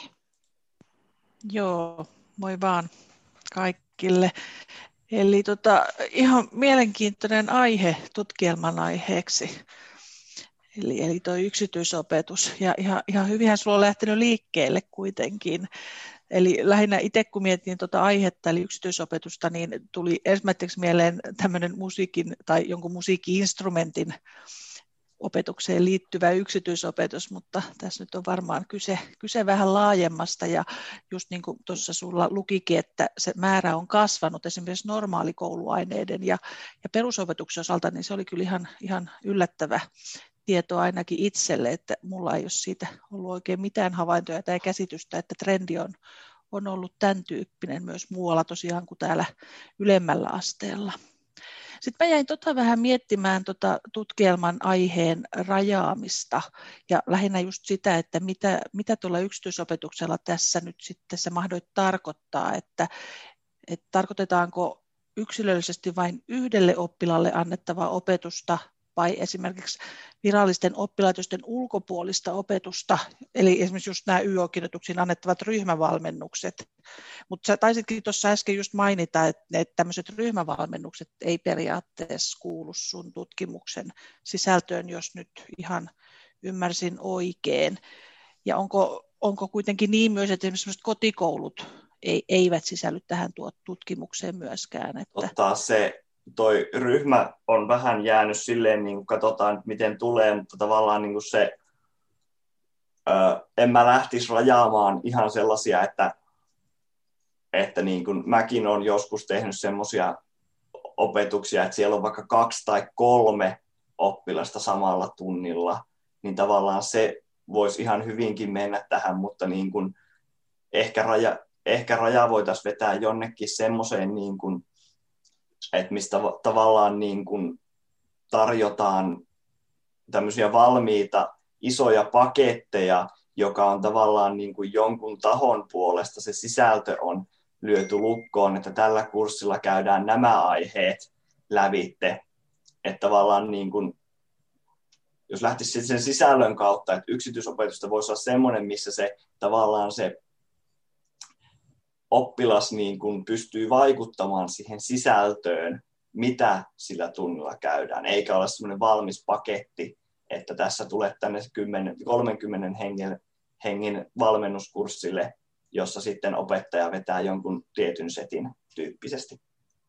Joo, moi vaan kaikille. Eli tota, ihan mielenkiintoinen aihe tutkielman aiheeksi. Eli, eli tuo yksityisopetus. Ja ihan, ihan hyvinhän sulla on lähtenyt liikkeelle kuitenkin. Eli lähinnä itse kun mietin tuota aihetta, eli yksityisopetusta, niin tuli ensimmäiseksi mieleen tämmöinen musiikin tai jonkun musiikki-instrumentin opetukseen liittyvä yksityisopetus, mutta tässä nyt on varmaan kyse, kyse vähän laajemmasta ja just niin kuin tuossa sulla lukikin, että se määrä on kasvanut esimerkiksi normaalikouluaineiden ja, ja perusopetuksen osalta, niin se oli kyllä ihan, ihan yllättävä tieto ainakin itselle, että mulla ei ole siitä ollut oikein mitään havaintoja tai käsitystä, että trendi on, on ollut tämän tyyppinen myös muualla tosiaan kuin täällä ylemmällä asteella. Sitten mä jäin tota vähän miettimään tota tutkielman aiheen rajaamista ja lähinnä just sitä, että mitä, mitä tuolla yksityisopetuksella tässä nyt sitten se mahdollisesti tarkoittaa, että, että tarkoitetaanko yksilöllisesti vain yhdelle oppilaalle annettavaa opetusta vai esimerkiksi virallisten oppilaitosten ulkopuolista opetusta, eli esimerkiksi just nämä Y O-kirjoituksiin annettavat ryhmävalmennukset. Mutta sä taisitkin tuossa äsken just mainita, että, että tämmöiset ryhmävalmennukset ei periaatteessa kuulu sun tutkimuksen sisältöön, jos nyt ihan ymmärsin oikein. Ja onko, onko kuitenkin niin myös, että esimerkiksi kotikoulut ei, eivät sisälly tähän tuo tutkimukseen myöskään? Että... Ottaa se toi ryhmä on vähän jäänyt silleen, niin kuin katsotaan, miten tulee, mutta tavallaan niin kuin se, ö, en mä lähtisi rajaamaan ihan sellaisia, että, että niin kuin mäkin olen joskus tehnyt semmoisia opetuksia, että siellä on vaikka kaksi tai kolme oppilasta samalla tunnilla, niin tavallaan se voisi ihan hyvinkin mennä tähän, mutta niin kuin ehkä raja, ehkä raja voitaisiin vetää jonnekin semmoiseen niin kuin että mistä tavallaan niin kuin tarjotaan tämmöisiä valmiita isoja paketteja, joka on tavallaan niin kuin jonkun tahon puolesta se sisältö on lyöty lukkoon, että tällä kurssilla käydään nämä aiheet lävitte. Että tavallaan niin kuin, jos lähtisi sen sisällön kautta, että yksityisopetusta voisi olla semmoinen, missä se tavallaan se oppilas niin kuin pystyy vaikuttamaan siihen sisältöön, mitä sillä tunnilla käydään, eikä ole semmoinen valmis paketti, että tässä tulee tänne kolmenkymmenen hengen, hengen valmennuskurssille, jossa sitten opettaja vetää jonkun tietyn setin tyyppisesti.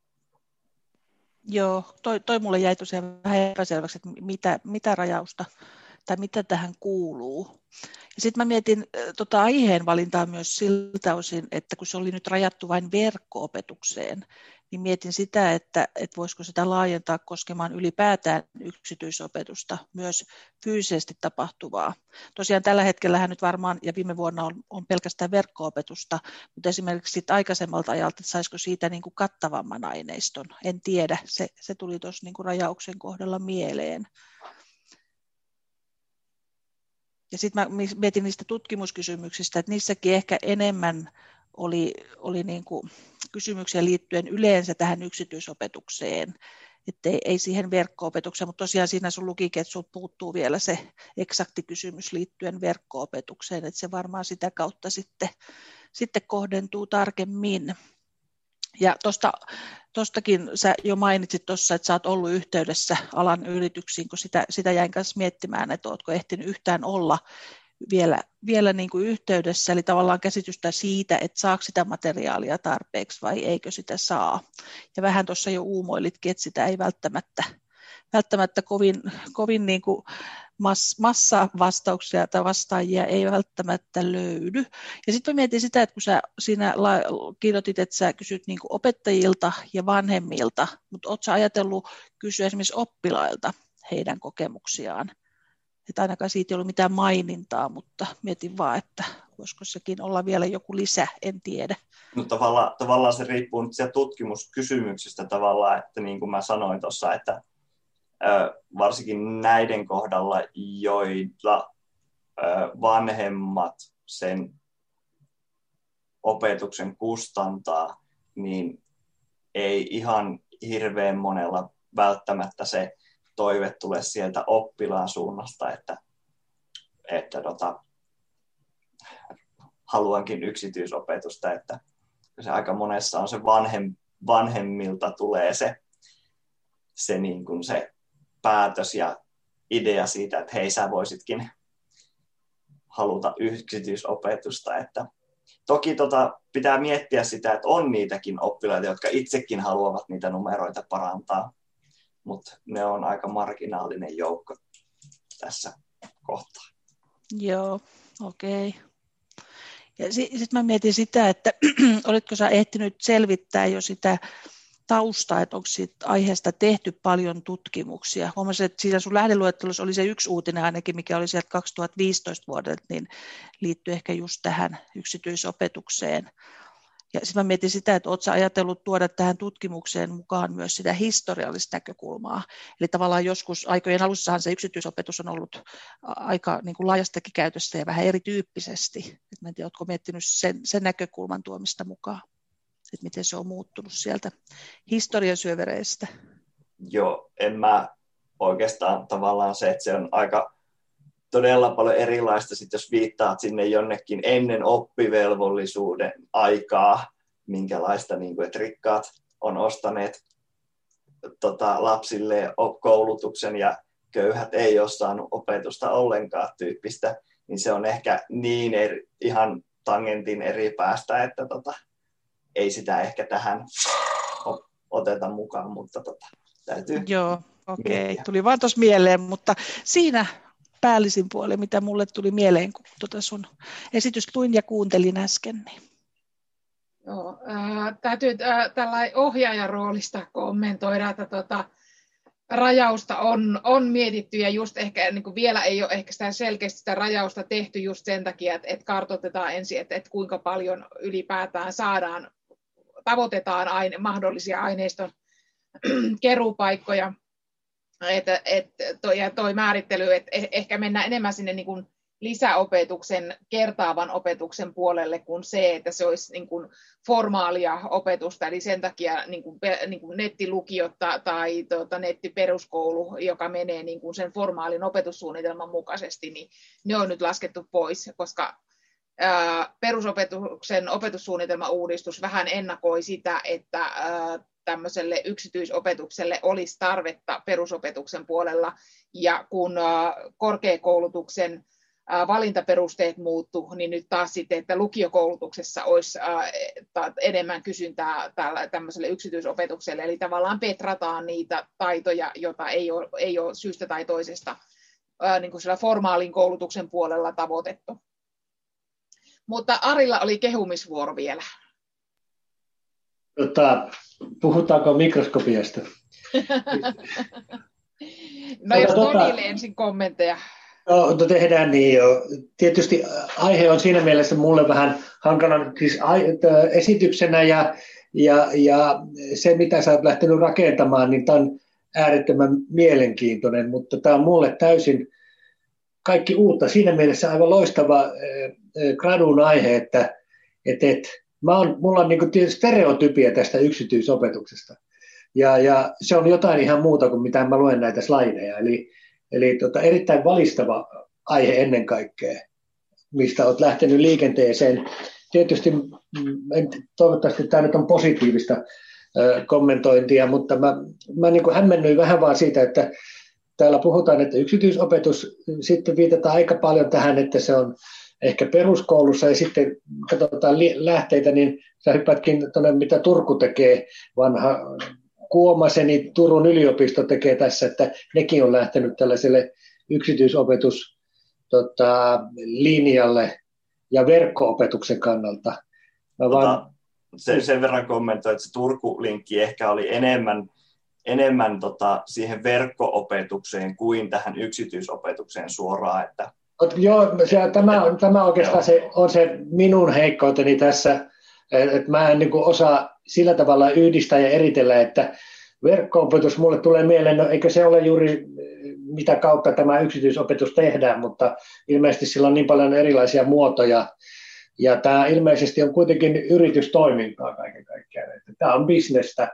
Joo, toi, toi mulle jäi tosiaan vähän epäselväksi, että mitä, mitä rajausta tai mitä tähän kuuluu. Ja sitten mä mietin tota aiheen valintaa myös siltä osin, että kun se oli nyt rajattu vain verkko-opetukseen, niin mietin sitä, että, että voisiko sitä laajentaa koskemaan ylipäätään yksityisopetusta, myös fyysisesti tapahtuvaa. Tosiaan tällä hetkellähän nyt varmaan, ja viime vuonna on, on pelkästään verkko-opetusta, mutta esimerkiksi sit aikaisemmalta ajalta, että saisiko siitä niin kuin kattavamman aineiston, en tiedä, se, se tuli tuossa niin kuin rajauksen kohdalla mieleen. Ja sitten mä mietin niistä tutkimuskysymyksistä, että niissäkin ehkä enemmän oli, oli niin kuin kysymyksiä liittyen yleensä tähän yksityisopetukseen, että ei, ei siihen verkko-opetukseen, mutta tosiaan siinä sun lukikin, että sulta puuttuu vielä se eksakti kysymys liittyen verkko-opetukseen, että se varmaan sitä kautta sitten, sitten kohdentuu tarkemmin. Ja tosta, tostakin sä jo mainitsit tuossa, että sä oot ollut yhteydessä alan yrityksiin, kun sitä, sitä jäin kanssa miettimään, että ootko ehtinyt yhtään olla vielä, vielä niin kuin yhteydessä, eli tavallaan käsitystä siitä, että saako sitä materiaalia tarpeeksi vai eikö sitä saa. Ja vähän tuossa jo uumoilitkin, että sitä ei välttämättä, välttämättä kovin, kovin niin kuin massavastauksia tai vastaajia ei välttämättä löydy. Ja sitten mä mietin sitä, että kun sä siinä kirjoitit, että sä kysyt niin kuin opettajilta ja vanhemmilta, mutta ootko sä ajatellut kysyä esimerkiksi oppilailta heidän kokemuksiaan? Että ainakaan siitä ei ollut mitään mainintaa, mutta mietin vaan, että voisiko sekin olla vielä joku lisä, en tiedä. No tavallaan, tavallaan se riippuu nyt sieltä tutkimuskysymyksistä tavallaan, että niin kuin mä sanoin tuossa, että varsinkin näiden kohdalla, joilla vanhemmat sen opetuksen kustantaa, niin ei ihan hirveän monella välttämättä se toive tule sieltä oppilaan suunnasta, että, että tota, haluankin yksityisopetusta, että se aika monessa on se vanhem, vanhemmilta tulee se, se, niin kuin se päätös ja idea siitä, että hei, sä voisitkin haluta yksityisopetusta. Että toki tota, pitää miettiä sitä, että on niitäkin oppilaita, jotka itsekin haluavat niitä numeroita parantaa, mutta ne on aika marginaalinen joukko tässä kohtaa. Joo, okei. Okay. Ja sitten mä mietin sitä, että olitko sä ehtinyt selvittää jo sitä taustaa, että onko siitä aiheesta tehty paljon tutkimuksia. Huomasin, että siinä sun lähdeluettelossa oli se yksi uutinen ainakin, mikä oli sieltä kaksituhattaviisitoista vuodelta, niin liittyy ehkä just tähän yksityisopetukseen. Ja sitten mä mietin sitä, että oletko sä ajatellut tuoda tähän tutkimukseen mukaan myös sitä historiallista näkökulmaa. Eli tavallaan joskus aikojen alussahan se yksityisopetus on ollut aika niin kuin laajastakin käytössä ja vähän erityyppisesti. Et mä en tiedä, oletko miettinyt sen, sen näkökulman tuomista mukaan, että miten se on muuttunut sieltä historian syövereistä. Joo, en mä oikeastaan tavallaan se, että se on aika todella paljon erilaista, sit jos viittaat sinne jonnekin ennen oppivelvollisuuden aikaa, minkälaista, niin kuin, että rikkaat on ostaneet tota, lapsille koulutuksen ja köyhät ei ole saanut opetusta ollenkaan tyyppistä, niin se on ehkä niin eri, ihan tangentin eri päästä, että tota, ei sitä ehkä tähän oteta mukaan, mutta tota, täytyy. Joo, okei. Okay. Tuli vaan tuossa mieleen, mutta siinä päällisin puoli, mitä mulle tuli mieleen, kun tuota sun esitys luin ja kuuntelin äsken. Niin. Joo, äh, täytyy äh, tällä ohjaajan roolista kommentoida, että tuota, rajausta on, on mietitty ja just ehkä niin kuin vielä ei ole ehkä sitä selkeästi sitä rajausta tehty just sen takia, että, että kartoitetaan ensin, että, että kuinka paljon ylipäätään saadaan, tavoitetaan aine, mahdollisia aineiston keruupaikkoja. Että, et, toi, ja toi määrittely, että ehkä mennään enemmän sinne niin kuin lisäopetuksen, kertaavan opetuksen puolelle kuin se, että se olisi niin kuin formaalia opetusta, eli sen takia niin kuin, niin kuin nettilukiot tai tuota, nettiperuskoulu, joka menee niin kuin sen formaalin opetussuunnitelman mukaisesti, niin ne on nyt laskettu pois, koska perusopetuksen opetussuunnitelmauudistus vähän ennakoi sitä, että tämmöiselle yksityisopetukselle olisi tarvetta perusopetuksen puolella, ja kun korkeakoulutuksen valintaperusteet muuttu, niin nyt taas sitten, että lukiokoulutuksessa olisi enemmän kysyntää tämmöiselle yksityisopetukselle, eli tavallaan petrataan niitä taitoja, joita ei ole, ei ole syystä tai toisesta niin kuin siellä formaalin koulutuksen puolella tavoitettu. Mutta Arilla oli kehumisvuoro vielä. Tota, puhutaanko mikroskopiasta? No jos Tonille ensin kommentteja. No, no tehdään niin jo. Tietysti aihe on siinä mielessä mulle vähän hankala siis esityksenä ja, ja, ja se, mitä sä oot lähtenyt rakentamaan, niin tämä on äärettömän mielenkiintoinen, mutta tämä on mulle täysin kaikki uutta. Siinä mielessä aivan loistava äh, gradun aihe, että et, et, mä on, mulla on niinku stereotypia tästä yksityisopetuksesta. Ja, ja se on jotain ihan muuta kuin mitä mä luen näitä slideja. Eli, eli tota, erittäin valistava aihe ennen kaikkea, mistä olet lähtenyt liikenteeseen. Tietysti en, toivottavasti tämä nyt on positiivista äh, kommentointia, mutta mä, mä niin kuin hämmennyin vähän vaan siitä, että täällä puhutaan, että yksityisopetus, sitten viitataan aika paljon tähän, että se on ehkä peruskoulussa, ja sitten katsotaan lähteitä, niin sä hyppätkin tuonne, mitä Turku tekee, vanha Kuomaseni Turun yliopisto tekee tässä, että nekin on lähtenyt tällaiselle yksityisopetuslinjalle tota, ja verkko-opetuksen kannalta. Mä tota, vaan... sen, sen verran kommentoin, että se Turku-linkki ehkä oli enemmän, enemmän tota, siihen verkko-opetukseen kuin tähän yksityisopetukseen suoraan. Että... Joo, se, tämä, tämä oikeastaan se, on se minun heikkouteni tässä, että mä en niin kuin osaa sillä tavalla yhdistää ja eritellä, että verkko-opetus mulle tulee mieleen, no eikö se ole juuri mitä kautta tämä yksityisopetus tehdään, mutta ilmeisesti sillä on niin paljon erilaisia muotoja, ja tämä ilmeisesti on kuitenkin yritystoimintaa kaiken kaikkiaan, että tämä on bisnestä,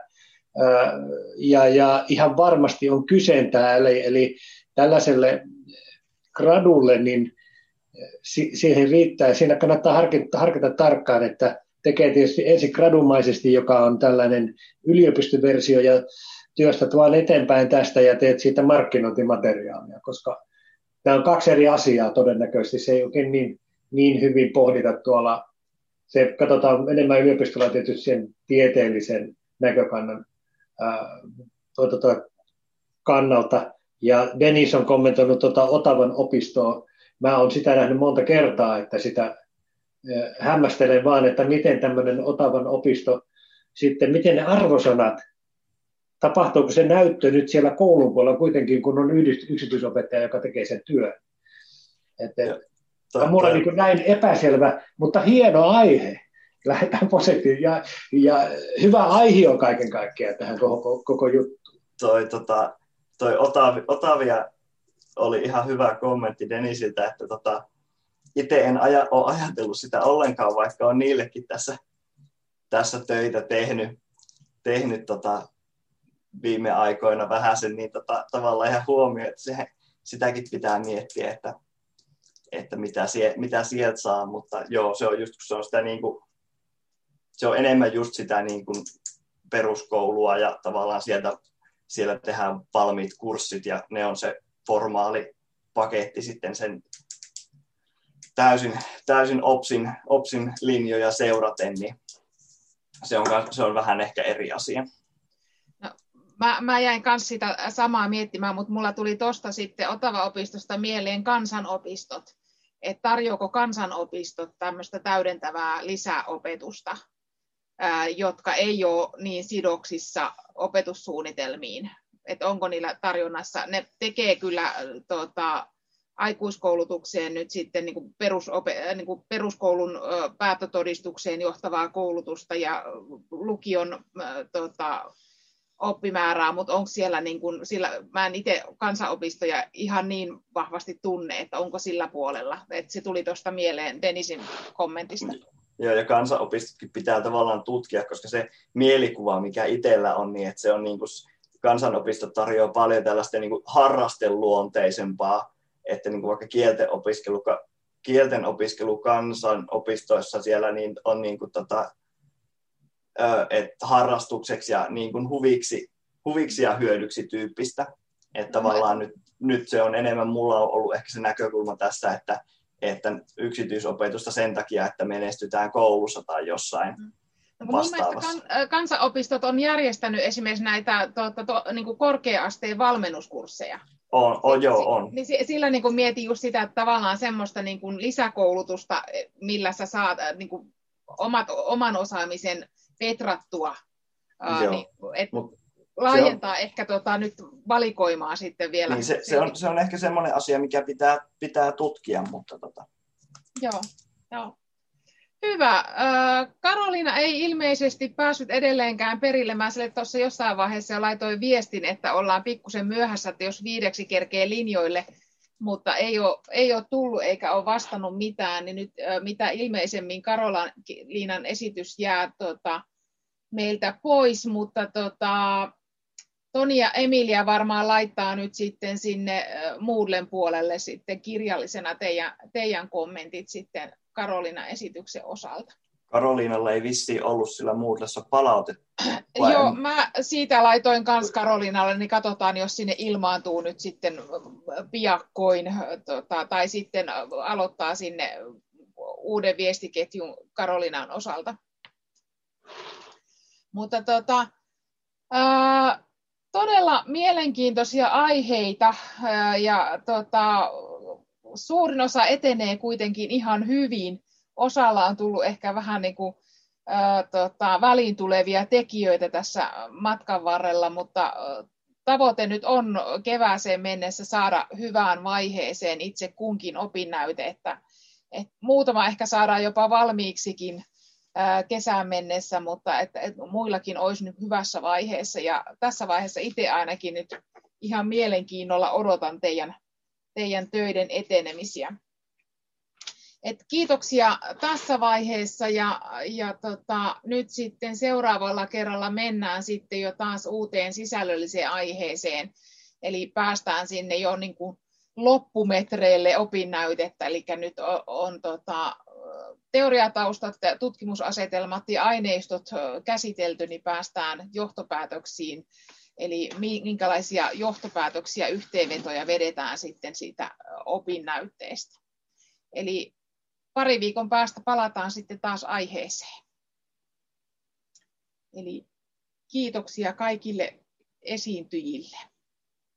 ja, ja ihan varmasti on kysyntää, eli, eli tällaiselle gradulle, niin siihen riittää, siinä kannattaa harkita, harkita tarkkaan, että tekee tietysti ensin gradumaisesti, joka on tällainen yliopistoversio, ja työstät vaan eteenpäin tästä ja teet siitä markkinointimateriaalia, koska nämä on kaksi eri asiaa todennäköisesti. Se ei oikein niin, niin hyvin pohdita tuolla. Se katsotaan enemmän yliopistolla tietysti sen tieteellisen näkökannan ää, tuota, kannalta. Ja Dennis on kommentoinut tuota Otavan opistoa. Mä oon sitä nähnyt monta kertaa, että sitä hämmästelen vaan, että miten tämmöinen Otavan opisto, sitten miten ne arvosanat, tapahtuuko se näyttö nyt siellä koulun puolella kuitenkin, kun on yksityisopettaja, joka tekee sen työn. Että mulla on niin näin epäselvä, mutta hieno aihe. Lähdetään positiivisesti ja, ja hyvä aihe on kaiken kaikkiaan tähän koko, koko juttuun. Toi, tota, toi Otavi, Otavia oli ihan hyvä kommentti Denisiltä, että tota, itse en aja, ole ajatellut sitä ollenkaan, vaikka on niillekin tässä, tässä töitä tehnyt, tehnyt tota, viime aikoina vähän sen, niin tota, tavallaan ihan huomioon, että se, sitäkin pitää miettiä, että, että mitä, sie, mitä sieltä saa, mutta joo, se on just, se on sitä niin kuin, se on enemmän just sitä niin kuin peruskoulua ja tavallaan sieltä, siellä tehdään valmiit kurssit ja ne on se formaali paketti sitten sen täysin, täysin OPSin, OPSin linjoja seuraten, niin se on, se on vähän ehkä eri asia. No, mä, mä jäin myös sitä samaa miettimään, mutta mulla tuli tuosta sitten Otava-opistosta mieleen kansanopistot. Että tarjoako kansanopistot tämmöistä täydentävää lisäopetusta, ää, jotka ei ole niin sidoksissa opetussuunnitelmiin. Että onko niillä tarjonnassa, ne tekee kyllä tota, aikuiskoulutukseen nyt sitten niin kuin perusope, niin kuin peruskoulun päättötodistukseen johtavaa koulutusta ja lukion tota, oppimäärää, mutta onko siellä, niin kuin, sillä, mä en itse kansanopistoja ihan niin vahvasti tunne, että onko sillä puolella, että se tuli tuosta mieleen Denisin kommentista. Joo, ja kansanopistotkin pitää tavallaan tutkia, koska se mielikuva, mikä itsellä on, niin että se on niin kuin, kansanopistot tarjoaa paljon tällaista niin kuin harrasteluonteisempaa, että niin kuin vaikka kielten opiskelu kielten opiskelu kansanopistoissa siellä niin on niin kuin tota, että harrastukseksi ja niin kuin huviksi, huviksi ja hyödyksi tyyppistä. Että tavallaan nyt, nyt se on enemmän, mulla on ollut ehkä se näkökulma tässä, että, että yksityisopetusta sen takia, että menestytään koulussa tai jossain no, mun mielestä kan, kansanopistot on järjestänyt esimerkiksi näitä tuota, to, niin kuin korkea-asteen valmennuskursseja. On, on joo, on. Niin sillä niin kuin mietin just sitä, että tavallaan semmoista niin kuin lisäkoulutusta, millä sä saat niin kuin omat, oman osaamisen petrattua, ää, niin, et Mut, laajentaa on, ehkä tota, nyt valikoimaa sitten vielä. Niin se, se, on, se on ehkä semmoinen asia, mikä pitää, pitää tutkia. Mutta tota. Joo, joo. Hyvä. Karoliina ei ilmeisesti päässyt edelleenkään perille. Mä sille tuossa jossain vaiheessa jo laitoin viestin, että ollaan pikkusen myöhässä, että jos viideksi kerkee linjoille, mutta ei ole, ei ole tullut eikä ole vastannut mitään, niin nyt mitä ilmeisemmin Karoliinan esitys jää tota, meiltä pois, mutta tota, Toni ja Emilia varmaan laittaa nyt sitten sinne Moodlen puolelle sitten kirjallisena teidän, teidän kommentit sitten Karoliinan esityksen osalta. Karoliinalla ei vissiin ollut sillä Moodlessa palautetta. Joo, en... mä siitä laitoin kans Karoliinalle, niin katsotaan, jos sinne ilmaantuu nyt sitten piakkoin, tota, tai sitten aloittaa sinne uuden viestiketjun Karoliinan osalta. Mutta tota, ää, todella mielenkiintoisia aiheita, ää, ja tota, suurin osa etenee kuitenkin ihan hyvin. Osalla on tullut ehkä vähän niin kuin, ää, tota, väliin tulevia tekijöitä tässä matkan varrella, mutta ää, tavoite nyt on kevääseen mennessä saada hyvään vaiheeseen itse kunkin opinnäyte, että, että muutama ehkä saadaan jopa valmiiksikin ää, kesään mennessä, mutta että, että muillakin olisi nyt hyvässä vaiheessa. Ja tässä vaiheessa itse ainakin nyt ihan mielenkiinnolla odotan teidän teidän töiden etenemisiä. Et kiitoksia tässä vaiheessa ja, ja tota, nyt sitten seuraavalla kerralla mennään sitten jo taas uuteen sisällölliseen aiheeseen. Eli päästään sinne jo niin kuin loppumetreille opinnäytettä, eli nyt on, on tota, teoriataustat, tutkimusasetelmat ja aineistot käsitelty, niin päästään johtopäätöksiin. Eli minkälaisia johtopäätöksiä, yhteenvetoja vedetään sitten siitä opinnäytteestä. Eli pari viikon päästä palataan sitten taas aiheeseen. Eli kiitoksia kaikille esiintyjille.